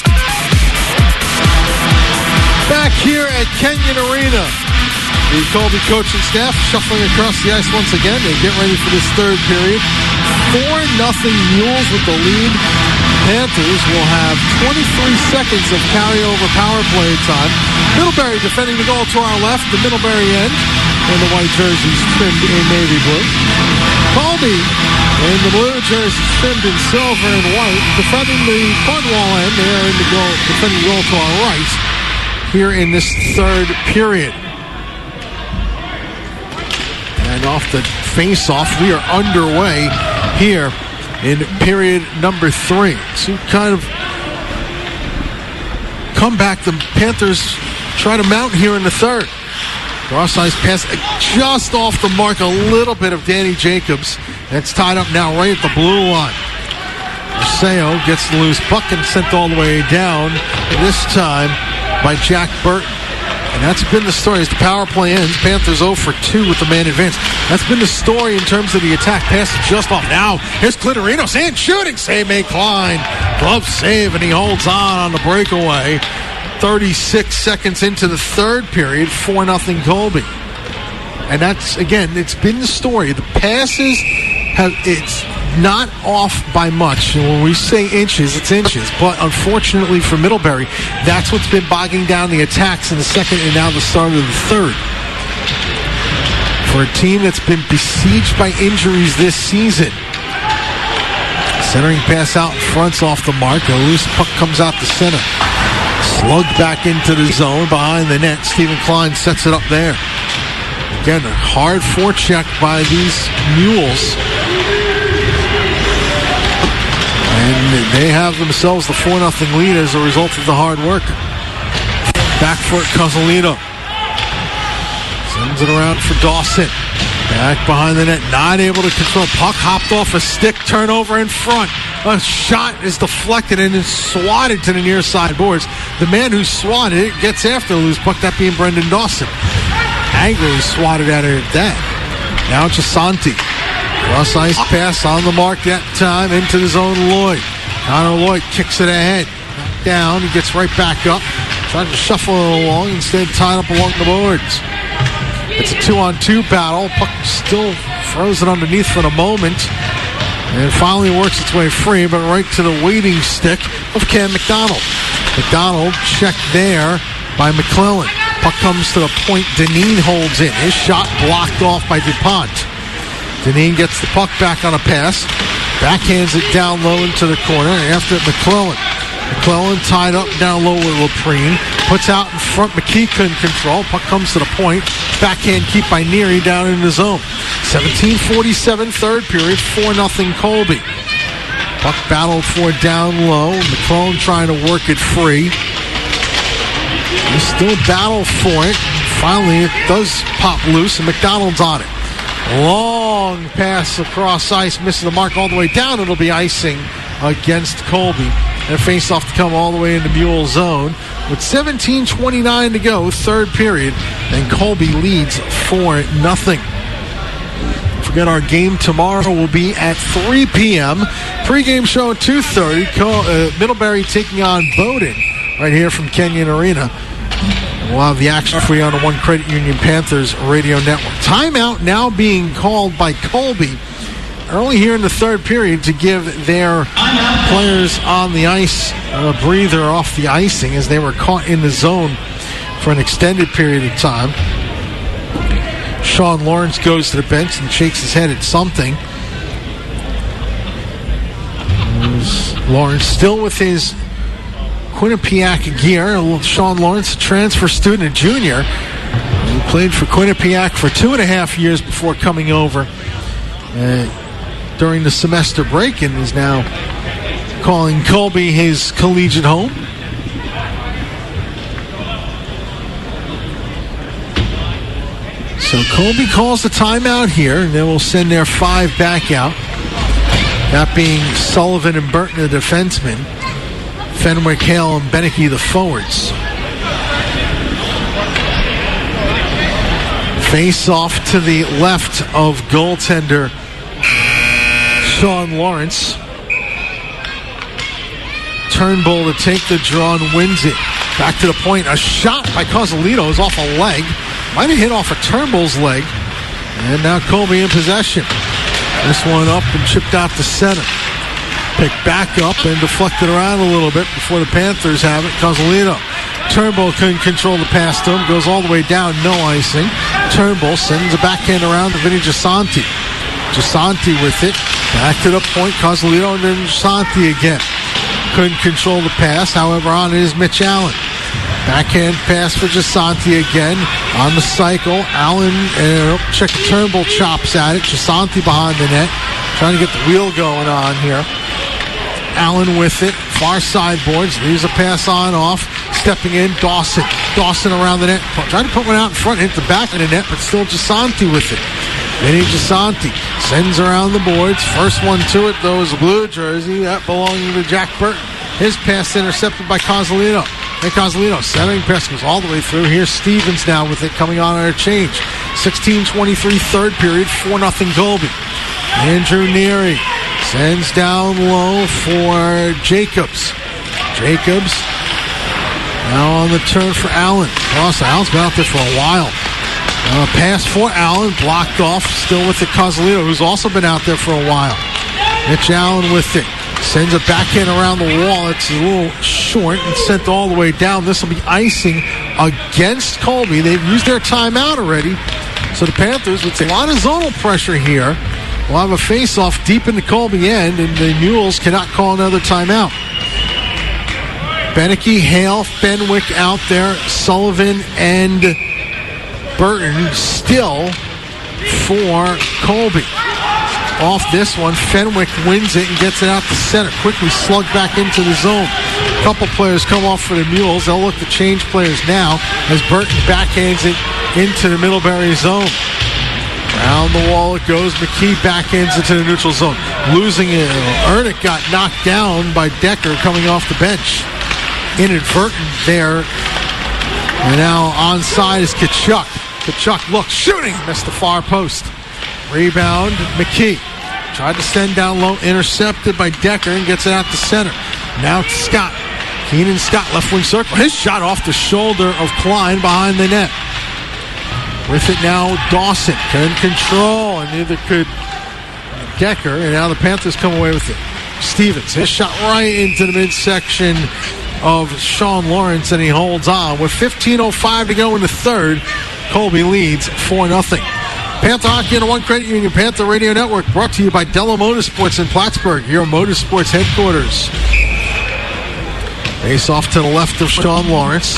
Back here at Kenyon Arena, the Colby coaching staff shuffling across the ice once again. They get ready for this third period. four nothing Mules with the lead. Panthers will have twenty-three seconds of carryover power play time. Middlebury defending the goal to our left, the Middlebury end, in the white jerseys trimmed in navy blue. Colby in the blue jerseys trimmed in silver and white, defending the Cornwall end. They are in the goal, defending the goal to our right here in this third period. And off the face-off, we are underway here in period number three. So kind of come back. The Panthers try to mount here in the third. Cross-ice pass just off the mark. A little bit of Danny Jacobs. That's tied up now right at the blue line. Arceo gets the loose puck and sent all the way down, this time by Jack Burton. And that's been the story as the power play ends. Panthers oh for two with the man advance. That's been the story in terms of the attack. Pass just off. Now, here's Clitorinos and shooting. Save made Klein. Glove save, and he holds on on the breakaway. thirty-six seconds into the third period, four nothing Colby. And that's, again, it's been the story. The passes have, it's not off by much. And when we say inches, it's inches. But unfortunately for Middlebury, that's what's been bogging down the attacks in the second and now the start of the third. For a team that's been besieged by injuries this season. Centering pass out in front's off the mark. A loose puck comes out the center. Slugged back into the zone behind the net. Stephen Klein sets it up there. Again, a hard forecheck by these Mules. And they have themselves the four nothing lead as a result of the hard work. Back for it, Cozzolino. Sends it around for Dawson. Back behind the net, not able to control. Puck hopped off a stick, turnover in front. A shot is deflected and is swatted to the near side boards. The man who swatted it gets after the loose puck, that being Brendan Dawson. Angrily swatted at her at that. Now Gisanti. Cross ice pass on the mark that time into the zone. Lloyd. Connor Lloyd kicks it ahead. Down. He gets right back up. Trying to shuffle it along. Instead tied up along the boards. It's a two-on-two battle. Puck still frozen underneath for the moment. And finally works its way free, but right to the waiting stick of Cam McDonald. McDonald checked there by McClellan. Puck comes to the point. Deneen holds in. His shot blocked off by DuPont. Deneen gets the puck back on a pass. Backhands it down low into the corner. After it, McClellan. McClellan tied up down low with Laprine. Puts out in front. McKee couldn't control. Puck comes to the point. Backhand keep by Neary down in the zone. seventeen forty-seven, third period. four nothing Colby. Puck battled for down low. McClellan trying to work it free. They still battle for it. Finally, it does pop loose, and McDonald's on it. Long pass across ice. Misses the mark all the way down. It'll be icing against Colby. And a face-off to come all the way into Mule zone. With seventeen twenty-nine to go, third period, and Colby leads four nothing. Forget our game tomorrow will be at three p.m. Pre-game show at two thirty. Uh, Middlebury taking on Bowdoin right here from Kenyon Arena. We'll have the action for you on the One Credit Union Panthers radio network. Timeout now being called by Colby early here in the third period to give their players on the ice a breather off the icing as they were caught in the zone for an extended period of time. Sean Lawrence goes to the bench and shakes his head at something. Lawrence still with his Quinnipiac gear. Sean Lawrence, a transfer student, a junior. He played for Quinnipiac for two and a half years before coming over uh, during the semester break and is now calling Colby his collegiate home. So Colby calls the timeout here, and then we'll send their five back out. That being Sullivan and Burton, the defensemen. Fenwick, Hale, and Beneke, the forwards. Face off to the left of goaltender Sean Lawrence. Turnbull to take the draw and wins it. Back to the point. A shot by Cosolino is off a leg. Might have hit off of Turnbull's leg. And now Colby in possession. This one up and chipped out to center. Picked back up and deflected around a little bit before the Panthers have it. Cosolino. Turnbull couldn't control the pass to him. Goes all the way down. No icing. Turnbull sends a backhand around to Vinny Gisanti. Gisanti with it. Back to the point. Cosolino and then Gisanti again. Couldn't control the pass. However, on it is Mitch Allen. Backhand pass for Gisanti again. On the cycle. Allen, uh, check Turnbull chops at it. Gisanti behind the net. Trying to get the wheel going on here. Allen with it. Far side boards. Leaves a pass on off. Stepping in. Dawson. Dawson around the net. Trying to put one out in front. Hit the back of the net, but still Gisanti with it. Vinny Gisanti sends around the boards. First one to it, though, is a blue jersey. That belonging to Jack Burton. His pass intercepted by Cosolino. And Cosolino, centering pass goes all the way through. Here's Stevens now with it coming on our change. sixteen twenty-three, third period, four nothing Colby. Andrew Neary sends down low for Jacobs. Jacobs now on the turn for Allen. Cross, Allen's been out there for a while. Uh, pass for Allen, blocked off, still with the Cosolino, who's also been out there for a while. Mitch Allen with it. Sends a backhand around the wall. It's a little short and sent all the way down. This will be icing against Colby. They've used their timeout already. So the Panthers, with a lot of zonal pressure here, will have a face-off deep in the Colby end, and the Mules cannot call another timeout. Beneke, Hale, Fenwick out there, Sullivan, and Burton still for Colby. Off this one, Fenwick wins it and gets it out to center. Quickly slugged back into the zone. A couple players come off for the Mules. They'll look to change players now as Burton backhands it into the Middlebury zone. Around Around the wall it goes. McKee backhands into the neutral zone. Losing it. Ernick got knocked down by Decker coming off the bench. Inadvertent there. And now onside is Kachuk. Kachuk looks, shooting. Missed the far post. Rebound, McKee. Tried to send down low. Intercepted by Decker and gets it out to center. Now to Scott. Keenan Scott, left wing circle. His shot off the shoulder of Klein behind the net. With it now, Dawson can control, and neither could Decker, and now the Panthers come away with it. Stevens, his shot right into the midsection of Sean Lawrence, and he holds on. With fifteen oh five to go in the third, Colby leads four nothing. Panther Hockey and the One Credit Union Panther Radio Network, brought to you by Della Motorsports in Plattsburgh, your motorsports headquarters. Face off to the left of Sean Lawrence.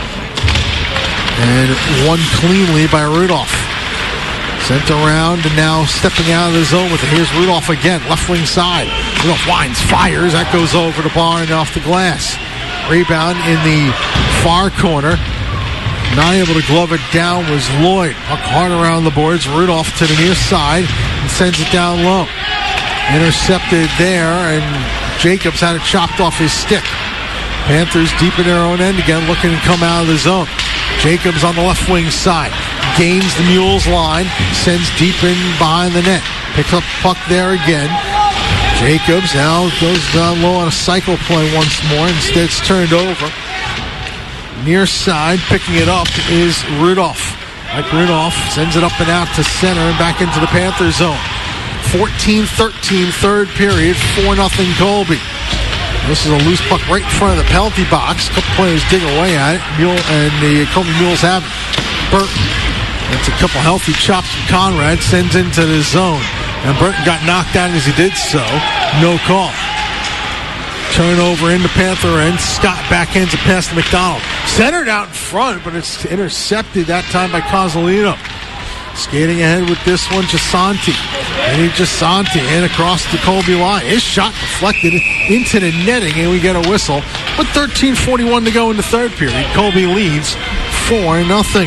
And won cleanly by Rudolph. Sent around and now stepping out of the zone with it. Here's Rudolph again, left wing side. Rudolph winds, fires. That goes over the bar and off the glass. Rebound in the far corner. Not able to glove it down was Lloyd. Puck hard around the boards. Rudolph to the near side and sends it down low. Intercepted there, and Jacobs had it chopped off his stick. Panthers deep in their own end again, looking to come out of the zone. Jacobs on the left wing side. Gains the Mules line. Sends deep in behind the net. Picks up puck there again. Jacobs now goes down low on a cycle play once more. Instead it's turned over. Near side, picking it up is Rudolph. Mike Rudolph sends it up and out to center and back into the Panther zone. fourteen thirteen, third period, four nothing Colby. This is a loose puck right in front of the penalty box. A couple players dig away at it. Mule and the Colby Mules have it. Burton. That's a couple healthy chops from Conrad. Sends into the zone. And Burton got knocked down as he did so. No call. Turnover in the Panther end. Scott backhands it past to McDonald. Centered out in front, but it's intercepted that time by Cozzolino. Skating ahead with this one, Gisanti. And he Gisanti and across the Colby line. His shot deflected into the netting, and we get a whistle. With thirteen forty-one to go in the third period, Colby leads four nothing.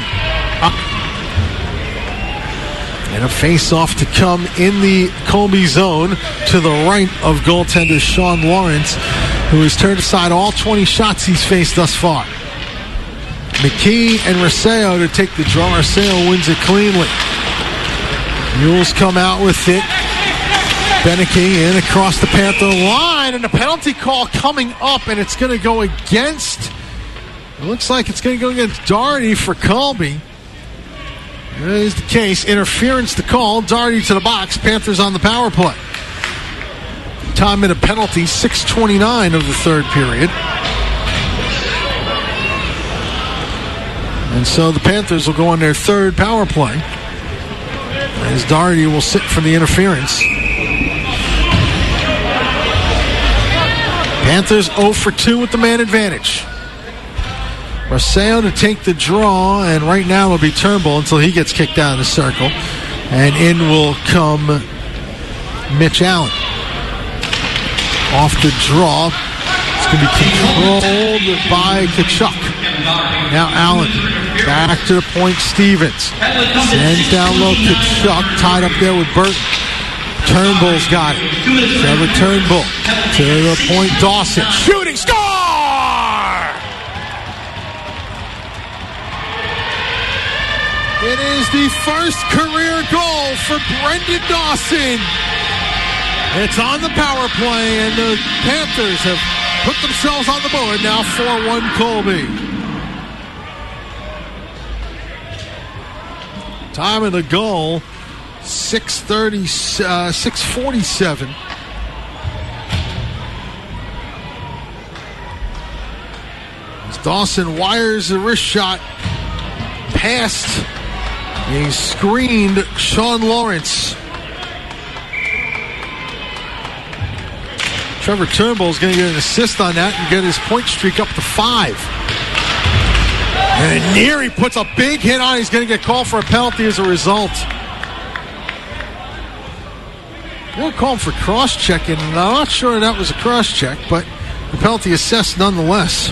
And a face-off to come in the Colby zone to the right of goaltender Sean Lawrence, who has turned aside all twenty shots he's faced thus far. McKee and Rosseo to take the draw. Rosseo wins it cleanly. Mules come out with it. Beneke in across the Panther line, and a penalty call coming up, and it's going to go against, it looks like it's going to go against Doherty for Colby. That is the case. Interference to call. Doherty to the box. Panthers on the power play. Time in a penalty, six twenty-nine of the third period. And so the Panthers will go on their third power play, as Doherty will sit for the interference. Panthers oh for two with the man advantage. Rosseo to take the draw, and right now it'll be Turnbull until he gets kicked out of the circle. And in will come Mitch Allen. Off the draw. It's going to be controlled by Kachuk. Now Allen. Back to the point, Stevens. Sends down low, Kachuk tied up there with Burton. Turnbull's got it. Trevor Turnbull. To the point, Dawson. Shooting, score! It is the first career goal for Brendan Dawson. It's on the power play, and the Panthers have put themselves on the board. Now four one Colby. Time of the goal, six thirty, uh, six forty-seven. As Dawson wires the wrist shot past a screened Sean Lawrence. Trevor Turnbull is going to get an assist on that and get his point streak up to five. And Neary puts a big hit on. He's going to get called for a penalty as a result. They'll call him for cross-checking. I'm not sure that was a cross-check, but the penalty assessed nonetheless.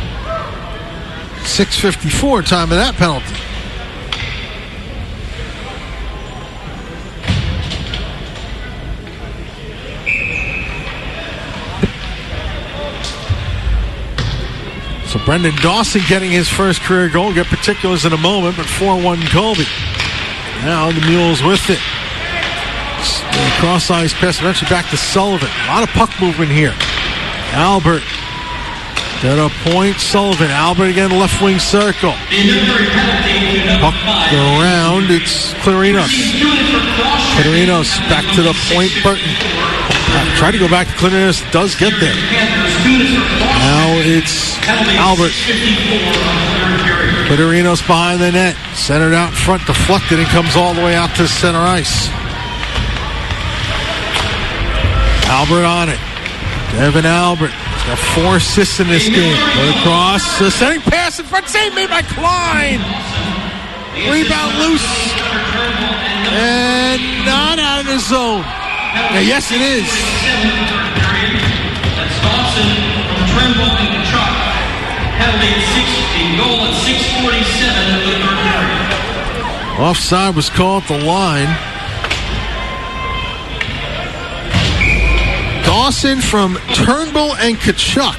six fifty-four, time of that penalty. So Brendan Dawson getting his first career goal. Get particulars in a moment, but four one Colby. Now the Mules with it. Cross-ice pass eventually back to Sullivan. A lot of puck movement here. Albert to the point. Sullivan. Albert again, left wing circle. Puck around. It's Clarinos. Clarinos back to the point. Burton. Uh, try to go back to Clarinos. Does get there. Now it's Albert. Clarinos behind the net. Centered out front. Deflected and comes all the way out to center ice. Albert on it. Devin Albert. He's got four assists in this game. Put across. Uh, sending pass in front. Save made by Klein. Rebound loose. And not out of the zone. Now, yes, it is. That's Dawson from Trimble and Kachuk. Penalty at sixty. Goal at six forty-seven of the third period. Offside was called at the line. Dawson from Turnbull and Kachuk.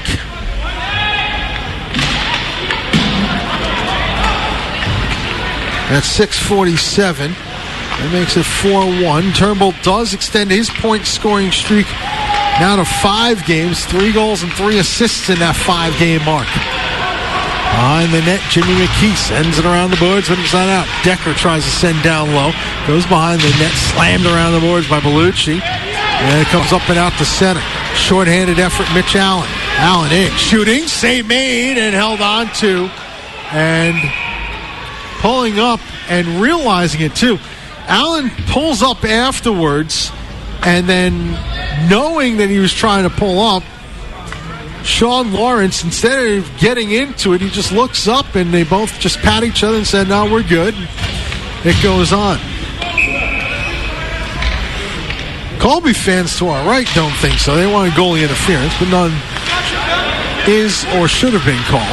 That's six forty-seven. That makes it four one. Turnbull does extend his point-scoring streak now to five games. Three goals and three assists in that five-game mark. Behind the net, Jimmy McKee sends it around the boards, but it's not out. Decker tries to send down low. Goes behind the net, slammed around the boards by Bellucci. And it comes up and out to center. Short-handed effort, Mitch Allen. Allen in, shooting, save made, and held on to. And pulling up and realizing it, too. Allen pulls up afterwards, and then knowing that he was trying to pull up, Sean Lawrence, instead of getting into it, he just looks up, and they both just pat each other and said, no, we're good. It goes on. Colby fans to our right don't think so. They want goalie interference, but none is or should have been called.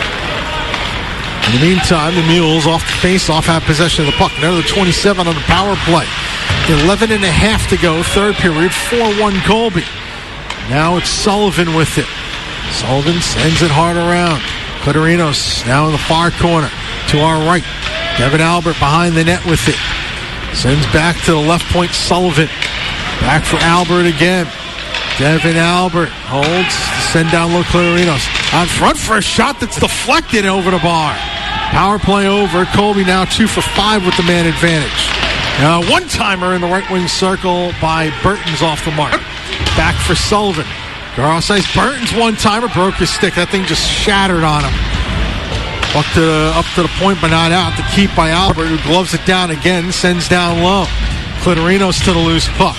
In the meantime, the Mules off the face-off have possession of the puck. Another twenty-seven on the power play. eleven and a half to go, third period, four one Colby. Now it's Sullivan with it. Sullivan sends it hard around. Clarinos now in the far corner to our right. Devin Albert behind the net with it. Sends back to the left point, Sullivan. Back for Albert again. Devin Albert holds. Send down low Clarinos. On front for a shot that's deflected over the bar. Power play over. Colby now two for five with the man advantage. Uh, one-timer in the right wing circle by Burton's off the mark. Back for Sullivan. Cross ice. Burton's one-timer broke his stick. That thing just shattered on him. Up to the, up to the point, but not out. The keep by Albert, who gloves it down again. Sends down low. Clarinos to the loose puck.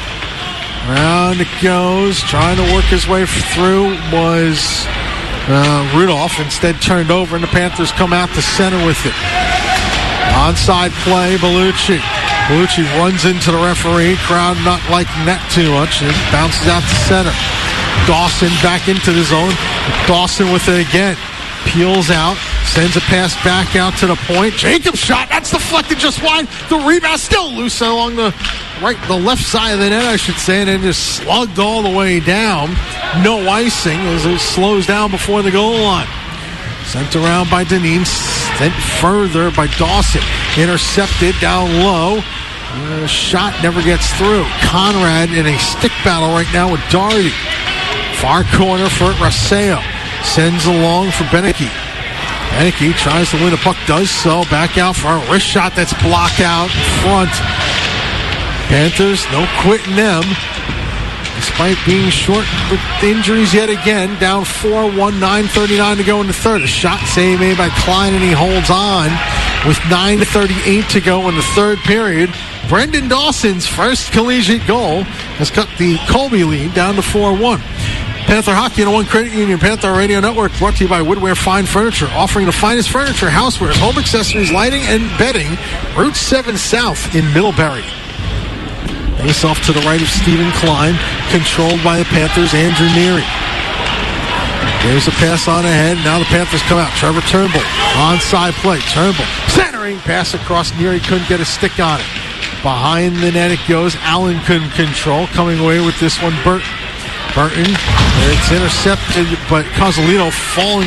Round it goes. Trying to work his way through was uh, Rudolph. Instead turned over, and the Panthers come out to center with it. Onside play, Bellucci. Bellucci runs into the referee. Crowd not liking that too much. And bounces out to center. Dawson back into the zone. Dawson with it again. Peels out. Sends a pass back out to the point. Jacob's shot. That's deflected just wide. The rebound still loose along the right, the left side of the net, I should say, and then just slugged all the way down. No icing as it slows down before the goal line. Sent around by Deneen. Sent further by Dawson. Intercepted down low. Uh, shot never gets through. Conrad in a stick battle right now with Doherty. Far corner for Raseo. Sends along for Beneke. Beneke tries to win the puck, does so. Back out for a wrist shot that's blocked out in front. Panthers, no quitting them. Despite being short with injuries yet again. Down four one, nine thirty-nine to go in the third. A shot save made by Klein, and he holds on with nine thirty-eight to go in the third period. Brendan Dawson's first collegiate goal has cut the Colby lead down to four one. Panther Hockey and One Credit Union Panther Radio Network brought to you by Woodware Fine Furniture, offering the finest furniture, housewares, home accessories, lighting, and bedding. Route seven South in Middlebury. Face off to the right of Stephen Klein, controlled by the Panthers' Andrew Neary. There's a pass on ahead. Now the Panthers come out. Trevor Turnbull, onside play. Turnbull, centering, pass across. Neary couldn't get a stick on it. Behind the net it goes. Allen couldn't control. Coming away with this one, Burton. Burton, it's intercepted, but Cosolino falling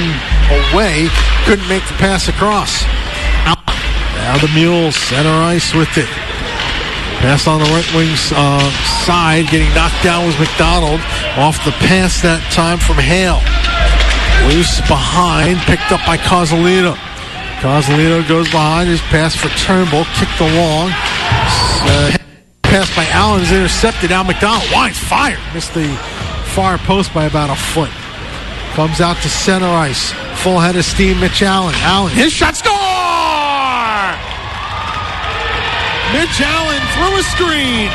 away. Couldn't make the pass across. Out. Now the Mules, center ice with it. Pass on the right wing uh, side. Getting knocked down was McDonald. Off the pass that time from Hale. Loose behind. Picked up by Causalito. Causalito goes behind. His pass for Turnbull. Kicked along. Uh, pass by Allen is intercepted. Now McDonald winds fire. Missed the far post by about a foot. Comes out to center ice. Full head of steam, Mitch Allen. Allen, his shot, score! Mitch Allen through a screen.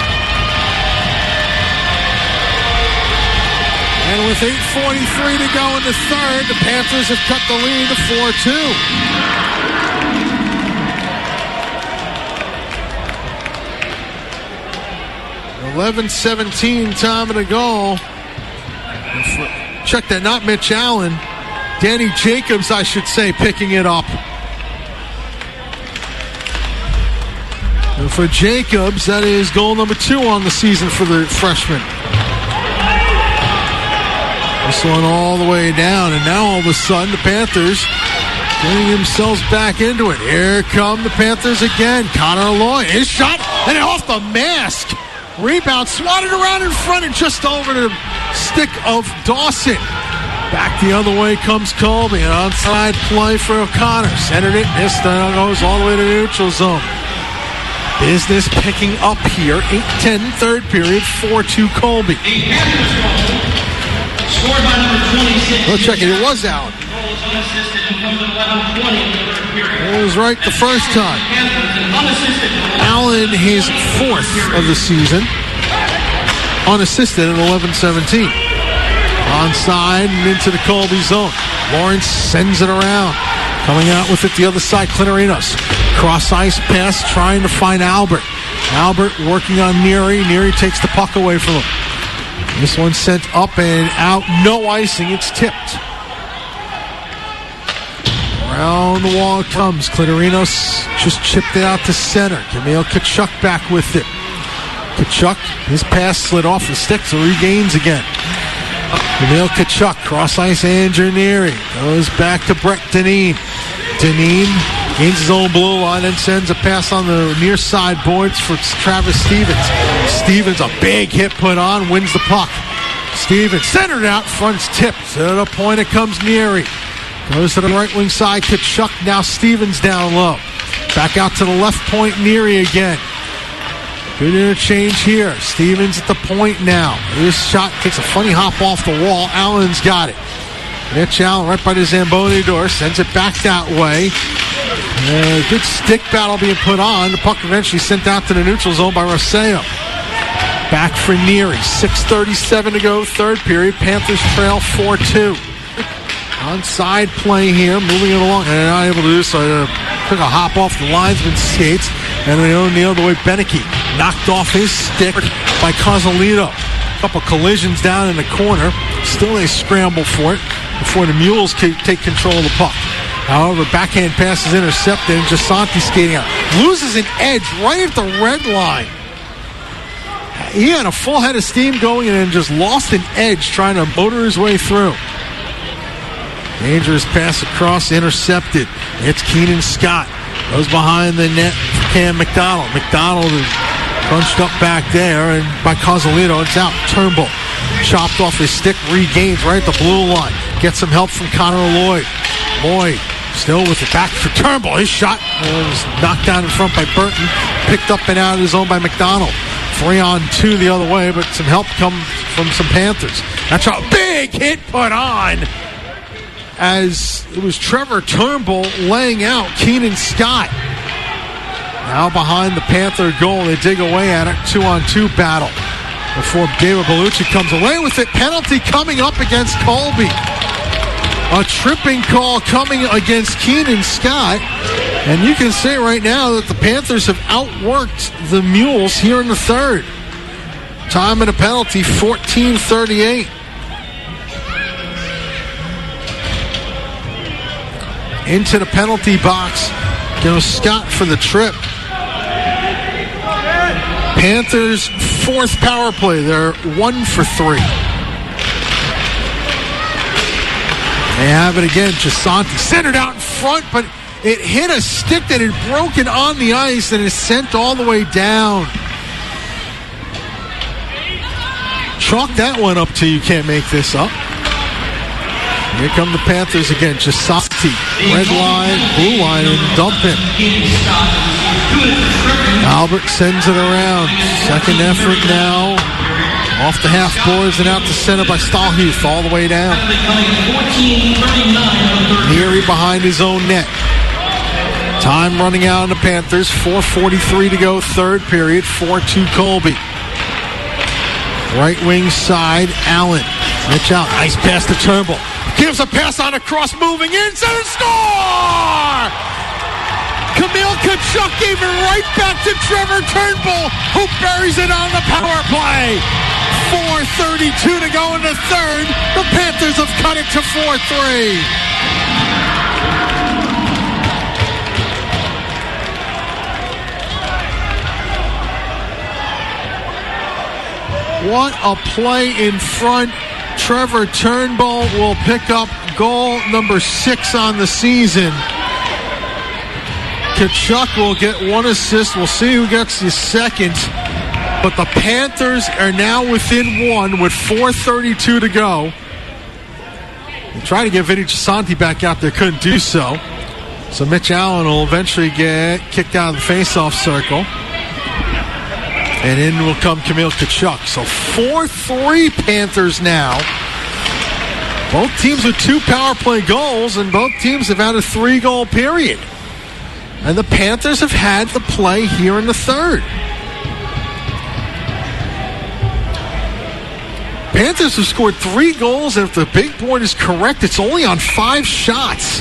And with eight forty-three to go in the third, the Panthers have cut the lead to four two. eleven seventeen time to go. Check that, not Mitch Allen. Danny Jacobs, I should say, picking it up. And for Jacobs, that is goal number two on the season for the freshman. This one all the way down, and now all of a sudden the Panthers getting themselves back into it. Here come the Panthers again. Connor Lloyd, his shot, and off the mask. Rebound swatted around in front and just over the stick of Dawson. Back the other way comes Colby. An onside play for O'Connor. Centered it, missed, and goes all the way to the neutral zone. Business picking up here. eight ten, third period, four two Colby. Scored by number twenty-six. Let's check it. It was Allen. It was right the first time. Allen, his fourth of the season. Unassisted at eleven seventeen. Onside and into the Colby zone. Lawrence sends it around. Coming out with it the other side, Clitorinos. Cross ice pass, trying to find Albert. Albert working on Neary. Neary takes the puck away from him. This one sent up and out. No icing. It's tipped. Around the wall it comes. Clitorinos just chipped it out to center. Camille Kachuk back with it. Kachuk, his pass slid off the stick, so regains again. Camille Kachuk, cross ice, Andrew Neary. Goes back to Brett Deneen. Deneen gains his own blue line and sends a pass on the near side boards for Travis Stevens. Stevens, a big hit put on, wins the puck. Stevens centered out, front's tipped. To the point it comes Neary. Goes to the right wing side, Kachuk, now Stevens down low. Back out to the left point, Neary again. Good interchange here. Stevens at the point now. This shot takes a funny hop off the wall. Allen's got it. Mitch Allen right by the Zamboni door. Sends it back that way. Uh, good stick battle being put on. The puck eventually sent out to the neutral zone by Rosseo. Back for Neary. six thirty-seven to go. Third period. Panthers trail four two. Onside play here. Moving it along. And they're not able to do so. They took a hop off the linesman's skates. And they O'Neill the way Beneke knocked off his stick by Causalito. A couple collisions down in the corner. Still a scramble for it before the Mules take control of the puck. However, backhand pass is intercepted and Gisanti skating out. Loses an edge right at the red line. He had a full head of steam going and then just lost an edge trying to motor his way through. Dangerous pass across, intercepted. It's Keenan Scott. Goes behind the net for Cam McDonald. McDonald is bunched up back there, and by Causalito, it's out. Turnbull chopped off his stick, regains right at the blue line. Gets some help from Connor Lloyd. Lloyd still with it back for Turnbull. His shot was knocked down in front by Burton. Picked up and out of his own by McDonald. Three on two the other way, but some help comes from some Panthers. That's a big hit put on, as it was Trevor Turnbull laying out Keenan Scott. Now behind the Panther goal, they dig away at it. Two on two battle before David Bellucci comes away with it. Penalty coming up against Colby. A tripping call coming against Keenan Scott. And you can say right now that the Panthers have outworked the Mules here in the third. Time and a penalty, fourteen thirty-eight. Into the penalty box goes Scott for the trip. Panthers' fourth power play. They're one for three. They have it again. Gisanti centered out in front, but it hit a stick that had broken on the ice and is sent all the way down. Chalk that one up till you can't make this up. Here come the Panthers again. Gisanti, red line, blue line, and dumping. Albert sends it around. Second effort now. Off the half boards and out to center by Stahlheath all the way down. Neary behind his own net. Time running out on the Panthers. four forty-three to go, third period. four two Colby. Right wing side, Allen. Mitch out. Nice pass to Turnbull. Gives a pass on a cross, moving in. Center score! Camille Tkachuk gave it right back to Trevor Turnbull, who buries it on the power play. four thirty-two to go in the third. The Panthers have cut it to four three. What a play in front. Trevor Turnbull will pick up goal number six on the season. Tkachuk will get one assist. We'll see who gets the second. But the Panthers are now within one with four thirty-two to go. They tried to get Vinny Gisanti back out there, couldn't do so. So Mitch Allen will eventually get kicked out of the faceoff circle. And in will come Camille Tkachuk. So four three Panthers now. Both teams with two power play goals, and both teams have had a three-goal period. And the Panthers have had the play here in the third. Panthers have scored three goals, and if the big board is correct, it's only on five shots.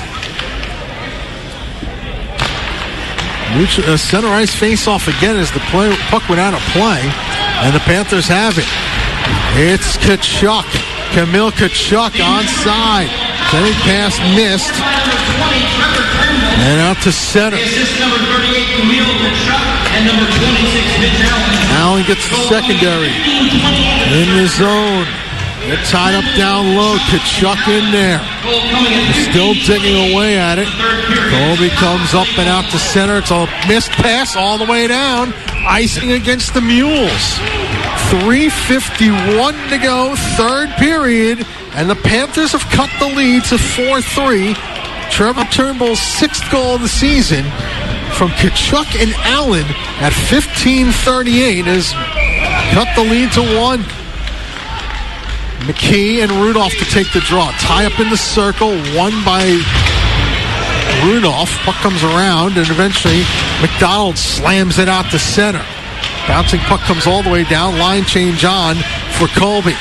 Uh, center ice face-off again as the play, puck went out of play, and the Panthers have it. It's Tkachuk. Camille Tkachuk onside. Sending pass missed. And out to center. Allen gets the secondary. In the zone. They're tied up down low. Tkachuk in there. Still digging away at it. Colby comes up and out to center. It's a missed pass all the way down. Icing against the Mules. three fifty-one to go, third period. And the Panthers have cut the lead to four three. Trevor Turnbull's sixth goal of the season from Tkachuk and Allen at fifteen thirty-eight has cut the lead to one. McKee and Rudolph to take the draw. Tie up in the circle, won by Rudolph. Puck comes around, and eventually McDonald slams it out to center. Bouncing puck comes all the way down. Line change on for Colby.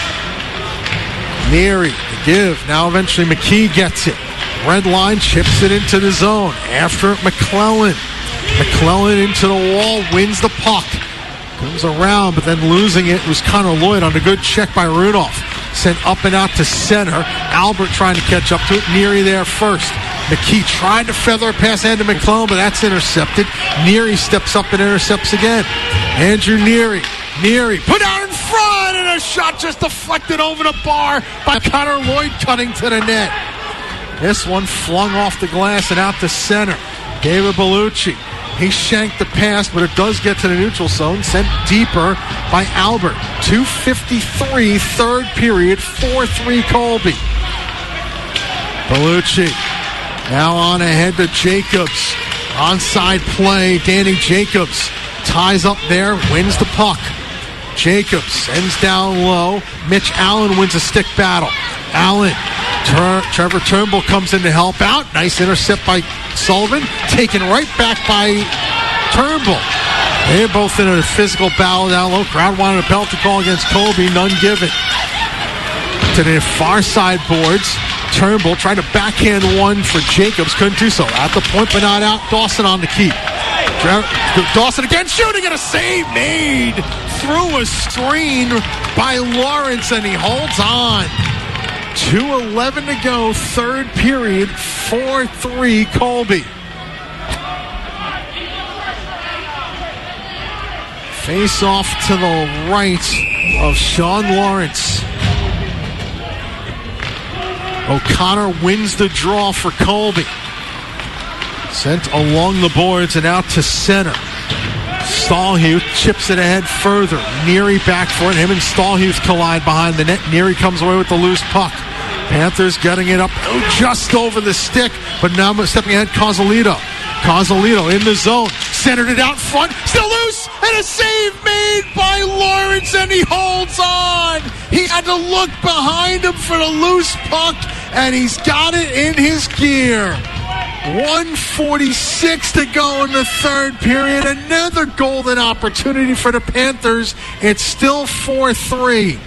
Neary to give. Now eventually McKee gets it. Red line chips it into the zone. After it, McClellan. McClellan into the wall, wins the puck. Comes around, but then losing it was Connor Lloyd on a good check by Rudolph. Sent up and out to center. Albert trying to catch up to it. Neary there first. McKee tried to feather a pass into McClellan, but that's intercepted. Neary steps up and intercepts again. Andrew Neary. Neary put out in front, and a shot just deflected over the bar by Connor Lloyd cutting to the net. This one flung off the glass and out to center. David Bellucci. He shanked the pass, but it does get to the neutral zone. Sent deeper by Albert. two fifty-three, third period, four three Colby. Bellucci now on ahead to Jacobs. Onside play, Danny Jacobs ties up there, wins the puck. Jacobs sends down low. Mitch Allen wins a stick battle. Allen. Tur- Trevor Turnbull comes in to help out. Nice intercept by Sullivan. Taken right back by Turnbull. They're both in a physical battle down low. Crowd wanted a penalty call against Colby. None given. To the far side boards. Turnbull tried to backhand one for Jacobs. Couldn't do so. At the point, but not out. Dawson on the keep. Dawson again shooting, and a save made through a screen by Lawrence, and he holds on. two eleven to go, third period, four three Colby. Face off to the right of Sean Lawrence. O'Connor wins the draw for Colby. Sent along the boards and out to center. Stahlhuth chips it ahead further. Neary back for it. Him and Stahlhuth collide behind the net. Neary comes away with the loose puck. Panthers getting it up just over the stick, but now stepping ahead, Causalito. Causalito in the zone. Centered it out front. Still loose. And a save made by Lawrence, and he holds on. He had to look behind him for the loose puck, and he's got it in his gear. one forty-six to go in the third period. Another golden opportunity for the Panthers. It's still four three.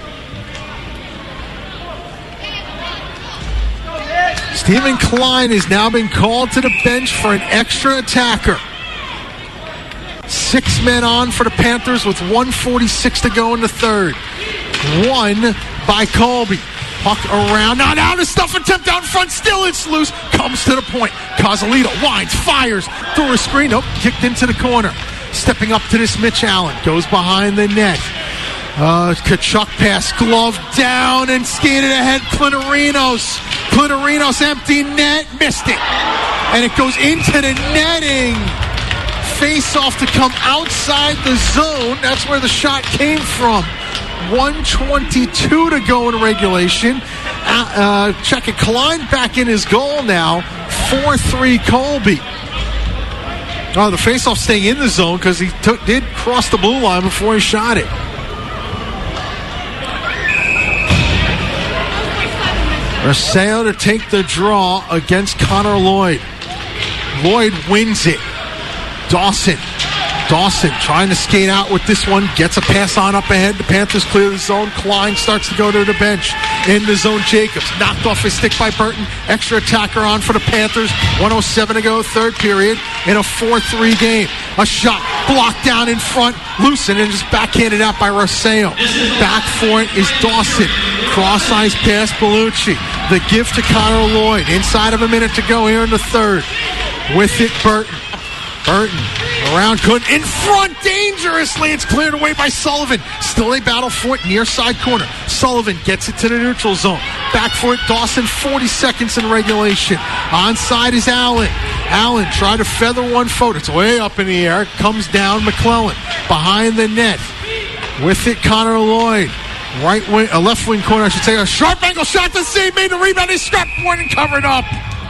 Stephen Klein has now been called to the bench for an extra attacker. Six men on for the Panthers with one forty-six to go in the third. One by Colby. Puck around. Now, now the stuff attempt out in front. Still it's loose. Comes to the point. Causalito winds, fires through a screen. Nope, kicked into the corner. Stepping up to this Mitch Allen. Goes behind the net. Uh, Kachuk pass, glove down and skated ahead. Clitorinos. Clitorinos empty net. Missed it. And it goes into the netting. Face off to come outside the zone. That's where the shot came from. one twenty-two to go in regulation. Uh, uh, check it. Klein back in his goal now. four three Colby. Oh, the face-off staying in the zone because he took, did cross the blue line before he shot it. Rosseo to take the draw against Connor Lloyd. Lloyd wins it. Dawson. Dawson trying to skate out with this one. Gets a pass on up ahead. The Panthers clear the zone. Klein starts to go to the bench. In the zone, Jacobs. Knocked off his stick by Burton. Extra attacker on for the Panthers. one oh seven to go, third period. In a four three game. A shot blocked down in front. Loosened and just backhanded out by Rosseo. Back for it is Dawson. Cross-ice pass, Bellucci. The give to Connor Lloyd. Inside of a minute to go here in the third. With it, Burton. Burton around Kuhn. In front dangerously. It's cleared away by Sullivan. Still a battle for it near side corner. Sullivan gets it to the neutral zone. Back for it, Dawson. forty seconds in regulation. Onside is Allen. Allen tried to feather one foot. It's way up in the air. Comes down McClellan. Behind the net. With it, Connor Lloyd. Right wing, a left wing corner, I should say. A sharp angle shot to save. Made the rebound. He strapped point and covered up.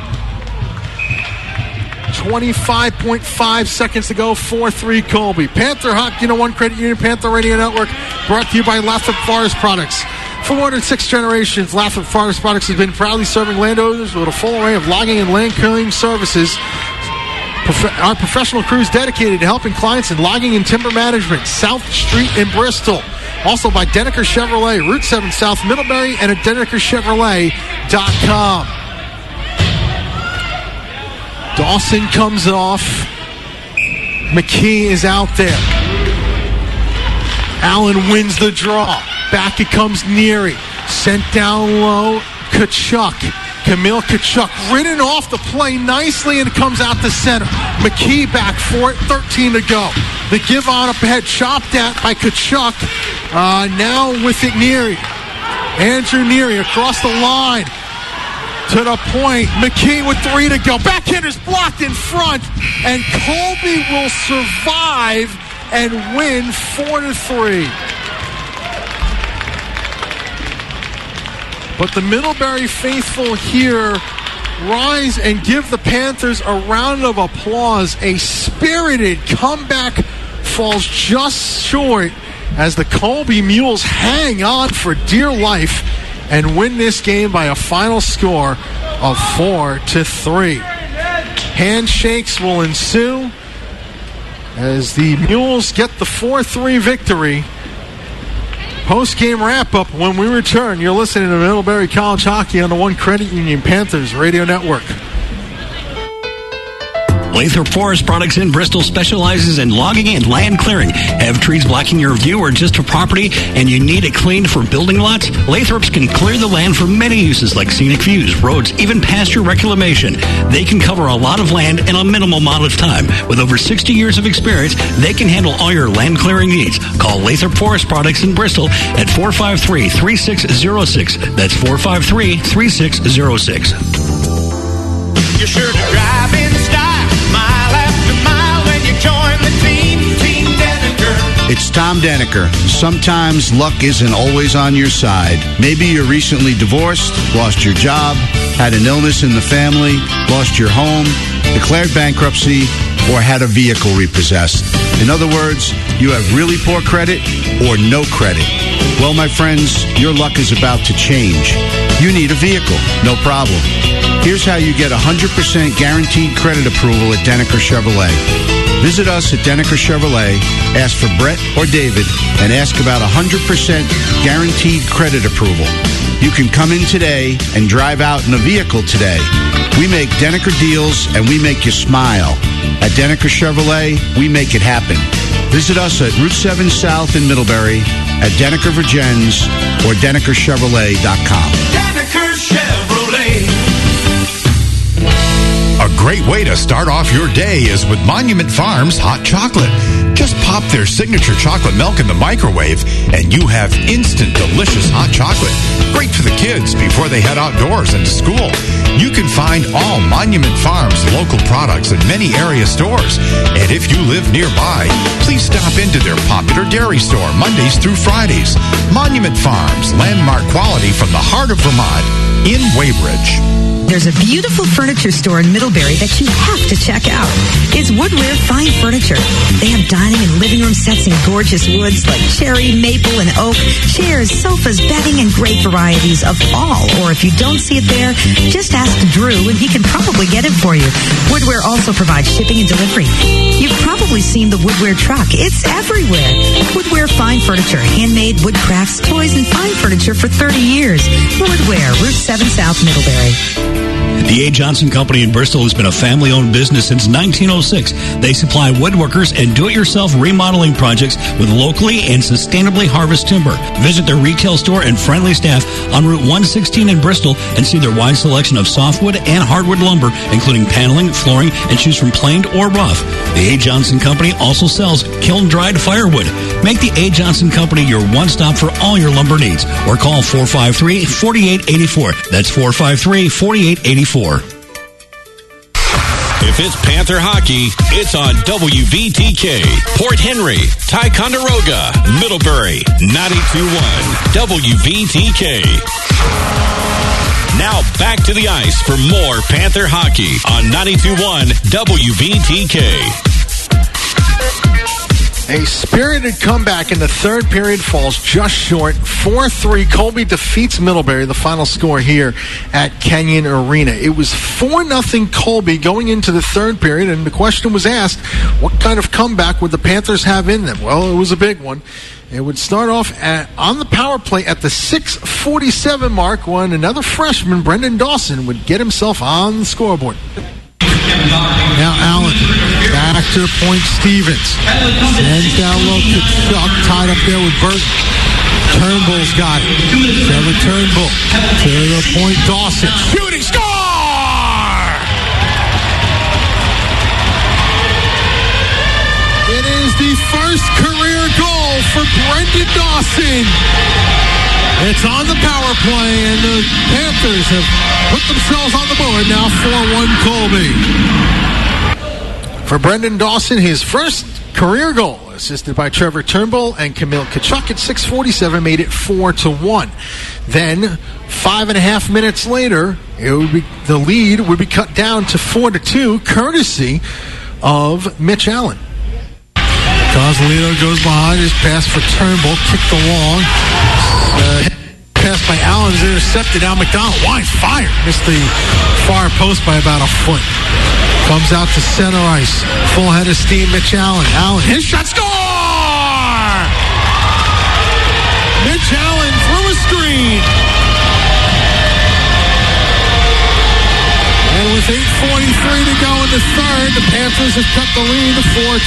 twenty-five point five seconds to go. four three Colby. Panther Hockey, you know, One Credit Union, Panther Radio Network, brought to you by Lathrop Forest Products. For more than six generations, Lathrop Forest Products has been proudly serving landowners with a full array of logging and land clearing services. Prof- our professional crews dedicated to helping clients in logging and timber management. South Street in Bristol. Also by Denneker Chevrolet, Route seven South Middlebury, and at denneker chevrolet dot com. Dawson comes off. McKee is out there. Allen wins the draw. Back it comes Neary. Sent down low. Kachuk. Camille Kachuk ridden off the play nicely and comes out to center. McKee back for it. thirteen to go. The give on up ahead. Chopped at by Kachuk. Uh, now with it Neary. Andrew Neary across the line. To the point, McKee with three to go. Backhander's blocked in front, and Colby will survive and win four to three. But the Middlebury faithful here rise and give the Panthers a round of applause. A spirited comeback falls just short as the Colby Mules hang on for dear life and win this game by a final score of four to three. Handshakes will ensue as the Mules get the four three victory. Post-game wrap-up when we return. You're listening to Middlebury College Hockey on the One Credit Union Panthers Radio Network. Lathrop Forest Products in Bristol specializes in logging and land clearing. Have trees blocking your view or just a property and you need it cleaned for building lots? Lathrop's can clear the land for many uses like scenic views, roads, even pasture reclamation. They can cover a lot of land in a minimal amount of time. With over sixty years of experience, they can handle all your land clearing needs. Call Lathrop Forest Products in Bristol at four five three, three six zero six. That's four five three, three six zero six. You're sure to drive in style, mile after mile when you join the team, Team Deniker. It's Tom Deniker. Sometimes luck isn't always on your side. Maybe you're recently divorced, lost your job, had an illness in the family, lost your home, declared bankruptcy, or had a vehicle repossessed. In other words, you have really poor credit or no credit. Well, my friends, your luck is about to change. You need a vehicle, no problem. Here's how you get one hundred percent guaranteed credit approval at Deniker Chevrolet. Visit us at Deniker Chevrolet, ask for Brett or David, and ask about one hundred percent guaranteed credit approval. You can come in today and drive out in a vehicle today. We make Deniker deals and we make you smile. At Deniker Chevrolet, we make it happen. Visit us at Route seven South in Middlebury, at Deniker Virgins, or Deniker Chevrolet dot com. Deniker Chevrolet. A great way to start off your day is with Monument Farms hot chocolate. Just pop their signature chocolate milk in the microwave and you have instant delicious hot chocolate. Great for the kids before they head outdoors and to school. You can find all Monument Farms local products in many area stores. And if you live nearby, please stop into their popular dairy store Mondays through Fridays. Monument Farms, landmark quality from the heart of Vermont in Weybridge. There's a beautiful furniture store in Middlebury that you have to check out. It's Woodware Fine Furniture. They have dining and living room sets in gorgeous woods like cherry, maple, and oak, chairs, sofas, bedding, and great varieties of all. Or if you don't see it there, just ask Drew and he can probably get it for you. Woodware also provides shipping and delivery. You've probably seen the Woodware truck. It's everywhere. Woodware Fine Furniture, handmade wood crafts, toys, and fine furniture for thirty years. Woodware, Route seven South, Middlebury. The A. Johnson Company in Bristol has been a family-owned business since nineteen oh six. They supply woodworkers and do-it-yourself remodeling projects with locally and sustainably harvested timber. Visit their retail store and friendly staff on Route one sixteen in Bristol and see their wide selection of softwood and hardwood lumber, including paneling, flooring, and choose from planed or rough. The A. Johnson Company also sells kiln-dried firewood. Make the A. Johnson Company your one-stop for all your lumber needs, or call four five three, four eight eight four. That's four five three, four eight eight four. If it's Panther hockey, it's on W V T K. Port Henry, Ticonderoga, Middlebury, ninety-two point one W V T K. Now back to the ice for more Panther hockey on ninety-two point one W V T K. A spirited comeback in the third period falls just short. four three. Colby defeats Middlebury, the final score here at Kenyon Arena. It was four nothing Colby going into the third period, and the question was asked, what kind of comeback would the Panthers have in them? Well, it was a big one. It would start off at, on the power play at the six forty-seven mark when another freshman, Brendan Dawson, would get himself on the scoreboard. Now Allen, back to the point, Stevens. Sends down low to Chuck, tied up there with Burton. Turnbull's got it. Trevor Turnbull to the point, Dawson. Shooting, score! It is the first career goal for Brendan Dawson. It's on the power play, and the Panthers have put themselves on the board. Now four one Colby. For Brendan Dawson, his first career goal, assisted by Trevor Turnbull and Camille Kachuk at six forty-seven, made it four to one. Then, five and a half minutes later, it would be the lead would be cut down to four to two, courtesy of Mitch Allen. Cosolino goes behind, his pass for Turnbull, kicked along. Uh, pass by Allen is intercepted. Now McDonald, wide fire. Missed the far post by about a foot. Comes out to center ice. Full head of steam, Mitch Allen. Allen, his shot, score! Mitch Allen through a screen. And with eight forty-three to go in the third, the Panthers Panthers have cut the lead to four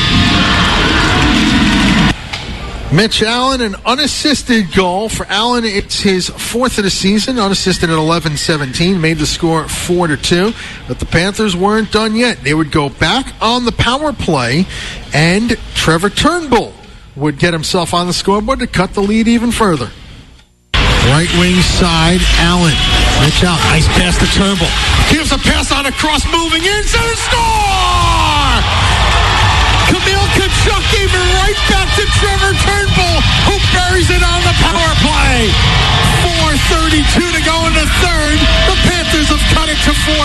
two. Mitch Allen, an unassisted goal. For Allen, it's his fourth of the season, unassisted at eleven seventeen, made the score four to two. But the Panthers weren't done yet. They would go back on the power play, and Trevor Turnbull would get himself on the scoreboard to cut the lead even further. Right wing side, Allen. Mitch out. Nice pass to Turnbull. Gives a pass on a cross, moving in, center, score! Camille Kachuk gave it right back to Trevor Turnbull, who buries it on the power play. four thirty-two to go in the third. The Panthers have cut it to four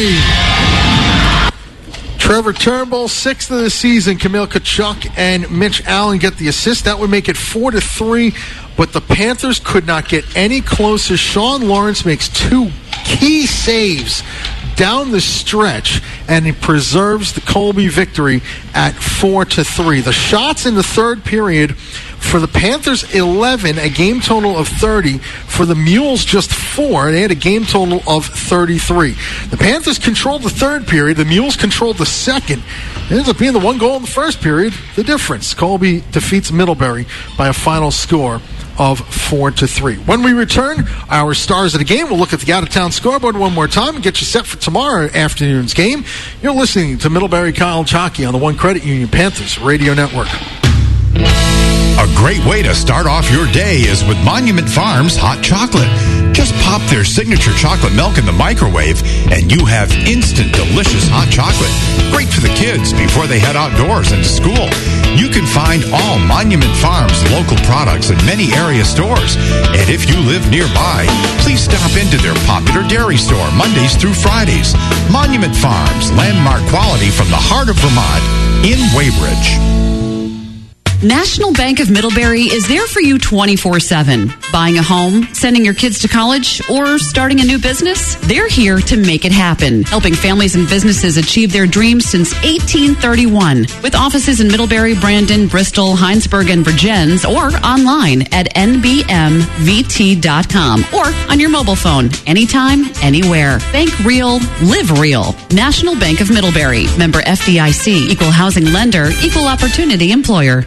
three. Trevor Turnbull, sixth of the season. Camille Kachuk and Mitch Allen get the assist. That would make it four to three. But the Panthers could not get any closer. Sean Lawrence makes two key saves down the stretch, and he preserves the Colby victory at four to three. The shots in the third period for the Panthers, eleven, a game total of thirty. For the Mules, just four. They had a game total of thirty-three. The Panthers controlled the third period. The Mules controlled the second. It ends up being the one goal in the first period. The difference. Colby defeats Middlebury by a final score of four to three. When we return, our stars of the game, we'll look at the out-of-town scoreboard one more time and get you set for tomorrow afternoon's game. You're listening to Middlebury College Hockey on the One Credit Union Panthers Radio Network. A great way to start off your day is with Monument Farms hot chocolate. Just pop their signature chocolate milk in the microwave and you have instant delicious hot chocolate. Great for the kids before they head outdoors and to school. You can find all Monument Farms local products in many area stores. And if you live nearby, please stop into their popular dairy store Mondays through Fridays. Monument Farms, landmark quality from the heart of Vermont in Weybridge. National Bank of Middlebury is there for you twenty-four seven. Buying a home, sending your kids to college, or starting a new business? They're here to make it happen, helping families and businesses achieve their dreams since eighteen thirty-one. With offices in Middlebury, Brandon, Bristol, Heinsberg, and Virgins, or online at N B M V T dot com or on your mobile phone, anytime, anywhere. Bank real, live real. National Bank of Middlebury. Member F D I C. Equal housing lender. Equal opportunity employer.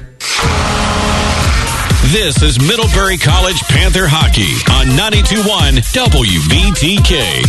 This is Middlebury College Panther Hockey on ninety-two point one W B T K.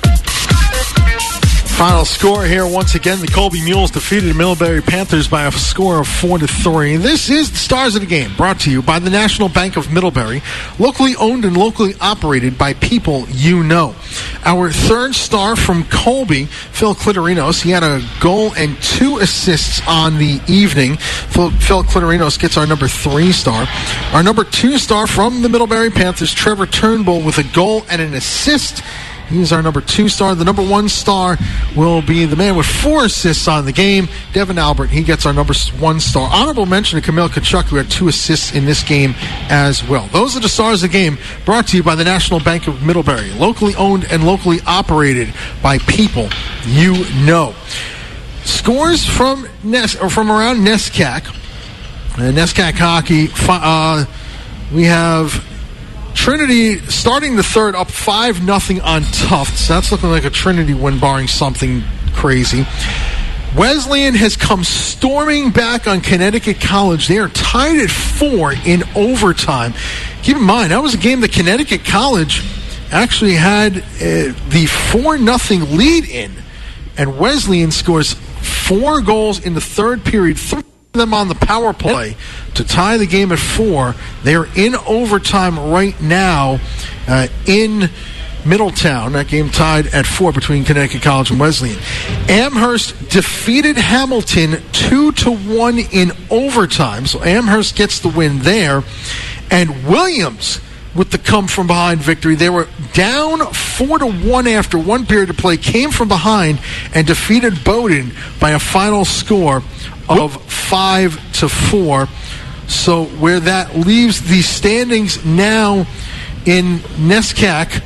Final score here, once again, the Colby Mules defeated the Middlebury Panthers by a score of four to three. This is the Stars of the Game, brought to you by the National Bank of Middlebury, locally owned and locally operated by people you know. Our third star from Colby, Phil Clitorinos, he had a goal and two assists on the evening. Phil, Phil Clitorinos gets our number three star. Our number two star from the Middlebury Panthers, Trevor Turnbull, with a goal and an assist. He's our number two star. The number one star will be the man with four assists on the game, Devin Albert. He gets our number one star. Honorable mention to Camille Kachuk, who had two assists in this game as well. Those are the stars of the game, brought to you by the National Bank of Middlebury, locally owned and locally operated by people you know. Scores from Nes- or from around NESCAC. Uh, NESCAC hockey. Uh, we have Trinity starting the third up five nothing on Tufts. That's looking like a Trinity win, barring something crazy. Wesleyan has come storming back on Connecticut College. They are tied at four in overtime. Keep in mind, that was a game that Connecticut College actually had uh, the four nothing lead in, and Wesleyan scores four goals in the third period, three them on the power play to tie the game at four. They are in overtime right now uh, in Middletown. That game tied at four between Connecticut College and Wesleyan. Amherst defeated Hamilton two to one in overtime, so Amherst gets the win there. And Williams with the come-from-behind victory. They were down four to one after one period of play, came from behind, and defeated Bowdoin by a final score of five to four. So where that leaves the standings now in NESCAC,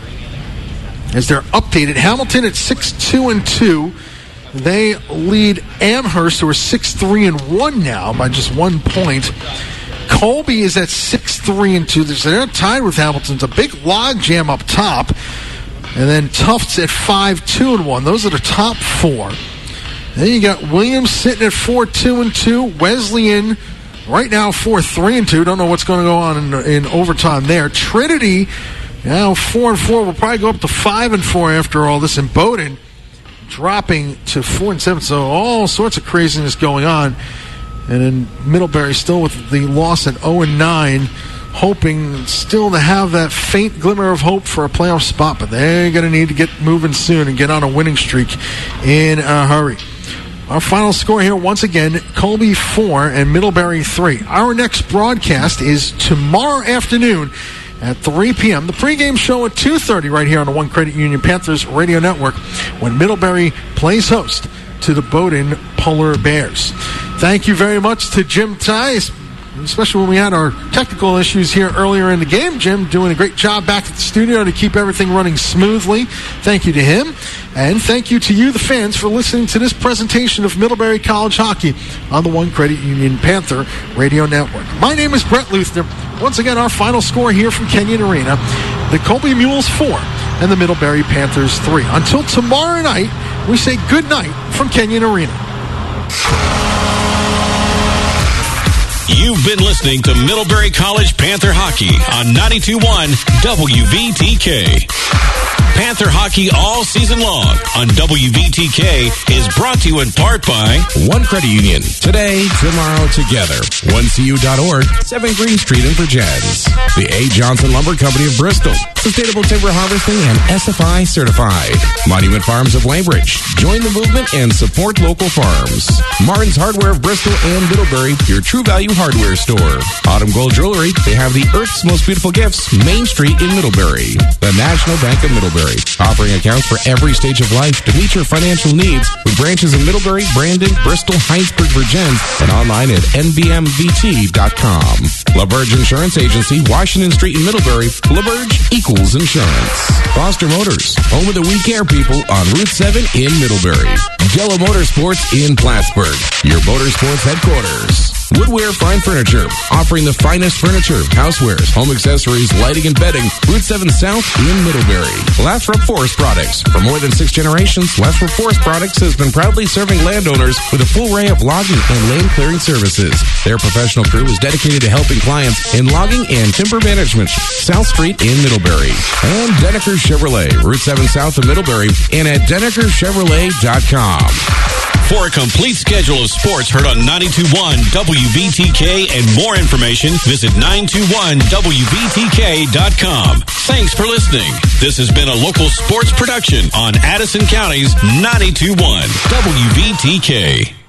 as they're updated, Hamilton at six two and two. They lead Amherst, who are six three and one now by just one point. Colby is at six three and two. They're tied with Hamilton. It's a big log jam up top. And then Tufts at five two and one. Those are the top four. Then you got Williams sitting at four two and two. Wesleyan right now four three and two. Don't know what's going to go on in, in overtime there. Trinity now four and four. Will probably go up to five and four after all this. And Bowdoin dropping to four and seven. So all sorts of craziness going on. And then Middlebury still with the loss at zero and nine, hoping still to have that faint glimmer of hope for a playoff spot. But they're going to need to get moving soon and get on a winning streak in a hurry. Our final score here, once again, Colby four and Middlebury three. Our next broadcast is tomorrow afternoon at three p.m. The pregame show at two thirty right here on the One Credit Union Panthers Radio Network when Middlebury plays host to the Bowdoin Polar Bears. Thank you very much to Jim Tice, especially when we had our technical issues here earlier in the game. Jim doing a great job back at the studio to keep everything running smoothly. Thank you to him. And thank you to you, the fans, for listening to this presentation of Middlebury College Hockey on the One Credit Union Panther Radio Network. My name is Brett Luthner. Once again, our final score here from Kenyon Arena, the Colby Mules four and the Middlebury Panthers three. Until tomorrow night, we say good night from Kenyon Arena. You've been listening to Middlebury College Panther Hockey on ninety-two point one W V T K. Panther Hockey all season long on W V T K is brought to you in part by One Credit Union. Today, tomorrow, together. one C U dot org, seven Green Street in Virgins. The A. Johnson Lumber Company of Bristol. Sustainable Timber Harvesting and S F I certified. Monument Farms of Langbridge. Join the movement and support local farms. Martin's Hardware of Bristol and Middlebury, your true value hardware store. Autumn Gold Jewelry. They have the Earth's Most Beautiful Gifts, Main Street in Middlebury. The National Bank of Middlebury. Offering accounts for every stage of life to meet your financial needs with branches in Middlebury, Brandon, Bristol, Heinsberg, Virgins, and online at N B M V T dot com. LaBerge Insurance Agency, Washington Street in Middlebury. LaBerge equals insurance. Foster Motors, home of the We Care people on Route seven in Middlebury. Jello Motorsports in Plattsburgh, your motorsports headquarters. Woodware Fine Furniture, offering the finest furniture, housewares, home accessories, lighting and bedding. Route seven South in Middlebury. Lathrop Forest Products. For more than six generations, Lathrop Forest Products has been proudly serving landowners with a full array of logging and land clearing services. Their professional crew is dedicated to helping clients in logging and timber management. South Street in Middlebury. And Denneker Chevrolet, Route seven South of Middlebury, and at Denneker Chevrolet dot com. For a complete schedule of sports heard on ninety-two point one W V T K and more information, visit nine two one W V T K dot com. Thanks for listening. This has been a local sports production on Addison County's ninety-two point one W V T K.